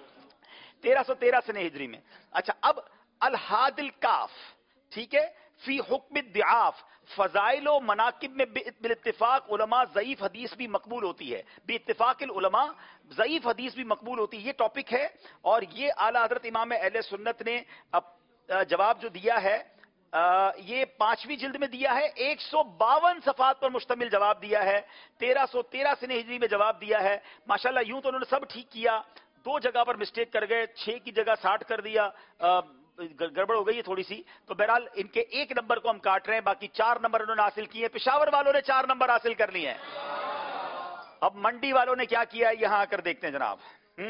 1313 हिजरी में। अच्छा, अब अल हादिल काफ, ठीक है, फी हुक्म दिआफ फजाइल व मनाकिब में बिइत्तिफाक उलमा ज़ईफ हदीस भी मकबूल होती है। बिइत्तिफाक उलमा ज़ईफ हदीस भी मकबूल होती है, ये टॉपिक है। और ये आला हज़रत इमाम अहले सुन्नत ने अब जवाब जो दिया है یہ 5ویں جلد میں دیا ہے، 152 صفحات پر مشتمل جواب دیا ہے، 1313 سنہ ہجری میں جواب دیا ہے. ماشاءاللہ یوں تو انہوں نے سب ٹھیک کیا، 2 جگہ پر مسٹیک کر گئے، 6 کی جگہ 60 کر دیا، گڑبڑ ہو گئی ہے تھوڑی سی. تو بہرحال ان کے 1 نمبر کو ہم کاٹ رہے ہیں، باقی 4 نمبر انہوں نے حاصل کیے. پشاور والوں نے 4 نمبر حاصل کر لیے ہیں. اب منڈی والوں نے کیا کیا یہاں آ کر دیکھتے ہیں جناب.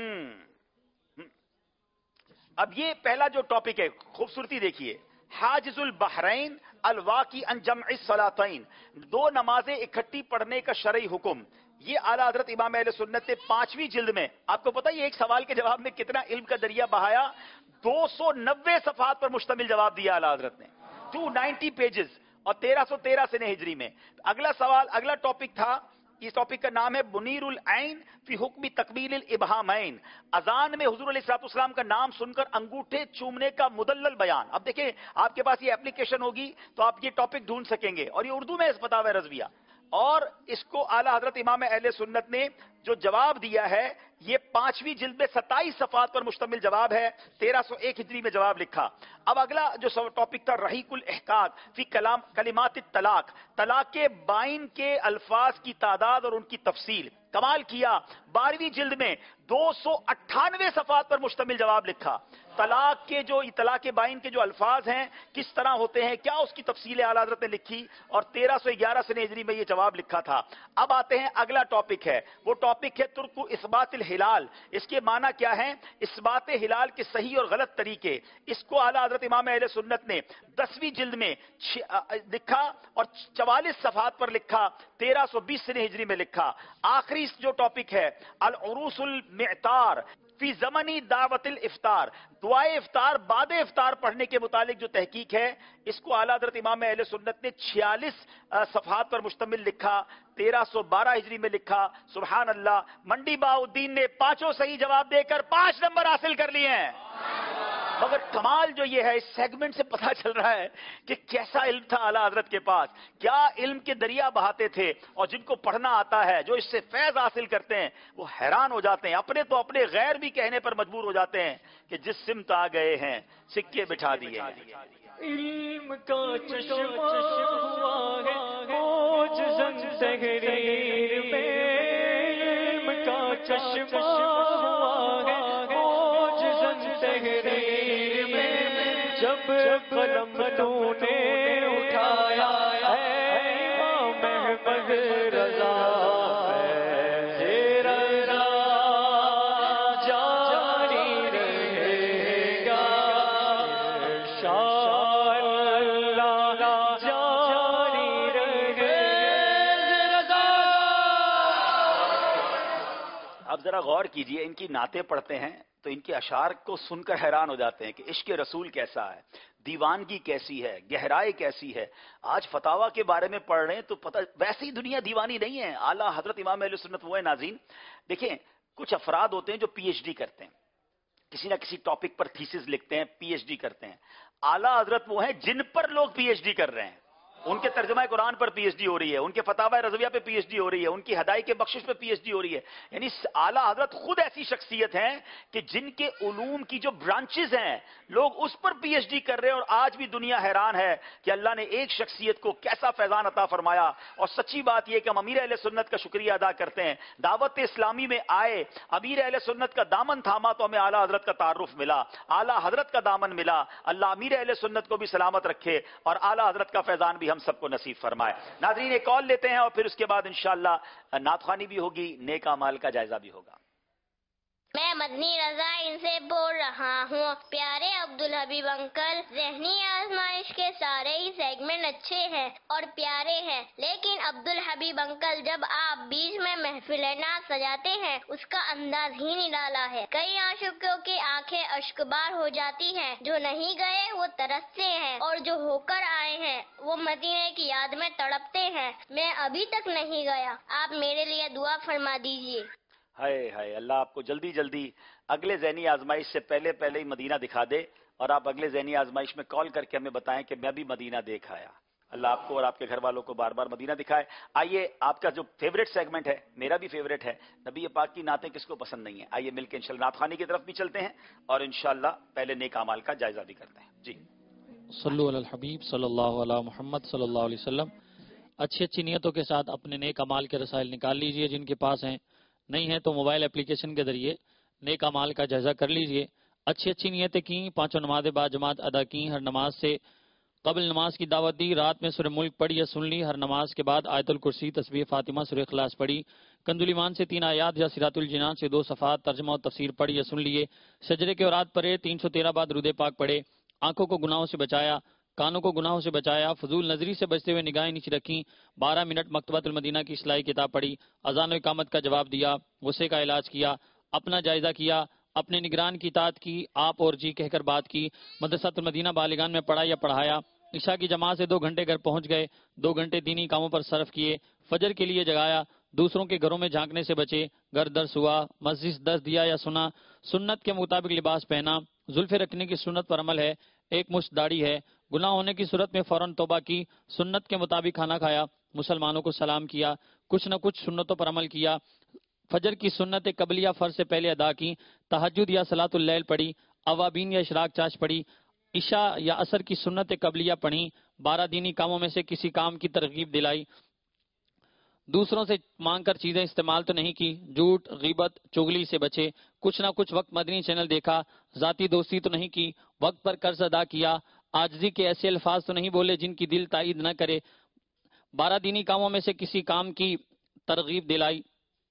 اب یہ پہلا جو ٹاپک ہے، خوبصورتی دیکھیے، حاجز البحرین الواقی عن جمع الصلاتین، 2 نمازیں اکٹھی پڑھنے کا شرعی حکم. یہ اعلیٰ حضرت امام اہل سنت نے 5ویں جلد میں، آپ کو پتا یہ ایک سوال کے جواب میں کتنا علم کا دریا بہایا، 290 صفحات پر مشتمل جواب دیا اعلیٰ حضرت نے، 290 پیجز، اور 1313 سنہ ہجری میں. اگلا سوال، اگلا ٹاپک تھا، اس ٹاپک کا نام ہے منیر العین فی حکم تقبیل الابہامین، اذان میں حضور علیہ الصلوۃ والسلام کا نام سن کر انگوٹھے چومنے کا مدلل بیان. اب دیکھیں آپ کے پاس یہ اپلیکیشن ہوگی تو آپ یہ ٹاپک ڈھونڈ سکیں گے، اور یہ اردو میں فتاوی رضویہ، اور اس کو اعلیٰ حضرت امام اہل سنت نے جو جواب دیا ہے یہ 5ویں جلد میں 27 صفحات پر مشتمل جواب ہے، 1301 ہجری میں جواب لکھا. اب اگلا جو ٹاپک تھا رحیق الاحقاق فی کلمات الطلاق، طلاق کے بائن کے الفاظ کی تعداد اور ان کی تفصیل. کمال کیا، 12ویں جلد میں 298 صفحات پر مشتمل جواب لکھا. طلاق کے جو طلاق بائن کے جو الفاظ ہیں کس طرح ہوتے ہیں، کیا اس کی تفصیل اعلیٰ حضرت نے لکھی، اور 1311 سنہ ہجری میں یہ جواب لکھا تھا. اب آتے ہیں اگلا ٹاپک ہے، وہ ٹاپک ہے ترک اثبات الہلال. اس کے معنی کیا ہے، اثبات ہلال کے صحیح اور غلط طریقے. اس کو اعلیٰ حضرت امام اہل سنت نے 10ویں جلد میں لکھا اور 44 صفحات پر لکھا، 1320 سنہ ہجری میں لکھا. آخری جو ٹاپک ہے العروس المعتار فی زمنی دعوت الافطار، دعائے افطار بعد افطار پڑھنے کے متعلق جو تحقیق ہے، اس کو اعلیٰ حضرت امام اہل سنت نے 46 صفحات پر مشتمل لکھا، 1312 ہجری میں لکھا. سبحان اللہ، منڈی بہاؤدین نے 5 صحیح جواب دے کر 5 نمبر حاصل کر لیے ہیں. مگر کمال جو یہ ہے، اس سیگمنٹ سے پتہ چل رہا ہے کہ کیسا علم تھا اعلیٰ حضرت کے پاس، کیا علم کے دریا بہاتے تھے، اور جن کو پڑھنا آتا ہے، جو اس سے فیض حاصل کرتے ہیں، وہ حیران ہو جاتے ہیں. اپنے تو اپنے غیر بھی کہنے پر مجبور ہو جاتے ہیں کہ جس سمت آ گئے ہیں سکے بٹھا دیے ہیں. علم کا چشمہ ہوا ہے موج زن تحریر میں، علم کا چشمہ ہوا ہے موج زن تحریر میں، جب قلم تو نے اٹھایا ہے امام احمد رضا ذرا غور کیجئے، ان کی نعتیں پڑھتے ہیں تو ان کے اشعار کو سن کر حیران ہو جاتے ہیں کہ عشق رسول کیسا ہے، دیوانگی کیسی ہے، گہرائی کیسی ہے. آج فتاوا کے بارے میں پڑھ رہے ہیں تو پتہ، ویسی دنیا دیوانی نہیں ہے. اعلیٰ حضرت امام اہل سنت وہ ہے ناظرین. دیکھیں کچھ افراد ہوتے ہیں جو پی ایچ ڈی کرتے ہیں، کسی نہ کسی ٹاپک پر تھیسس لکھتے ہیں، پی ایچ ڈی کرتے ہیں. اعلیٰ حضرت وہ ہیں جن پر لوگ پی ایچ ڈی کر رہے ہیں. ان کے ترجمہ قرآن پر پی ایچ ڈی ہو رہی ہے، ان کے فتاوی رضویہ پہ پی ایچ ڈی ہو رہی ہے، ان کی ہدائی کے بخشش پہ پی ایچ ڈی ہو رہی ہے. یعنی اعلیٰ حضرت خود ایسی شخصیت ہیں کہ جن کے علوم کی جو برانچز ہیں لوگ اس پر پی ایچ ڈی کر رہے ہیں. اور آج بھی دنیا حیران ہے کہ اللہ نے ایک شخصیت کو کیسا فیضان عطا فرمایا. اور سچی بات یہ کہ ہم امیر اہل سنت کا شکریہ ادا کرتے ہیں. دعوت اسلامی میں آئے، امیر اہل سنت کا دامن تھاما تو ہمیں اعلیٰ حضرت کا تعارف ملا، اعلیٰ حضرت کا دامن ملا. اللہ امیر اہل سنت کو بھی سلامت رکھے اور اعلیٰ حضرت کا فیضان بھی ہم سب کو نصیب فرمائے. ناظرین ایک کال لیتے ہیں اور پھر اس کے بعد انشاءاللہ نعت خوانی بھی ہوگی، نیک اعمال کا جائزہ بھی ہوگا. میں مدنی رضا ان سے بول رہا ہوں. پیارے عبدالحبیب انکل، ذہنی آزمائش کے سارے ہی سیگمنٹ اچھے ہیں اور پیارے ہیں، لیکن عبدالحبیب انکل جب آپ بیچ میں محفل نعت سجاتے ہیں اس کا انداز ہی نرالا ہے. کئی عاشقوں کی آنکھیں اشکبار ہو جاتی ہیں، جو نہیں گئے وہ ترستے ہیں اور جو ہو کر آئے ہیں وہ مدینے کی یاد میں تڑپتے ہیں. میں ابھی تک نہیں گیا، آپ میرے لیے دعا فرما دیجیے. ہائے ہائے، اللہ آپ کو جلدی جلدی اگلے ذہنی آزمائش سے پہلے ہی مدینہ دکھا دے، اور آپ اگلے ذہنی آزمائش میں کال کر کے ہمیں بتائیں کہ میں بھی مدینہ دیکھ آیا. اللہ آپ کو اور آپ کے گھر والوں کو بار بار مدینہ دکھائے. آئیے، آپ کا جو فیوریٹ سیگمنٹ ہے، میرا بھی فیوریٹ ہے، نبی پاک کی نعتیں کس کو پسند نہیں ہیں. آئیے مل کے انشاءاللہ نعت خوانی کی طرف بھی چلتے ہیں اور انشاءاللہ پہلے نیک اعمال کا جائزہ بھی کرتے ہیں. جی صلو علی الحبیب صلی اللہ علی محمد صلی اللہ علیہ وسلم. اچھی اچھی نیتوں کے ساتھ اپنے نیک اعمال کے رسائل نکال لیجئے. جن کے پاس ہیں نہیں ہیں تو موبائل اپلیکیشن کے ذریعے نیک اعمال کا جائزہ کر لیجئے. اچھی اچھی نیتیں کی، پانچوں نمازیں با جماعت ادا کی، ہر نماز سے قبل نماز کی دعوت دی، رات میں سورہ ملک پڑھی یا سن لی، ہر نماز کے بعد آیت الکرسی، تسبیح فاطمہ، سورہ اخلاص پڑھی، کنز ایمان سے 3 آیات یا صراط الجنان سے 2 صفحات ترجمہ و تفسیر پڑھی یا سن لیے، شجرے کے اوراد پڑھے، 313 بار درود پاک پڑھے، آنکھوں کو گناہوں سے بچایا، کانوں کو گناہوں سے بچایا، فضول نظری سے بچتے ہوئے نگاہیں نیچے رکھیں، 12 منٹ مکتبۃ المدینہ کی اصلاحی کتاب پڑھی، اذان و اقامت کا جواب دیا، غصے کا علاج کیا، اپنا جائزہ کیا، اپنے نگران کی اطاعت کی، آپ اور جی کہہ کر بات کی، مدرسۃ المدینہ بالغان میں پڑھا یا پڑھایا، عشاء کی جماعت سے 2 گھنٹے گھر پہنچ گئے، 2 گھنٹے دینی کاموں پر صرف کیے، فجر کے لیے جگایا، دوسروں کے گھروں میں جھانکنے سے بچے، گھر درس ہوا، مسجد درس دیا یا سنا، سنت کے مطابق لباس پہنا، زلفے رکھنے کی سنت پر عمل ہے، 1 مشت داڑھی ہے، گناہ ہونے کی صورت میں فوراً توبہ کی، سنت کے مطابق کھانا کھایا، مسلمانوں کو سلام کیا، کچھ نہ کچھ سنتوں پر عمل کیا، فجر کی سنت قبلیہ فرض سے پہلے ادا کی، تہجد یا صلاۃ اللیل پڑھی، اوابین یا اشراق چاش پڑھی، عشاء یا عصر کی سنت قبلیہ پڑھی، 12 دینی کاموں میں سے کسی کام کی ترغیب دلائی، دوسروں سے مانگ کر چیزیں استعمال تو نہیں کی، جھوٹ، غیبت، چغلی سے بچے، کچھ نہ کچھ وقت مدنی چینل دیکھا، ذاتی دوستی تو نہیں کی، وقت پر قرض ادا کیا، عاجزی کے ایسے الفاظ تو نہیں بولے جن کی دل تائید نہ کرے، 12 دینی کاموں میں سے کسی کام کی ترغیب دلائی،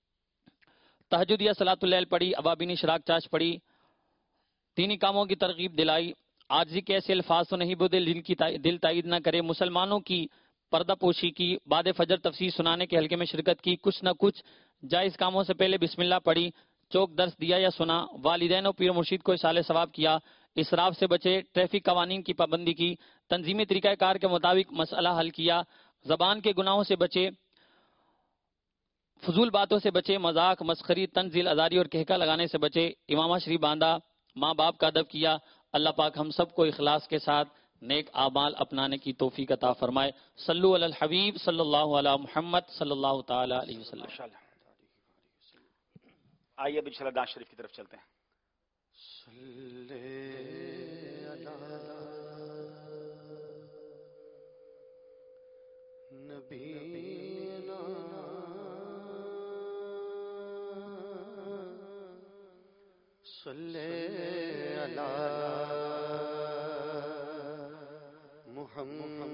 تہجد یا صلاۃ اللیل پڑھی، اوابین اشراق چاش پڑھی، دینی کاموں کی ترغیب دلائی، عاجزی کے ایسے الفاظ تو نہیں بولے جن کی دل تائید نہ کرے، مسلمانوں کی پردہ پوشی کی، بعد فجر تفسیر سنانے کے حلقے میں شرکت کی، کچھ نہ کچھ جائز کاموں سے پہلے بسم اللہ پڑھی، چوک درس دیا یا سنا، والدین و پیر مرشید کو اصالہ ثواب کیا، اسراف سے بچے، ٹریفک قوانین کی پابندی کی، تنظیمی طریقہ کار کے مطابق مسئلہ حل کیا، زبان کے گناہوں سے بچے، فضول باتوں سے بچے، مذاق، مسخری، تنزیل ازاری اور کہکا لگانے سے بچے، امامہ شریف باندھا، ماں باپ کا ادب کیا. اللہ پاک ہم سب کو اخلاص کے ساتھ نیک اعمال اپنانے کی توفیق عطا فرمائے. صلو علی الحبیب صلی اللہ علی محمد صلی اللہ تعالی علیہ وسلم. آئیے اب انشاءاللہ دعا شریف کی طرف چلتے ہیں. صلی علی محمد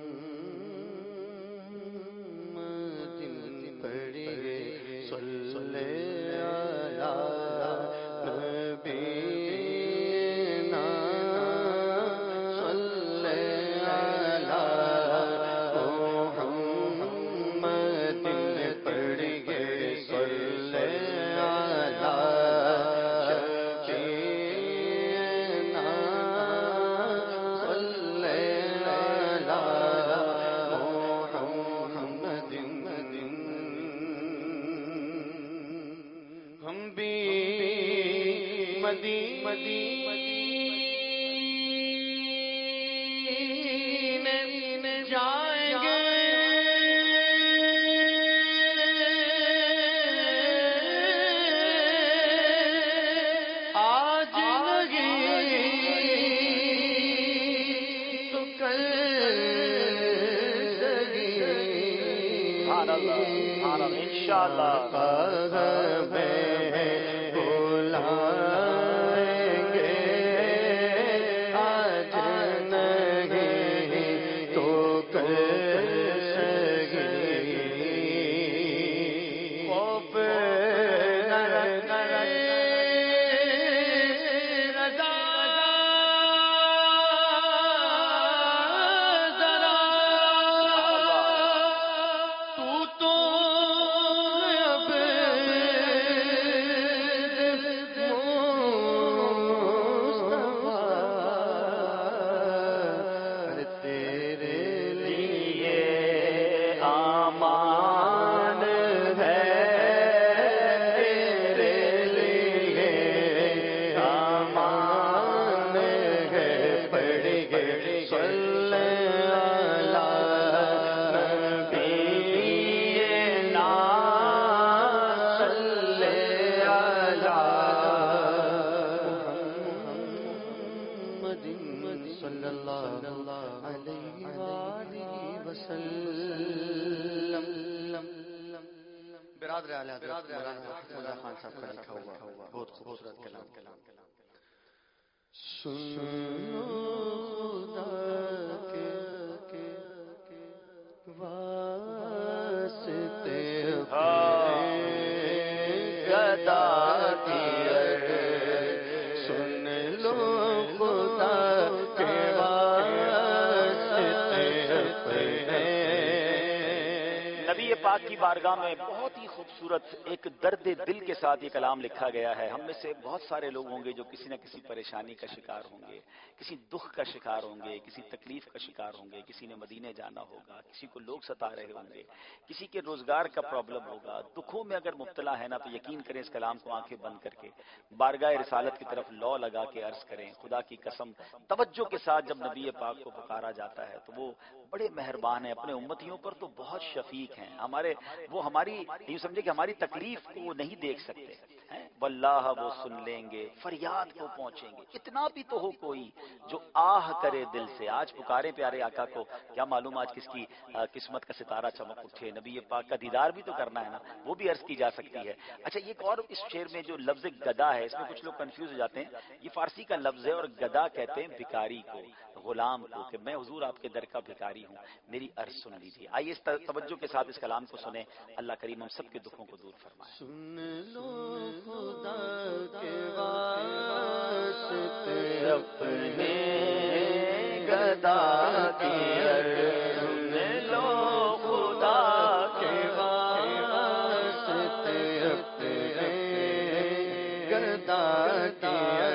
پڑھیے صلی علی نبینا صلی علی محمد پڑھیے صلی اللہ علیہ وآلہ وسلم. برادر اعلیٰ حضرت مولانا خان صاحب کا لکھا ہوا بہت خوبصورت کلام. سنو خدا کے واسطے گدا دیے، سن لو خدا کے واسطے اپنے. نبی پاک کی بارگاہ میں بہت ہی خوبصورت ایک درد دل کے ساتھ یہ کلام لکھا گیا ہے. ہم میں سے بہت سارے لوگ ہوں گے جو کسی نہ کسی پریشانی کا شکار ہوں گے، کسی دکھ کا شکار ہوں گے، کسی تکلیف کا شکار ہوں گے. کسی نے مدینے جانا ہوگا، کسی کو لوگ ستا رہے ہوں گے، کسی کے روزگار کا پرابلم ہوگا. دکھوں میں اگر مبتلا ہے نا تو یقین کریں اس کلام کو آنکھیں بند کر کے بارگاہ رسالت کی طرف لو لگا کے عرض کریں. خدا کی قسم توجہ کے ساتھ جب نبی پاک کو پکارا جاتا ہے تو وہ بڑے مہربان ہیں، اپنے امتیوں پر تو بہت شفیق ہیں. وہ ہماری یوں سمجھے کہ ہماری تکلیف کو نہیں دیکھ سکتے ہیں، واللہ وہ سن لیں گے، فریاد کو پہنچیں گے. اتنا بھی تو ہو کوئی جو آہ کرے دل سے. آج پکارے پیارے آقا کو، کیا معلوم آج کس کی قسمت کا ستارہ چمک اٹھے. نبی پاک کا دیدار بھی تو کرنا ہے نا، وہ بھی عرض کی جا سکتی ہے. اچھا ایک اور اس شعر میں جو لفظ گدا ہے، اس میں کچھ لوگ کنفیوز ہو جاتے ہیں. یہ فارسی کا لفظ ہے اور گدا کہتے ہیں بھکاری کو، غلام کو، کہ میں حضور آپ کے در کا بھکاری ہوں، میری عرض سن لیجیے. آئیے اس توجہ کے ساتھ اس کلام کو سنیں. اللہ کریم ہم سب کے دکھوں کو دور فرمائے. سن لو خدا کے واسطے اپنے گدا دیے، سن لو خدا کے واسطے اپنے گدا دیے.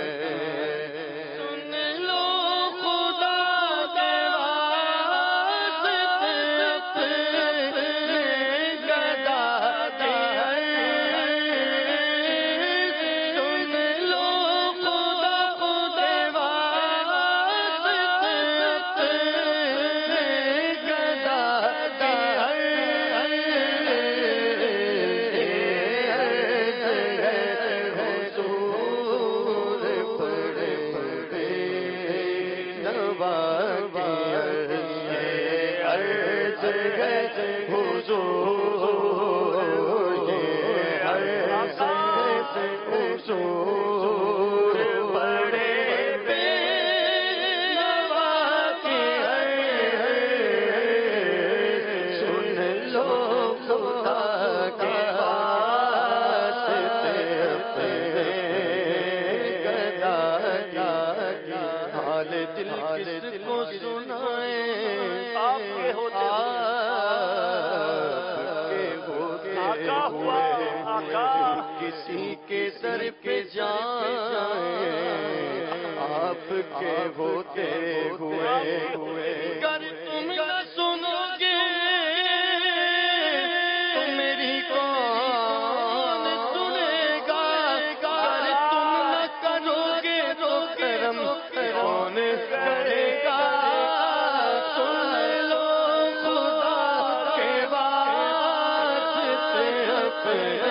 کسی کے در پہ جائیں آپ کے ہوتے ہوئے، گر تم نہ سنو گے تو میری کون سنے گا، گر تم نہ کرو گے تو کرم کون کرے گا. سن لو خدا کے واسطے اپنے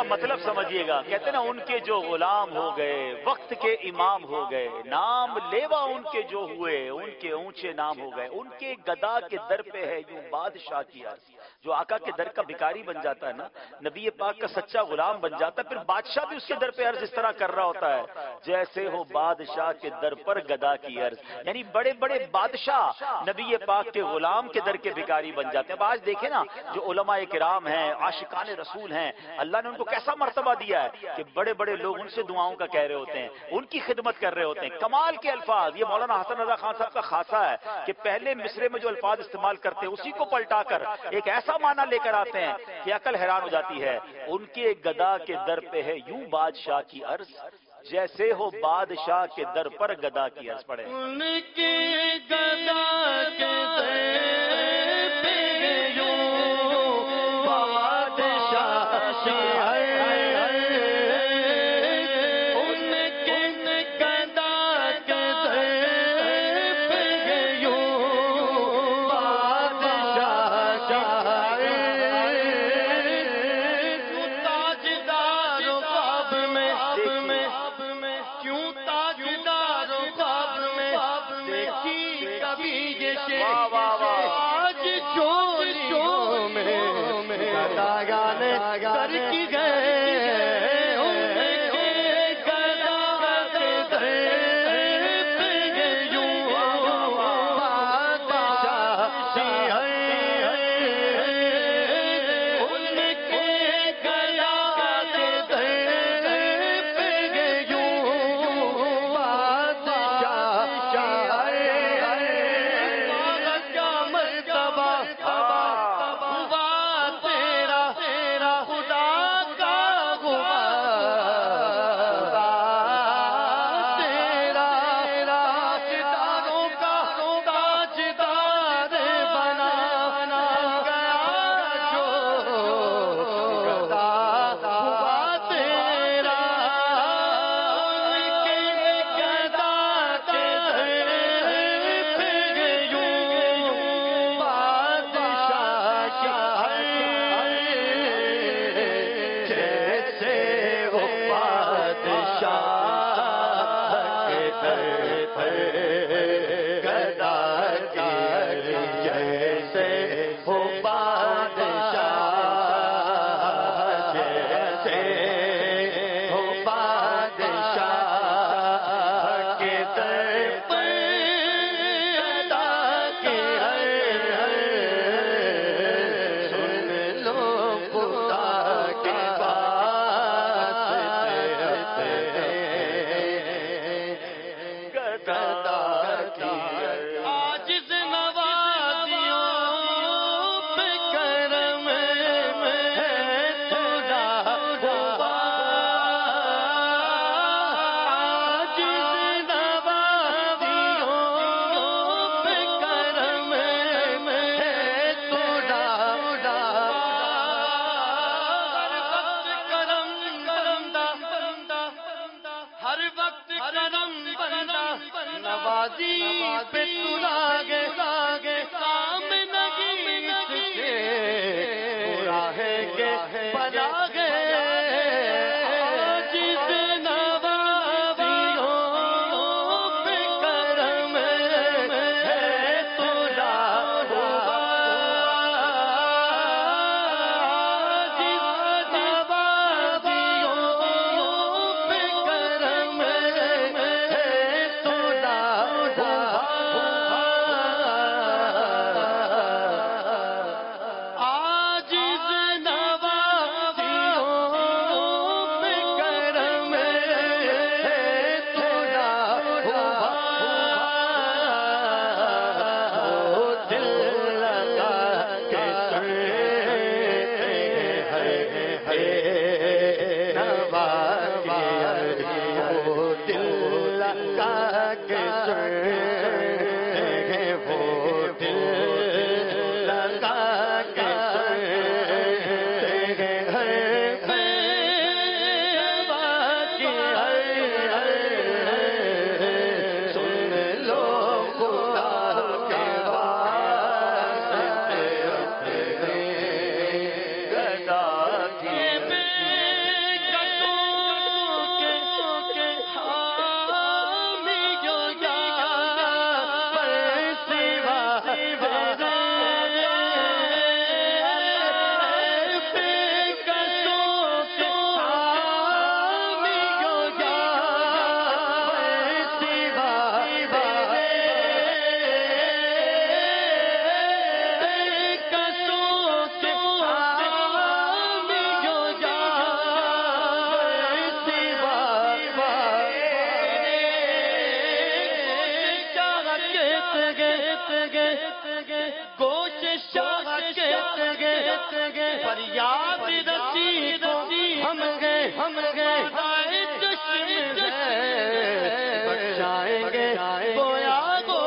مطلب سمجھیے گا. کہتے ہیں نا ان کے جو غلام ہو گئے وقت کے امام ہو گئے, نام لیوا ان کے جو ہوئے ان کے اونچے نام ہو گئے. ان کے گدا کے در پہ ہے یوں بادشاہ کی عرض. جو آقا کے در کا بھکاری بن جاتا ہے نا, نبی پاک کا سچا غلام بن جاتا ہے, پھر بادشاہ بھی اس کے در پہ عرض اس طرح کر رہا ہوتا ہے جیسے ہو بادشاہ کے در پر گدا کی عرض. یعنی بڑے بڑے بادشاہ نبی پاک کے غلام کے در کے بھکاری بن جاتے ہیں. اب آج دیکھیں نا جو علماء کرام ہیں, عاشقان رسول ہیں, اللہ نے ان کو کیسا مرتبہ دیا ہے کہ بڑے بڑے لوگ ان سے دعاؤں کا کہہ رہے ہوتے ہیں, ان کی خدمت کر رہے ہوتے ہیں. کمال کے الفاظ. یہ مولانا حسن رضا خان صاحب کا خاصہ ہے کہ پہلے مصرے میں جو الفاظ استعمال کرتے ہیں اسی کو پلٹا کر ایک ایسا معنی لے کر آتے ہیں کہ عقل حیران ہو جاتی ہے. ان کے گدا کے در پہ ہے یوں بادشاہ کی عرض جیسے ہو بادشاہ کے در پر گدا کی عرض. پڑھے ان کے گدا کے در پہ یوں بادشاہ کی گے فریاد رسی کو ہم گئے چشم بچائیں گے گویا گو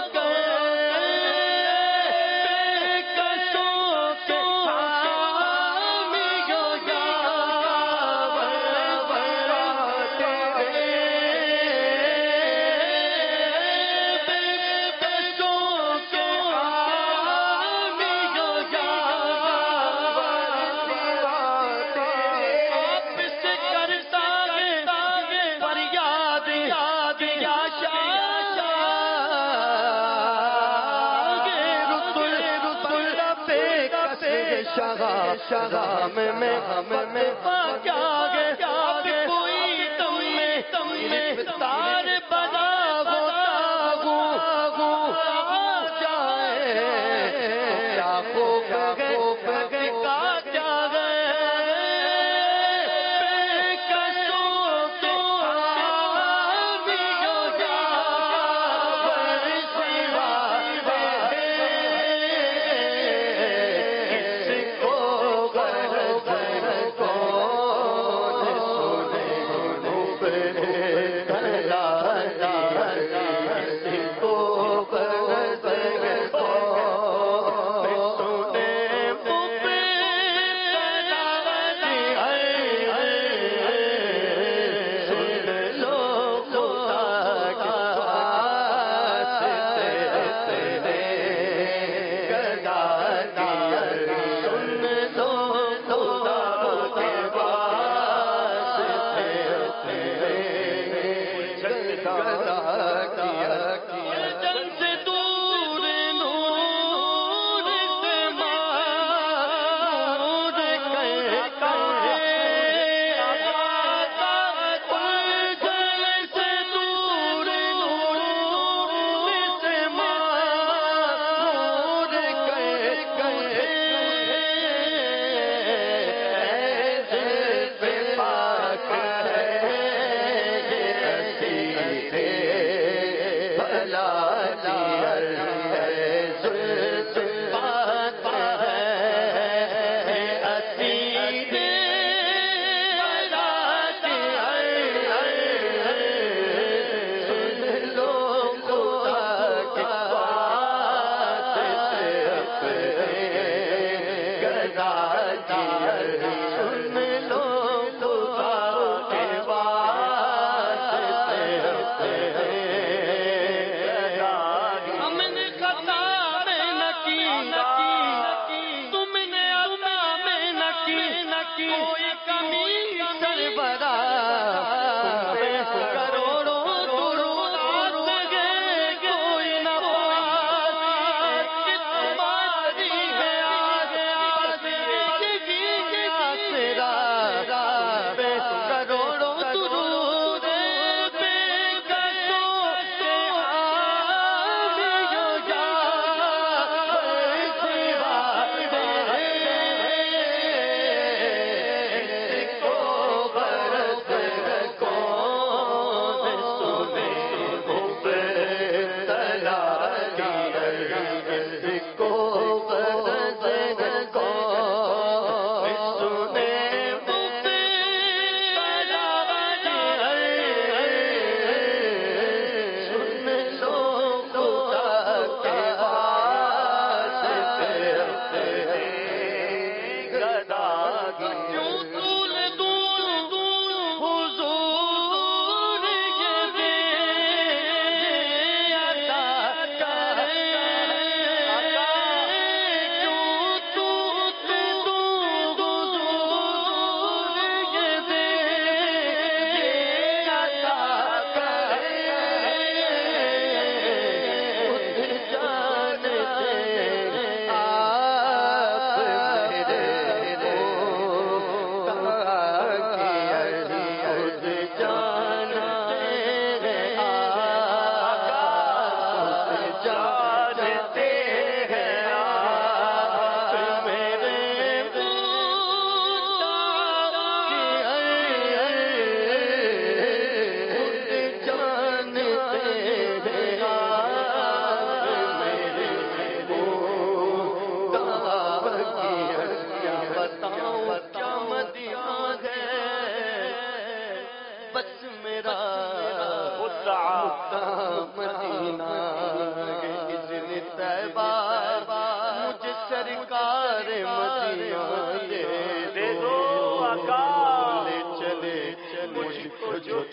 شغام میں کوئی تم میں تار بنا گو جائے کیا خوب گئے کا جائے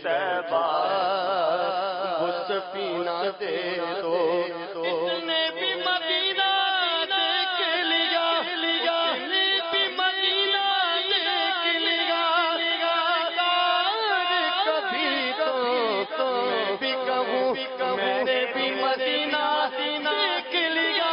तैबा वो सफीना दे दो। इसने भी मदीना देख लिया, इसने भी मदीना देख लिया, कभी तो मैं भी कहूँ मैंने भी मदीना देख लिया।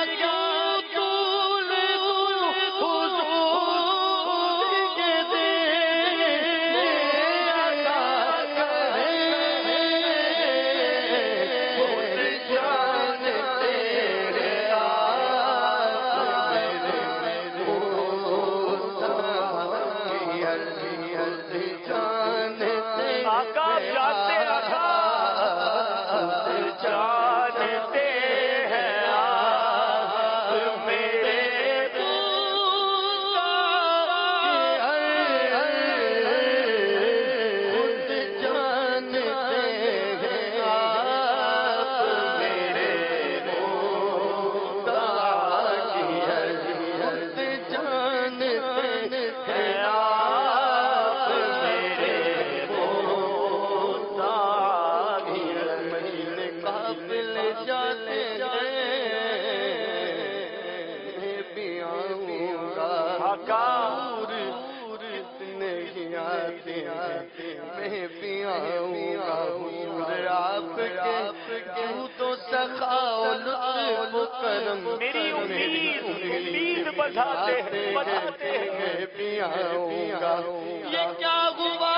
मेरी उम्मीद बधाते हैं भी आऊंगा। ये क्या हुआ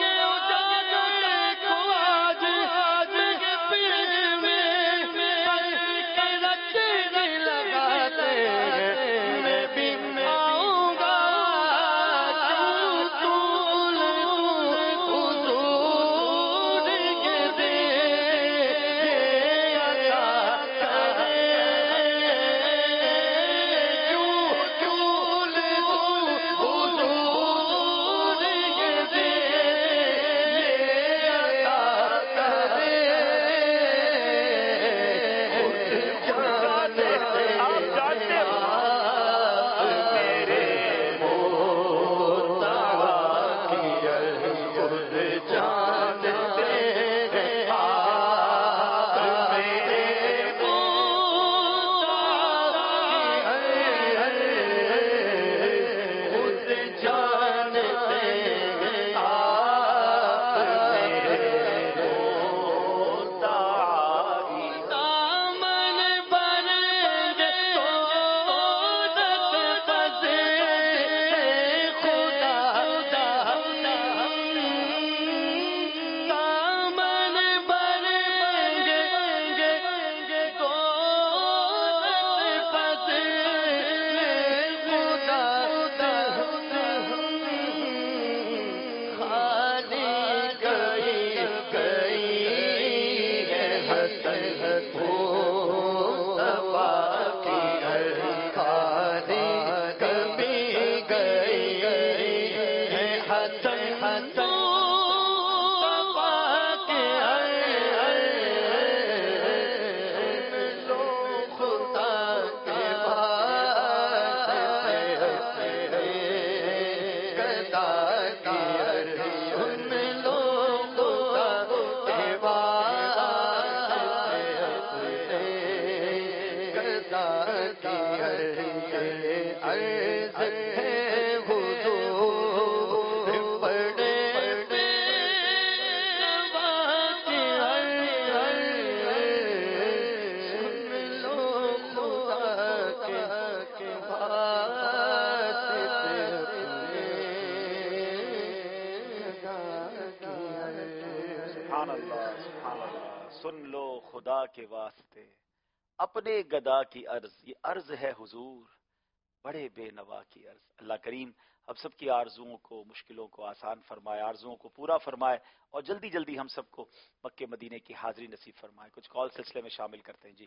سن لو خدا کے واسطے اپنے گدا کی عرض، یہ عرض ہے حضور بڑے بے نوا کی عرض۔ اللہ کریم ہم سب کی آرزوؤں کو، مشکلوں کو آسان فرمائے، آرزوؤں کو پورا فرمائے، اور جلدی جلدی ہم سب کو مکے مدینے کی حاضری نصیب فرمائے۔ کچھ کال سلسلے میں شامل کرتے ہیں جی۔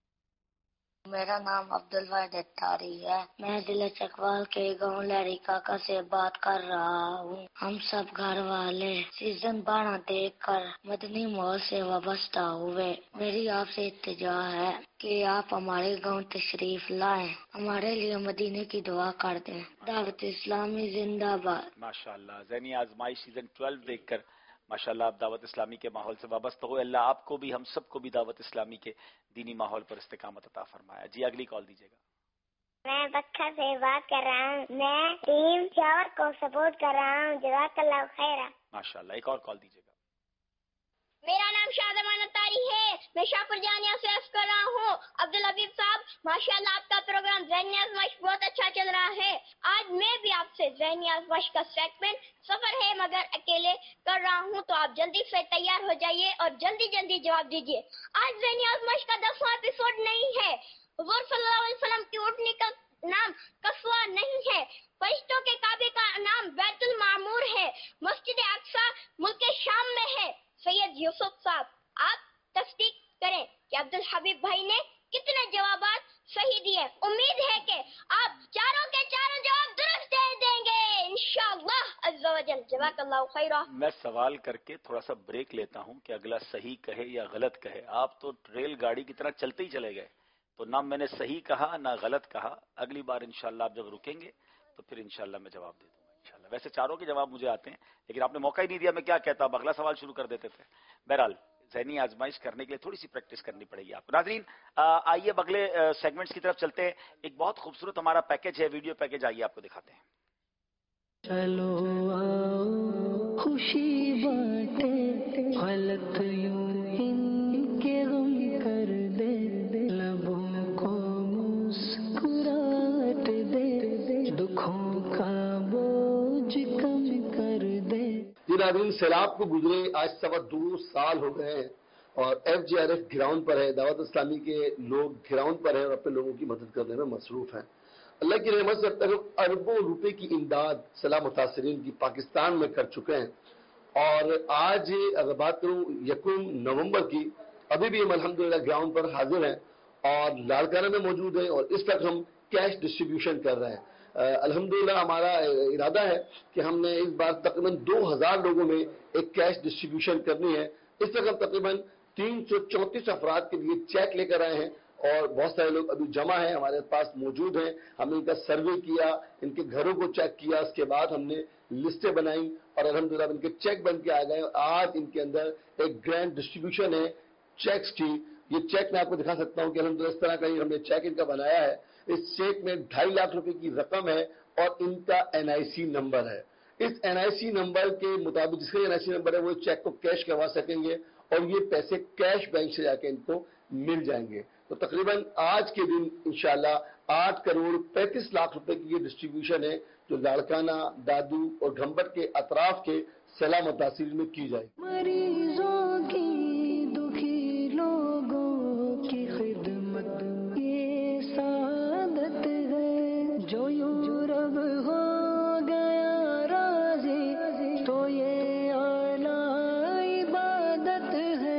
میرا نام عبدالواحد اختاری ہے، میں ضلع چکوال کے گاؤں لہری کاکا سے بات کر رہا ہوں۔ ہم سب گھر والے سیزن 12 دیکھ کر مدنی ماحول سے وابستہ ہوئے۔ میری آپ سے التجا ہے کہ آپ ہمارے گاؤں تشریف لائیں، ہمارے لیے مدینے کی دعا کر دیں۔ دعوت اسلامی زندہ باد۔ ماشاءاللہ، ذہنی آزمائش سیزن 12 دیکھ کر माशाल्लाह आप दावत इस्लामी के माहौल से वाबस्ता हो। अल्लाह आपको भी हम सबको भी दावत इस्लामी के दीनी माहौल पर इस्तिकामत अता फरमाया। जी अगली कॉल दीजिएगा। मैं बक्खा से बात कर रहा हूँ। मैं टीम पेशावर को सपोर्ट कर रहा हूँ। जज़ाकल्लाह खैरा। माशाल्लाह एक और कॉल दीजिएगा। मेरा नाम शाहजमान अत्तारी है। मैं शाहपुर जानिया से अर्ज कर रहा हूँ। अब्दुल हबीब साहब माशाल्लाह आपका प्रोग्राम ज़हनी आज़माइश बहुत अच्छा चल रहा है। आज मैं भी आपसे ज़हनी आज़माइश का सेगमेंट सफर है मगर अकेले कर रहा हूँ, तो आप जल्दी से तैयार हो जाइए और जल्दी जल्दी जवाब दीजिए। आज ज़हनी आज़माइश का 10वां एपिसोड नहीं है। हुज़ूर सल्लल्लाहु अलैहि वसल्लम की उठनी का नाम कस्वा नहीं है। फरिश्तों के काबे का नाम बैतुल मामूर है। मस्जिद अक्सा मुल्क शाम में है। सैयद यूसुफ साहब आप तस्दीक करें कि अब्दुल हबीब भाई ने कितने जवाबात सही दिए। उम्मीद है कि आप चारों के चारों जवाब दुरुस्त दे देंगे इंशाअल्लाह अज़्ज़ा वजल। जज़ाकल्लाहु खैरा। मैं सवाल करके थोड़ा सा ब्रेक लेता हूँ कि अगला सही कहे या गलत कहे। आप तो रेलगाड़ी की तरह चलते ही चले गए, तो ना मैंने सही कहा ना गलत कहा। अगली बार इंशाल्लाह आप जब रुकेंगे तो फिर इंशाल्लाह मैं जवाब दे दूंगा इंशाल्लाह। वैसे चारों के जवाब मुझे आते हैं, लेकिन आपने मौका ही नहीं दिया। मैं क्या कहता, अब अगला सवाल शुरू कर देते थे। बहरहाल ज़हनी आजमाइश करने के लिए थोड़ी सी प्रैक्टिस करनी पड़ेगी आपको। नाज़रीन आइए अब अगले सेगमेंट्स की तरफ चलते हैं। एक बहुत खूबसूरत हमारा पैकेज है, वीडियो पैकेज, आइए आपको दिखाते हैं। चलो आओ खुशी बांटे, गलत यूं इनके गम कर दे, लबों को मुस्कुराहट दे, दुखों का बोझ कम कर दे। जी नाज़रीन, सैलाब को गुजरे आज 2.25 साल हो गए हैं और FGRF ग्राउंड पर है। दावत इस्लामी के लोग ग्राउंड पर हैं और अपने लोगों की मदद करने में मसरूफ हैं। अल्लाह की रहमत से अब तक अरबों रुपए की इमदाद सैलाब मुतासरीन की पाकिस्तान में कर चुके हैं। और आज अगर बात करूं 1 नवंबर की, अभी भी हम अल्हम्दुलिल्लाह ग्राउंड पर हाजिर हैं और लालकाना में मौजूद हैं और इस वक्त हम कैश डिस्ट्रीब्यूशन कर रहे हैं। अल्हम्दुलिल्लाह हमारा इरादा है कि हमने इस बार तकरीबन 2000 लोगों में एक कैश डिस्ट्रीब्यूशन करनी है। इस वक्त हम तकरीबन 334 अफराद के लिए चेक लेकर आए हैं और बहुत सारे लोग अभी जमा हैं, हमारे पास मौजूद हैं। हमने इनका सर्वे किया, इनके घरों को चेक किया, उसके बाद हमने लिस्टें बनाई और अल्हम्दुलिल्लाह इनके चेक बन के आ गए। आज इनके अंदर एक ग्रैंड डिस्ट्रीब्यूशन है चेक्स की। ये चेक मैं आपको दिखा सकता हूँ कि अल्हम्दुलिल्लाह इस तरह का ही हमने चेक इनका बनाया है। इस चेक में 2.5 लाख रुपए की रकम है और इनका NIC नंबर है। इस NIC नंबर के मुताबिक जिसका NIC नंबर है वो चेक को कैश करवा सकेंगे और ये पैसे कैश बैंक से जाके इनको मिल जाएंगे। तो तकरीबन आज के दिन इंशाल्लाह 8 करोड़ 35 लाख रुपए की ये डिस्ट्रीब्यूशन है जो लाड़काना, दादू और घंबट के अतराफ के सैलाब मुतासिरीन में की जाएगी। मरीजों की, दुखी लोगों की खिदमत ये सादत है। जो यूरब हो गया राजी तो ये आला इबादत है।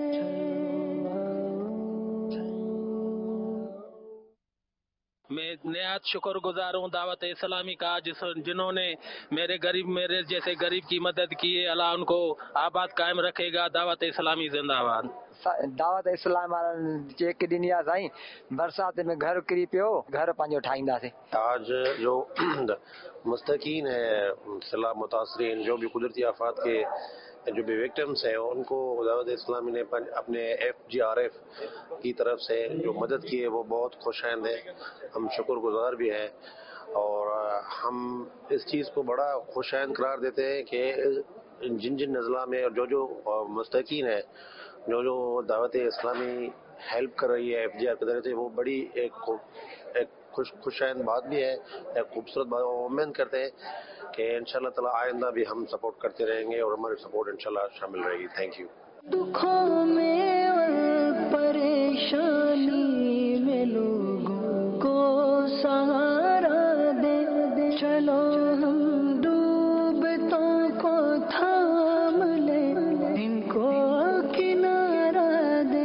मैं निहायत शुक्रगुजार हूँ दावत इस्लामी का, जिन्होंने मेरे जैसे गरीब की मदद की है। अल्लाह उनको आबाद कायम रखेगा। दावत इस्लामी जिंदाबाद। दावत इस्लाम वारनि चेक ॾिनी आहे साईं, बरसात में घर किरी पियो, घर पंहिंजो ठाहींदासीं। आज जो मुस्तकीन है, सैलाब मुतासरीन, जो भी कुदरती आफात के जो भी विक्टिम्स हैं, उनको दावत इस्लामी ने अपने FGRF की तरफ से जो मदद की है वो बहुत खुशआमद है। हम शुक्रगुजार भी हैं और हम इस चीज़ को बड़ा खुशआमद करार देते हैं कि जिन नज़ला में जो मुस्तकीन है, जो दावत इस्लामी हेल्प कर रही है FGRF की तरफ से, वो बड़ी एक खुशआमद बात भी है, एक खूबसूरत बात। उम्मीद करते हैं कि इंशाल्लाह ताला आइंदा भी हम सपोर्ट करते रहेंगे और हमारी सपोर्ट इंशाल्लाह शामिल रहेगी। Thank you. दुखों में और परेशानी में लोगों को सहारा दे, चलो हम डूबतों को थाम ले, इनको किनारा दे।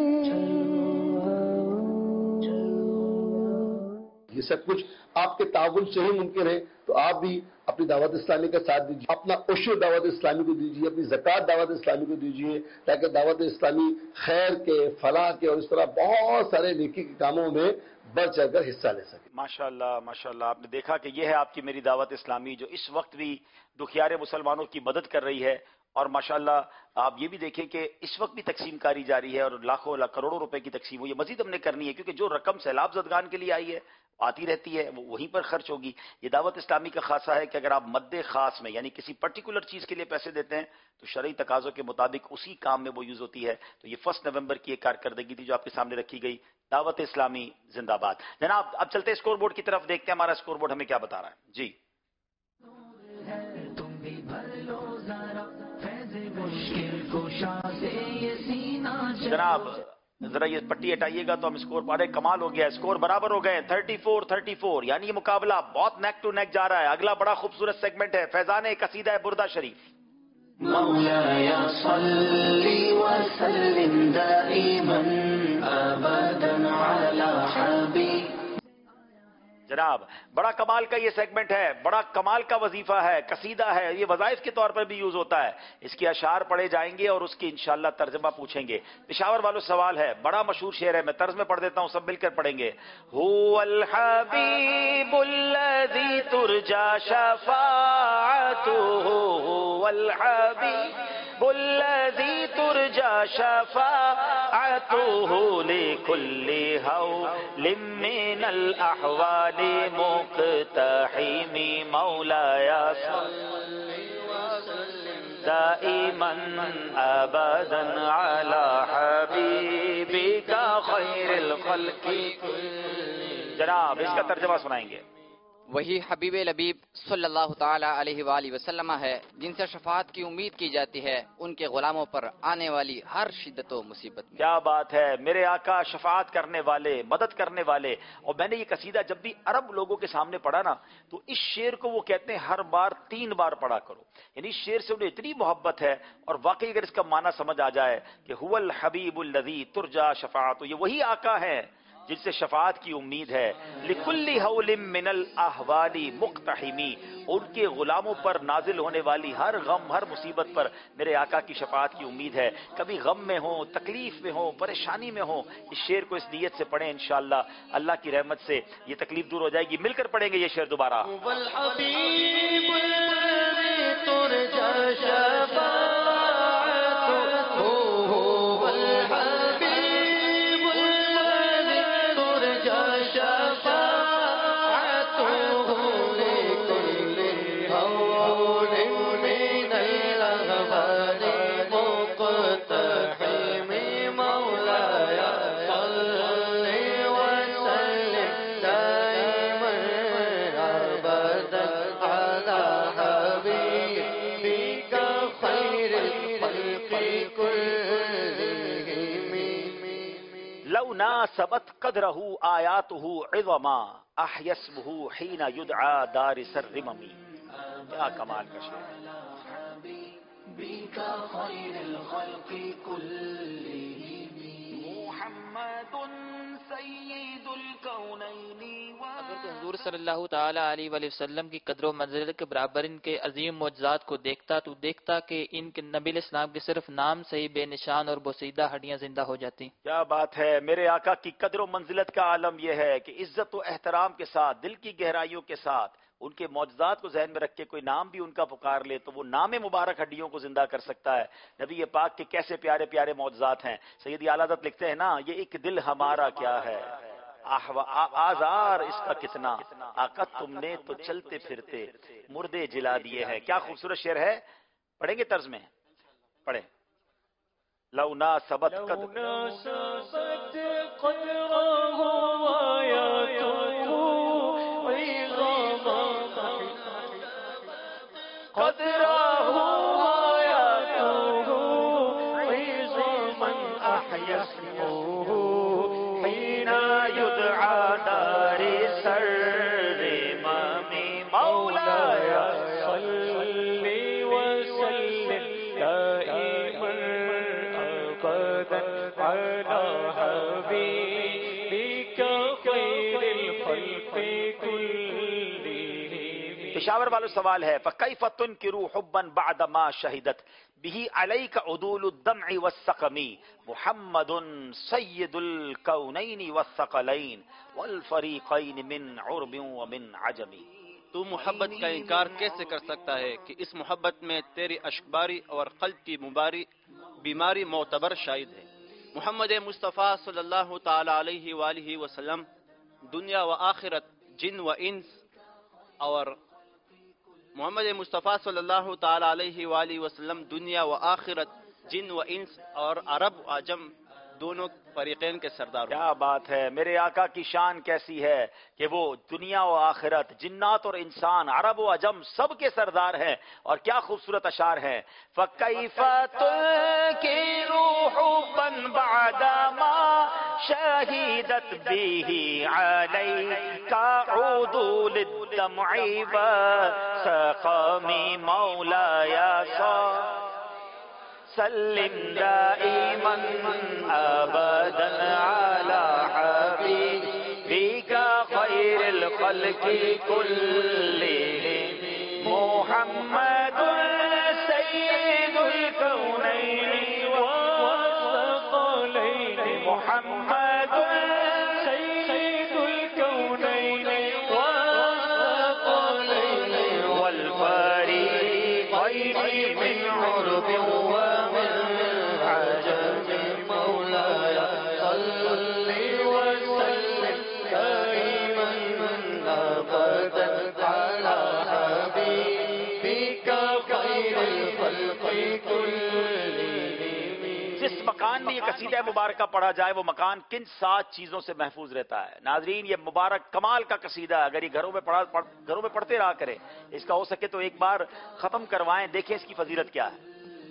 ये सब कुछ आपके ताउन से ही मुमकिन है। तो आप भी अपनी दावत इस्लामी का साथ दीजिए, अपना उशर दावत इस्लामी को दीजिए, अपनी ज़कात दावत इस्लामी को दीजिए, ताकि दावत इस्लामी खैर के, फलाह के और इस तरह बहुत सारे नेकी के कामों में बढ़ चढ़कर हिस्सा ले सके। माशाल्लाह माशाल्लाह। आपने देखा कि यह है आपकी मेरी दावत इस्लामी, जो इस वक्त भी दुखियारे मुसलमानों की मदद कर रही है اور ماشاءاللہ آپ یہ بھی دیکھیں کہ اس وقت بھی تقسیم کاری جاری ہے اور لاکھوں کروڑوں روپے کی تقسیم ہوئی ہے. مزید ہم نے کرنی ہے کیونکہ جو رقم سیلاب زدگان کے لیے آئی ہے آتی رہتی ہے وہ وہیں پر خرچ ہوگی. یہ دعوت اسلامی کا خاصہ ہے کہ اگر آپ مد خاص میں یعنی کسی پرٹیکولر چیز کے لیے پیسے دیتے ہیں تو شرعی تقاضوں کے مطابق اسی کام میں وہ یوز ہوتی ہے. تو یہ 1 نومبر کی ایک کارکردگی تھی جو آپ کے سامنے رکھی گئی. دعوت اسلامی زندہ باد. جناب اب چلتے اسکور بورڈ کی طرف، دیکھتے ہیں ہمارا اسکور بورڈ ہمیں کیا بتا رہا ہے. جی جناب ذرا یہ پٹی ہٹائیے گا تو ہم اسکور پارے کمال ہو گیا. اسکور برابر ہو گئے 34-34، یعنی یہ مقابلہ بہت نیک ٹو نیک جا رہا ہے. اگلا بڑا خوبصورت سیگمنٹ ہے فیضان قصیدہ بردہ شریف. مولاي صل وسلم دائما ابدا على حبيب. جناب بڑا کمال کا یہ سیگمنٹ ہے، بڑا کمال کا وظیفہ ہے، قصیدہ ہے. یہ وظائف کے طور پر بھی یوز ہوتا ہے. اس کے اشعار پڑھے جائیں گے اور اس کی انشاءاللہ ترجمہ پوچھیں گے. پشاور والوں سوال ہے، بڑا مشہور شعر ہے، میں طرز میں پڑھ دیتا ہوں، سب مل کر پڑھیں گے. هو الحبیب الذی ترجى شفاعته، هو الحبیب الذی ترجى شفاعته لكل هول من الاحوال مقتحم. مولاي صل وسلم دائما ابدا على حبيبك خير الخلق. جناب اس کا ترجمہ سنائیں گے. وہی حبیب لبیب صلی اللہ تعالی علیہ وآلہ وسلم ہے جن سے شفاعت کی امید کی جاتی ہے ان کے غلاموں پر آنے والی ہر شدت و مصیبت میں. کیا بات ہے، میرے آقا شفاعت کرنے والے، مدد کرنے والے. اور میں نے یہ قصیدہ جب بھی عرب لوگوں کے سامنے پڑھا نا تو اس شعر کو وہ کہتے ہیں ہر بار 3 بار پڑھا کرو. یعنی اس شعر سے انہیں اتنی محبت ہے. اور واقعی اگر اس کا معنی سمجھ آ جائے کہ هو الحبیب الذی ترجى شفاعته، یہ وہی آقا ہے جن سے شفاعت کی امید ہے. لکل حول من الاحوال مقتحمی، ان کے غلاموں پر نازل ہونے والی ہر غم ہر مصیبت پر میرے آقا کی شفاعت کی امید ہے. کبھی غم میں ہوں، تکلیف میں ہوں، پریشانی میں ہوں، اس شعر کو اس نیت سے پڑھیں، انشاءاللہ اللہ کی رحمت سے یہ تکلیف دور ہو جائے گی. مل کر پڑھیں گے یہ شعر دوبارہ. ناسبت قدرہ آیاتہ عظما احیا اسمہ حین یدعا دارس الرمم. کیا کمال کا شعر. اگر تو حضور صلی اللہ تعالی علیہ وآلہ وسلم کی قدر و منزلت کے برابر ان کے عظیم معجزات کو دیکھتا تو دیکھتا کہ ان کے نبی علیہ السلام کے صرف نام سے ہی بے نشان اور بوسیدہ ہڈیاں زندہ ہو جاتی. کیا بات ہے. میرے آقا کی قدر و منزلت کا عالم یہ ہے کہ عزت و احترام کے ساتھ، دل کی گہرائیوں کے ساتھ ان کے معجزات کو ذہن میں رکھ کے کوئی نام بھی ان کا پکار لے تو وہ نام مبارک ہڈیوں کو زندہ کر سکتا ہے. نبی پاک کے کیسے پیارے پیارے معجزات ہیں. سیدی اعلیٰ حضرت لکھتے ہیں نا، یہ ایک دل ہمارا کیا ہے، آزار اس کا کتنا، آقا تم نے تو چلتے پھرتے مردے جلا دیے ہیں. کیا خوبصورت شعر ہے. پڑھیں گے طرز میں، پڑھیں. لو ناسبت پشاور والوں سوال ہے، فَكَيْفَ تُنْكِرُوا حُبًّا بَعْدَ مَا شَهِدَتْ بِهِ عَلَيْكَ عُدُولُ الدَّمْعِ وَالسَّقَمِ مُحَمَّدٌ سَيِّدُ الْكَوْنَيْنِ وَالثَّقَلَيْنِ وَالْفَرِيقَيْنِ مِنْ عُرْبٍ وَمِنْ عَجَمِ. تو محبت کا انکار کیسے کر سکتا ہے کہ اس محبت میں تیری اشکباری اور قلب کی بیماری معتبر شاہد ہے۔ محمد مصطفیٰ صلی اللہ تعالی علیہ وآلہ وسلم دنیا و آخرت جن و انس اور محمد مصطفیٰ صلی اللہ تعالی علیہ وآلہ وسلم دنیا و آخرت جن و انس اور عرب و عجم دونوں فریقین کے سردار۔ کیا بات ہے، میرے آقا کی شان کیسی ہے کہ وہ دنیا و آخرت، جنات اور انسان، عرب و عجم سب کے سردار ہیں، اور کیا خوبصورت اشعار ہیں۔ فَكَيْفَ تُنْكِرُ حُبًّا بَعْدَمَا شَهِدَتْ بِهِ عَلَيْكَ عُدُولِ الدَّمْعِ وَسَقَامِ مَوْلَايَ سلم دائما ابدا على حبيبك خير الخلق كلهم محمد سيد الكونين والثقلين محمد سيد الكونين والثقلين والفريقين من عرب مکان میں یہ قصیدہ مبارکہ پڑھا جائے وہ مکان کن 7 چیزوں سے محفوظ رہتا ہے؟ ناظرین یہ مبارک کمال کا قصیدہ ہے، اگر یہ گھروں میں پڑھتے رہا کریں، اس کا ہو سکے تو ایک بار ختم کروائیں، دیکھیں اس کی فضیلت کیا ہے۔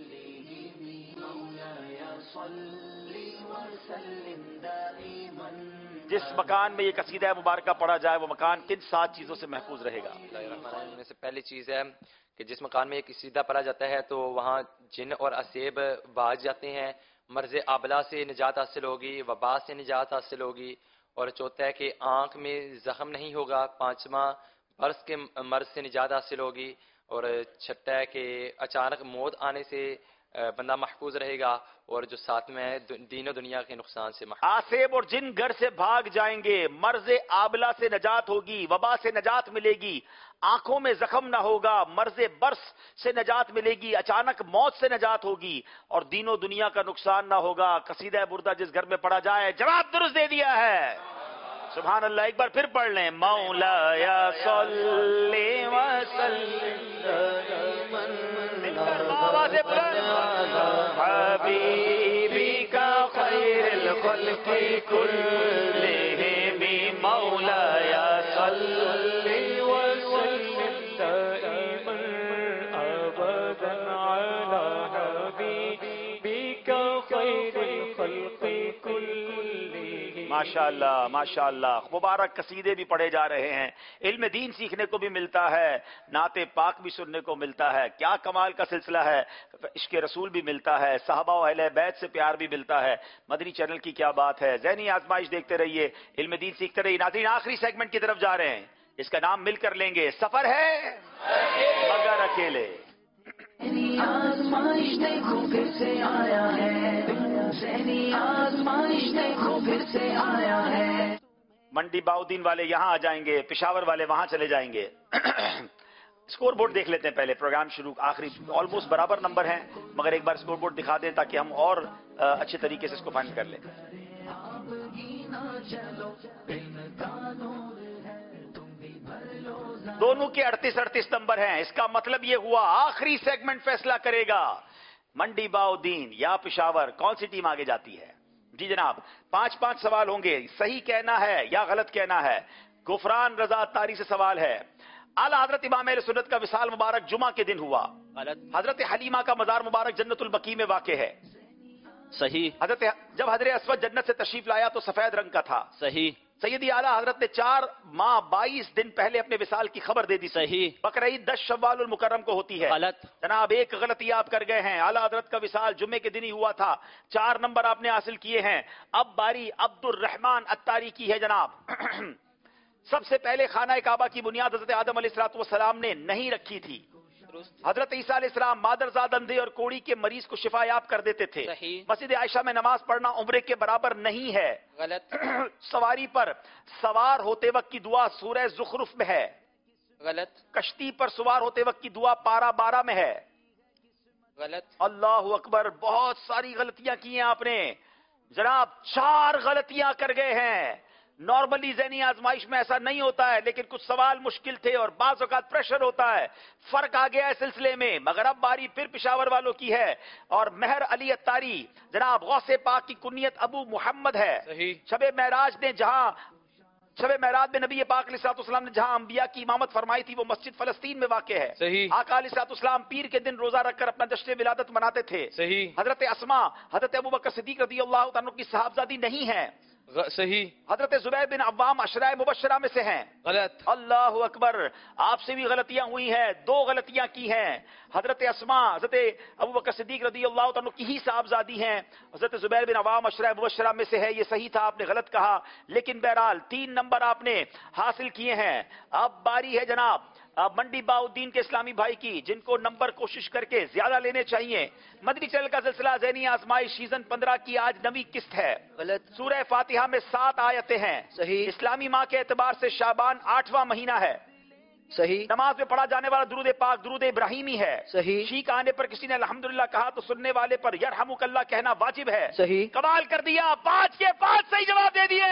جس مکان میں یہ قصیدہ مبارکہ پڑھا جائے وہ مکان کن 7 چیزوں سے محفوظ رہے گا؟ میں سے پہلی چیز ہے کہ جس مکان میں یہ قصیدہ پڑھا جاتا ہے تو وہاں جن اور اسیب باز جاتے ہیں، مرض آبلہ سے نجات حاصل ہوگی، وبا سے نجات حاصل ہوگی، اور چوتھا ہے کہ آنکھ میں زخم نہیں ہوگا، پانچواں برس کے مرض سے نجات حاصل ہوگی، اور چھٹا ہے کہ اچانک موت آنے سے بندہ محفوظ رہے گا، اور جو ساتھ میں دین و دنیا کے نقصان سے محفوظ۔ آسیب اور جن گھر سے بھاگ جائیں گے، مرض آبلہ سے نجات ہوگی، وبا سے نجات ملے گی، آنکھوں میں زخم نہ ہوگا، مرض برس سے نجات ملے گی، اچانک موت سے نجات ہوگی، اور دین و دنیا کا نقصان نہ ہوگا۔ قصیدہ بردہ جس گھر میں پڑھا جائے، جواب درست دے دیا ہے، سبحان اللہ۔ ایک بار پھر پڑھ لیں، مولایا صلی وسلم حبیبی کا خیر الخلق کلہم مولایا صلی وسلم دائما ابدا علی حبیبک خیر الخلق کلہم۔ ماشاءاللہ ماشاءاللہ، مبارک قصیدے بھی پڑھے جا رہے ہیں، علم دین سیکھنے کو بھی ملتا ہے، نعت پاک بھی سننے کو ملتا ہے، کیا کمال کا سلسلہ ہے، عشق رسول بھی ملتا ہے، صحابہ و اہل بیت سے پیار بھی ملتا ہے۔ مدنی چینل کی کیا بات ہے، ذہنی آزمائش دیکھتے رہیے، علم دین سیکھتے رہیے۔ ناظرین آخری سیگمنٹ کی طرف جا رہے ہیں، اس کا نام مل کر لیں گے، سفر ہے مگر اکیلے۔ آزمائش دیکھو پھر سے آیا ہے، ذہنی آزمائش دیکھو پھر سے آیا ہے۔ منڈی باؤدین والے یہاں آ جائیں گے، پشاور والے وہاں چلے جائیں گے۔ اسکور بورڈ دیکھ لیتے ہیں پہلے، پروگرام شروع آخری آلموسٹ برابر نمبر ہیں، مگر ایک بار اسکور بورڈ دکھا دیں تاکہ ہم اور اچھے طریقے سے اس کو فائنڈ کر لیں۔ دونوں کے 38 نمبر ہیں، اس کا مطلب یہ ہوا آخری سیگمنٹ فیصلہ کرے گا منڈی باؤدین یا پشاور کون سی ٹیم آگے جاتی ہے۔ جی جناب، 5 سوال ہوں گے، صحیح کہنا ہے یا غلط کہنا ہے۔ غفران رضا اتاری سے سوال ہے، اعلیٰ حضرت امام اہل سنت کا وصال مبارک جمعہ کے دن ہوا، حضرت حلیمہ کا مزار مبارک جنت البقیع میں واقع ہے، صحیح۔ جب حضرت اسود جنت سے تشریف لایا تو سفید رنگ کا تھا، صحیح۔ سیدی اعلیٰ حضرت نے 4 ماہ 22 دن پہلے اپنے وصال کی خبر دے دی، صحیح۔ بقرعید 10 شوال المکرم کو ہوتی ہے، غلط۔ جناب ایک غلطی آپ کر گئے ہیں، اعلیٰ حضرت کا وصال جمعے کے دن ہی ہوا تھا، 4 نمبر آپ نے حاصل کیے ہیں۔ اب باری عبد الرحمان اتاری کی ہے جناب۔ سب سے پہلے خانہ کعبہ کی بنیاد حضرت آدم علیہ السلام نے نہیں رکھی تھی، حضرت عیسیٰ علیہ السلام مادرزاد اندھے اور کوڑی کے مریض کو شفا یاب کر دیتے تھے، مسجد عائشہ میں نماز پڑھنا عمرے کے برابر نہیں ہے، غلط۔ سواری پر سوار ہوتے وقت کی دعا سورہ زخرف میں ہے، غلط. کشتی پر سوار ہوتے وقت کی دعا پارہ 12 میں ہے. غلط. اللہ اکبر. بہت ساری غلطیاں کی ہیں آپ نے جناب. 4 غلطیاں کر گئے ہیں. نارملی ذہنی آزمائش میں ایسا نہیں ہوتا ہے، لیکن کچھ سوال مشکل تھے اور بعض اوقات پریشر ہوتا ہے. فرق آ گیا ہے سلسلے میں. مگر اب باری پھر پشاور والوں کی ہے اور مہر علی اتاری جناب غوث پاک کی کنیت ابو محمد ہے. شب معراج میں نبی پاک علیہ الصلوۃ والسلام نے جہاں انبیاء کی امامت فرمائی تھی وہ مسجد فلسطین میں واقع ہے. آقا علیہ الصلوۃ والسلام پیر کے دن روزہ رکھ کر اپنا جشن ولادت مناتے تھے. حضرت اسماء حضرت ابوبکر صدیق رضی اللہ تعالیٰ عنہ کی صاحبزادی نہیں ہیں. صحیح. حضرت زبیر بن عوام عشرۂ مبشرہ میں سے ہیں. غلط. اللہ اکبر. آپ سے بھی غلطیاں ہوئی ہیں. 2 غلطیاں کی ہیں. حضرت اسماء حضرت ابوبکر صدیق رضی اللہ تعالیٰ عنہ کی ہی صاحبزادی ہیں. حضرت زبیر بن عوام عشرۂ مبشرہ میں سے ہے. یہ صحیح تھا، آپ نے غلط کہا، لیکن بہرحال 3 نمبر آپ نے حاصل کیے ہیں. اب باری ہے جناب منڈی باؤدین کے اسلامی بھائی کی، جن کو نمبر کوشش کر کے زیادہ لینے چاہیے. مدنی چینل کا سلسلہ ذہنی آزمائش سیزن 15 کی آج 9ویں قسط ہے. غلط. سورہ فاتحہ میں 7 آیتیں ہیں. صحیح. اسلامی ماہ کے اعتبار سے شعبان 8واں مہینہ ہے. صحیح. نماز میں پڑھا جانے والا درود پاک درود ابراہیمی ہے. صحیح. چھینک آنے پر کسی نے الحمدللہ کہا تو سننے والے پر یرحمک اللہ کہنا واجب ہے. صحیح. کمال کر دیا. 5 کے 5 صحیح جواب دے دیے.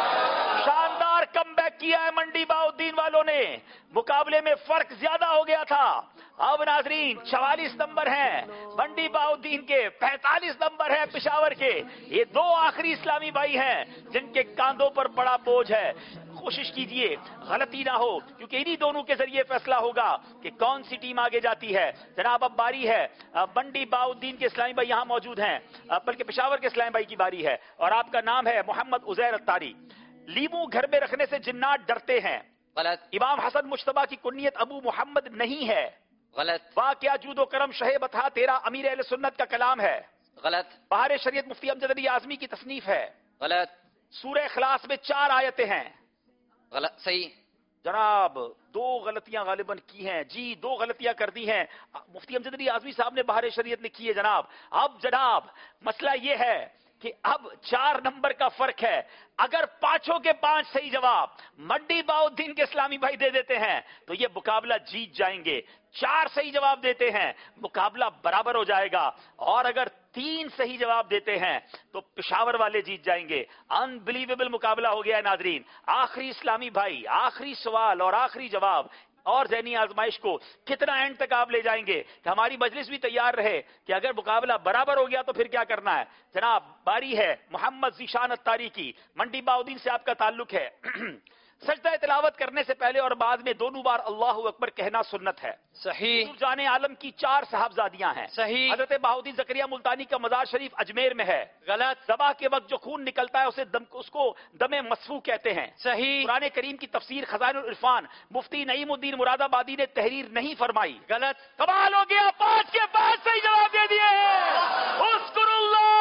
شاندار کم بیک کیا ہے منڈی باؤدین والوں نے. مقابلے میں فرق زیادہ ہو گیا تھا. اب ناظرین 44 نمبر ہیں منڈی باؤدین کے، 45 نمبر ہیں پشاور کے. یہ 2 آخری اسلامی بھائی ہیں جن کے کاندھوں پر بڑا بوجھ ہے. کوشش کیجئے غلطی نہ ہو، کیونکہ انہی دونوں کے ذریعے فیصلہ ہوگا کہ کون سی ٹیم آگے جاتی ہے. جناب اب باری ہے منڈی باؤدین کے اسلامی بھائی یہاں موجود ہیں، بلکہ پشاور کے اسلامی بھائی کی باری ہے اور آپ کا نام ہے محمد عزیر اتاری. لیمو گھر میں رکھنے سے جنات ڈرتے ہیں. غلط. امام حسن مجتبی کی کنیت ابو محمد نہیں ہے. غلط. واہ کیا جود و کرم شہ بتا تیرا امیر اہل سنت کا کلام ہے. غلط. بہار شریعت مفتی امجد علی اعظمی کی تصنیف ہے. غلط. سورہ اخلاص میں 4 آیتیں ہیں. غلط. صحیح. جناب 2 غلطیاں غالباً کی ہیں. جی 2 غلطیاں کر دی ہیں. مفتی امجد علی اعظمی صاحب نے بہار شریعت لکھی ہے جناب. اب جناب مسئلہ یہ ہے کہ اب 4 نمبر کا فرق ہے. اگر 5 کے 5 صحیح جواب منڈی باؤدین کے اسلامی بھائی دے دیتے ہیں تو یہ مقابلہ جیت جائیں گے. 4 صحیح جواب دیتے ہیں مقابلہ برابر ہو جائے گا، اور اگر 3 صحیح جواب دیتے ہیں تو پشاور والے جیت جائیں گے. انبلیویبل مقابلہ ہو گیا ہے ناظرین. آخری اسلامی بھائی، آخری سوال اور آخری جواب اور ذہنی آزمائش کو کتنا اینڈ تک آپ لے جائیں گے کہ ہماری مجلس بھی تیار رہے کہ اگر مقابلہ برابر ہو گیا تو پھر کیا کرنا ہے. جناب باری ہے محمد ذیشان اتاری کی. منڈی باؤدین سے آپ کا تعلق ہے. سجدہ تلاوت کرنے سے پہلے اور بعد میں دونوں بار اللہ اکبر کہنا سنت ہے. صحیح. جان عالم کی 4 صاحبزادیاں ہیں. صحیح. حضرت بہاؤدین زکریا ملتانی کا مزار شریف اجمیر میں ہے. غلط. ذبح کے وقت جو خون نکلتا ہے اس کو دم مسفوح کہتے ہیں. صحیح. قرآن کریم کی تفسیر خزائن العرفان مفتی نعیم الدین مراد آبادی نے تحریر نہیں فرمائی. غلط. کمال ہو گیا. 5 کے 5 صحیح جواب دے دیے ہیں. اذکر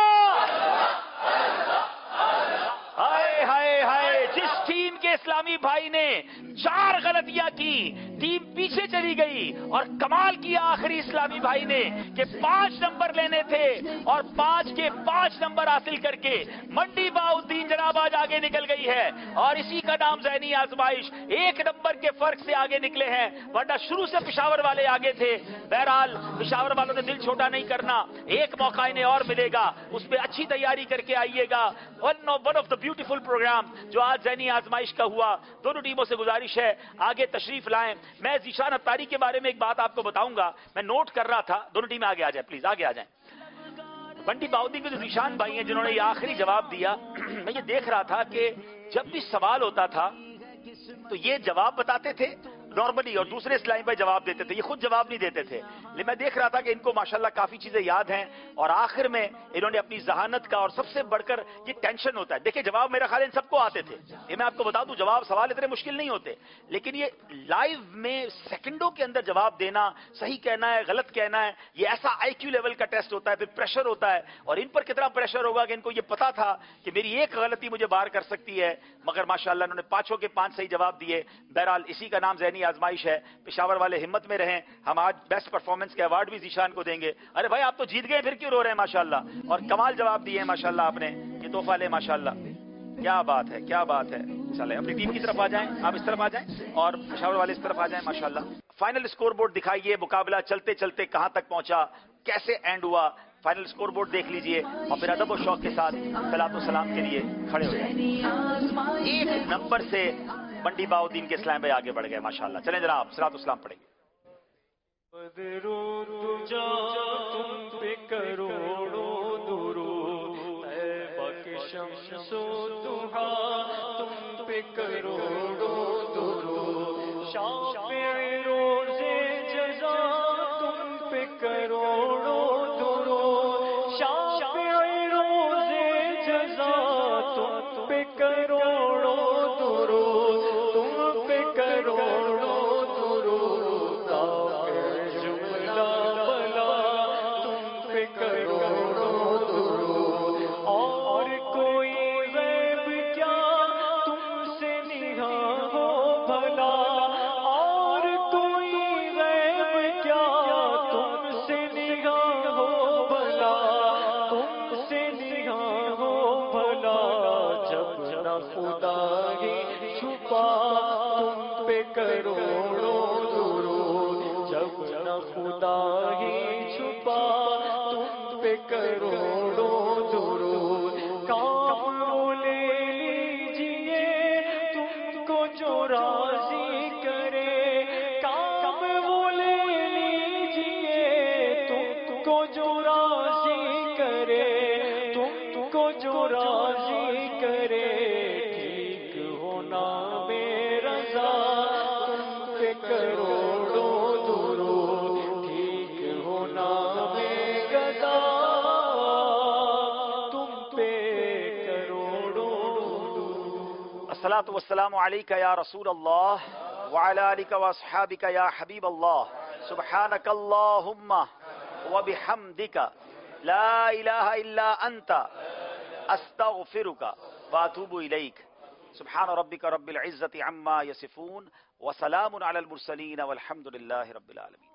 اللہ. ہائے ہائے ہائے. جس ٹیم کے اسلامی بھائی نے 4 غلطیاں کی ٹیم پیچھے چلی گئی، اور کمال کیا آخری اسلامی بھائی نے کہ 5 نمبر لینے تھے اور 5 کے 5 نمبر حاصل کر کے منڈی باؤدین جناب آج آگے نکل گئی ہے. اور اسی کا نام ذہنی آزمائش. 1 نمبر کے فرق سے آگے نکلے ہیں، ورنہ شروع سے پشاور والے آگے تھے. بہرحال پشاور والوں نے دل چھوٹا نہیں کرنا. ایک موقع انہیں اور ملے گا، اس پہ اچھی تیاری کر کے آئیے گا. One of the beautiful program جو آج ذہنی آزمائش کا ہوا. دونوں ٹیموں سے گزارش ہے آگے تشریف لائیں. میں ذیشان اتاری کے بارے میں ایک بات آپ کو بتاؤں گا. میں نوٹ کر رہا تھا. دونوں ٹیمیں آگے آ جائیں پلیز، آگے آ جائیں. منڈی باؤدین کے جو ذیشان بھائی ہیں جنہوں نے یہ آخری جواب دیا، میں یہ دیکھ رہا تھا کہ جب بھی سوال ہوتا تھا تو یہ جواب بتاتے تھے نارملی، اور دوسرے اسلامی بھائی جواب دیتے تھے. یہ خود جواب نہیں دیتے تھے. لیکن میں دیکھ رہا تھا کہ ان کو ماشاءاللہ کافی چیزیں یاد ہیں، اور آخر میں انہوں نے اپنی ذہانت کا، اور سب سے بڑھ کر یہ ٹینشن ہوتا ہے. دیکھیں جواب میرا خیال ان سب کو آتے تھے. یہ میں آپ کو بتا دوں جواب سوال اتنے مشکل نہیں ہوتے، لیکن یہ لائیو میں سیکنڈوں کے اندر جواب دینا، صحیح کہنا ہے غلط کہنا ہے، یہ ایسا آئی کیو لیول کا ٹیسٹ ہوتا ہے. پھر پریشر ہوتا ہے، اور ان پر کتنا پریشر ہوگا کہ ان کو یہ پتا تھا کہ میری ایک غلطی مجھے باہر کر سکتی ہے. مگر ماشاءاللہ انہوں نے 5 کے 5 صحیح جواب دیے. بہرحال اسی کا نام ذہنی آزمائش ہے. پشاور والے ہمت میں رہیں. ہم آج بیسٹ پرفارمنس کے ایوارڈ بھی ذیشان کو دیں گے. ارے بھائی آپ تو جیت گئے، پھر کیوں رو رہے ہیں؟ ماشاءاللہ، اور کمال جواب دیے ہیں ماشاءاللہ. آپ نے یہ تحفہ لے ماشاءاللہ. کیا بات ہے، کیا بات ہے. चले अपनी टीम की तरफ आ जाएं, आप इस तरफ आ जाएं और पेशावर वाले इस तरफ आ जाएं। माशाल्लाह। फाइनल स्कोर बोर्ड दिखाइए, मुकाबला चलते चलते कहां तक पहुंचा, कैसे एंड हुआ, फाइनल स्कोर बोर्ड देख लीजिए और फिर अदब और शौक के साथ सलात व सलाम के लिए खड़े हो जाए। 1 नंबर से मंडी बाउद्दीन के इस्लाम भाई आगे बढ़ गए माशाल्लाह। चलें जनाब, सलात व सलाम पढ़ेंगे। शम्सो दुहा तुम पे करोड़ों दुरूद, शाफ़िए रोज़े जज़ा तुम पे करोड़ों दुरूद, शाफ़िए रोज़े जज़ा तुम पे करोड़ों दुरूद, तुम पे करोड़ों दुरूद, काफ़िर जुमला बला तुम पे करोड़ों दुरूद, और कोई गैब क्या तुमसे निगाह हो भला, और कोई गैब क्या तुमसे निगाह हो भला, तुमसे निगाह हो भला, जब न खुदा ही छुपा तुम पे करोड़ों दुरूद, जब न खुदा ही छुपा तुम पे करोड़ों दुरूद, काम वो ले लीजिए तुमको जो राजी करे, काम वो ले लीजिए तुमको जो राजी करे, तुमको जो राजी करे, ठीक होना मेरा रज़ा तुम पे करोड़ों दुरूद, ठीक होना मेरा रज़ा तुम पे करोड़ों दुरूद। अस्सलातु वस्सलामु अलैका या रसूल अल्लाह व अला आलिका व अस्हाबिका या हबीब अल्लाह, सुब्हानकल्लाहुम्मा व बिहम्दिका ला इलाहा इल्ला अंता अस्तगफिरुका व अतूबु इलैक। सुब्हान रब्बिका रब्बिल इज्जति अम्मा यसिफून व सलामुन अलल मुरसलीन वल्हम्दुलिल्लाहि रब्बिल आलमीन।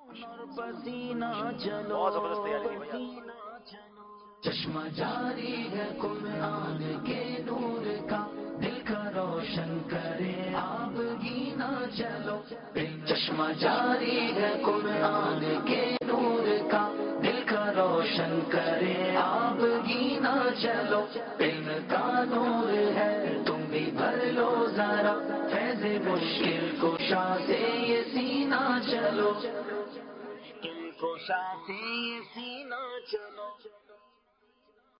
बहुत जबरदस्त तैयारी की भैया। चश्मा जारी है कुरान के नूर का, दिल का रोशन करे आप गीना चलो। चश्मा जारी है कुरान के नूर का, दिल का रोशन करे आप गीना चलो। इल्म का नूर है तुम भी भर लो जरा, फैज़ मुश्किल कुशा से ये सीना चलो, मुश्किल कुशा से ये सीना चलो।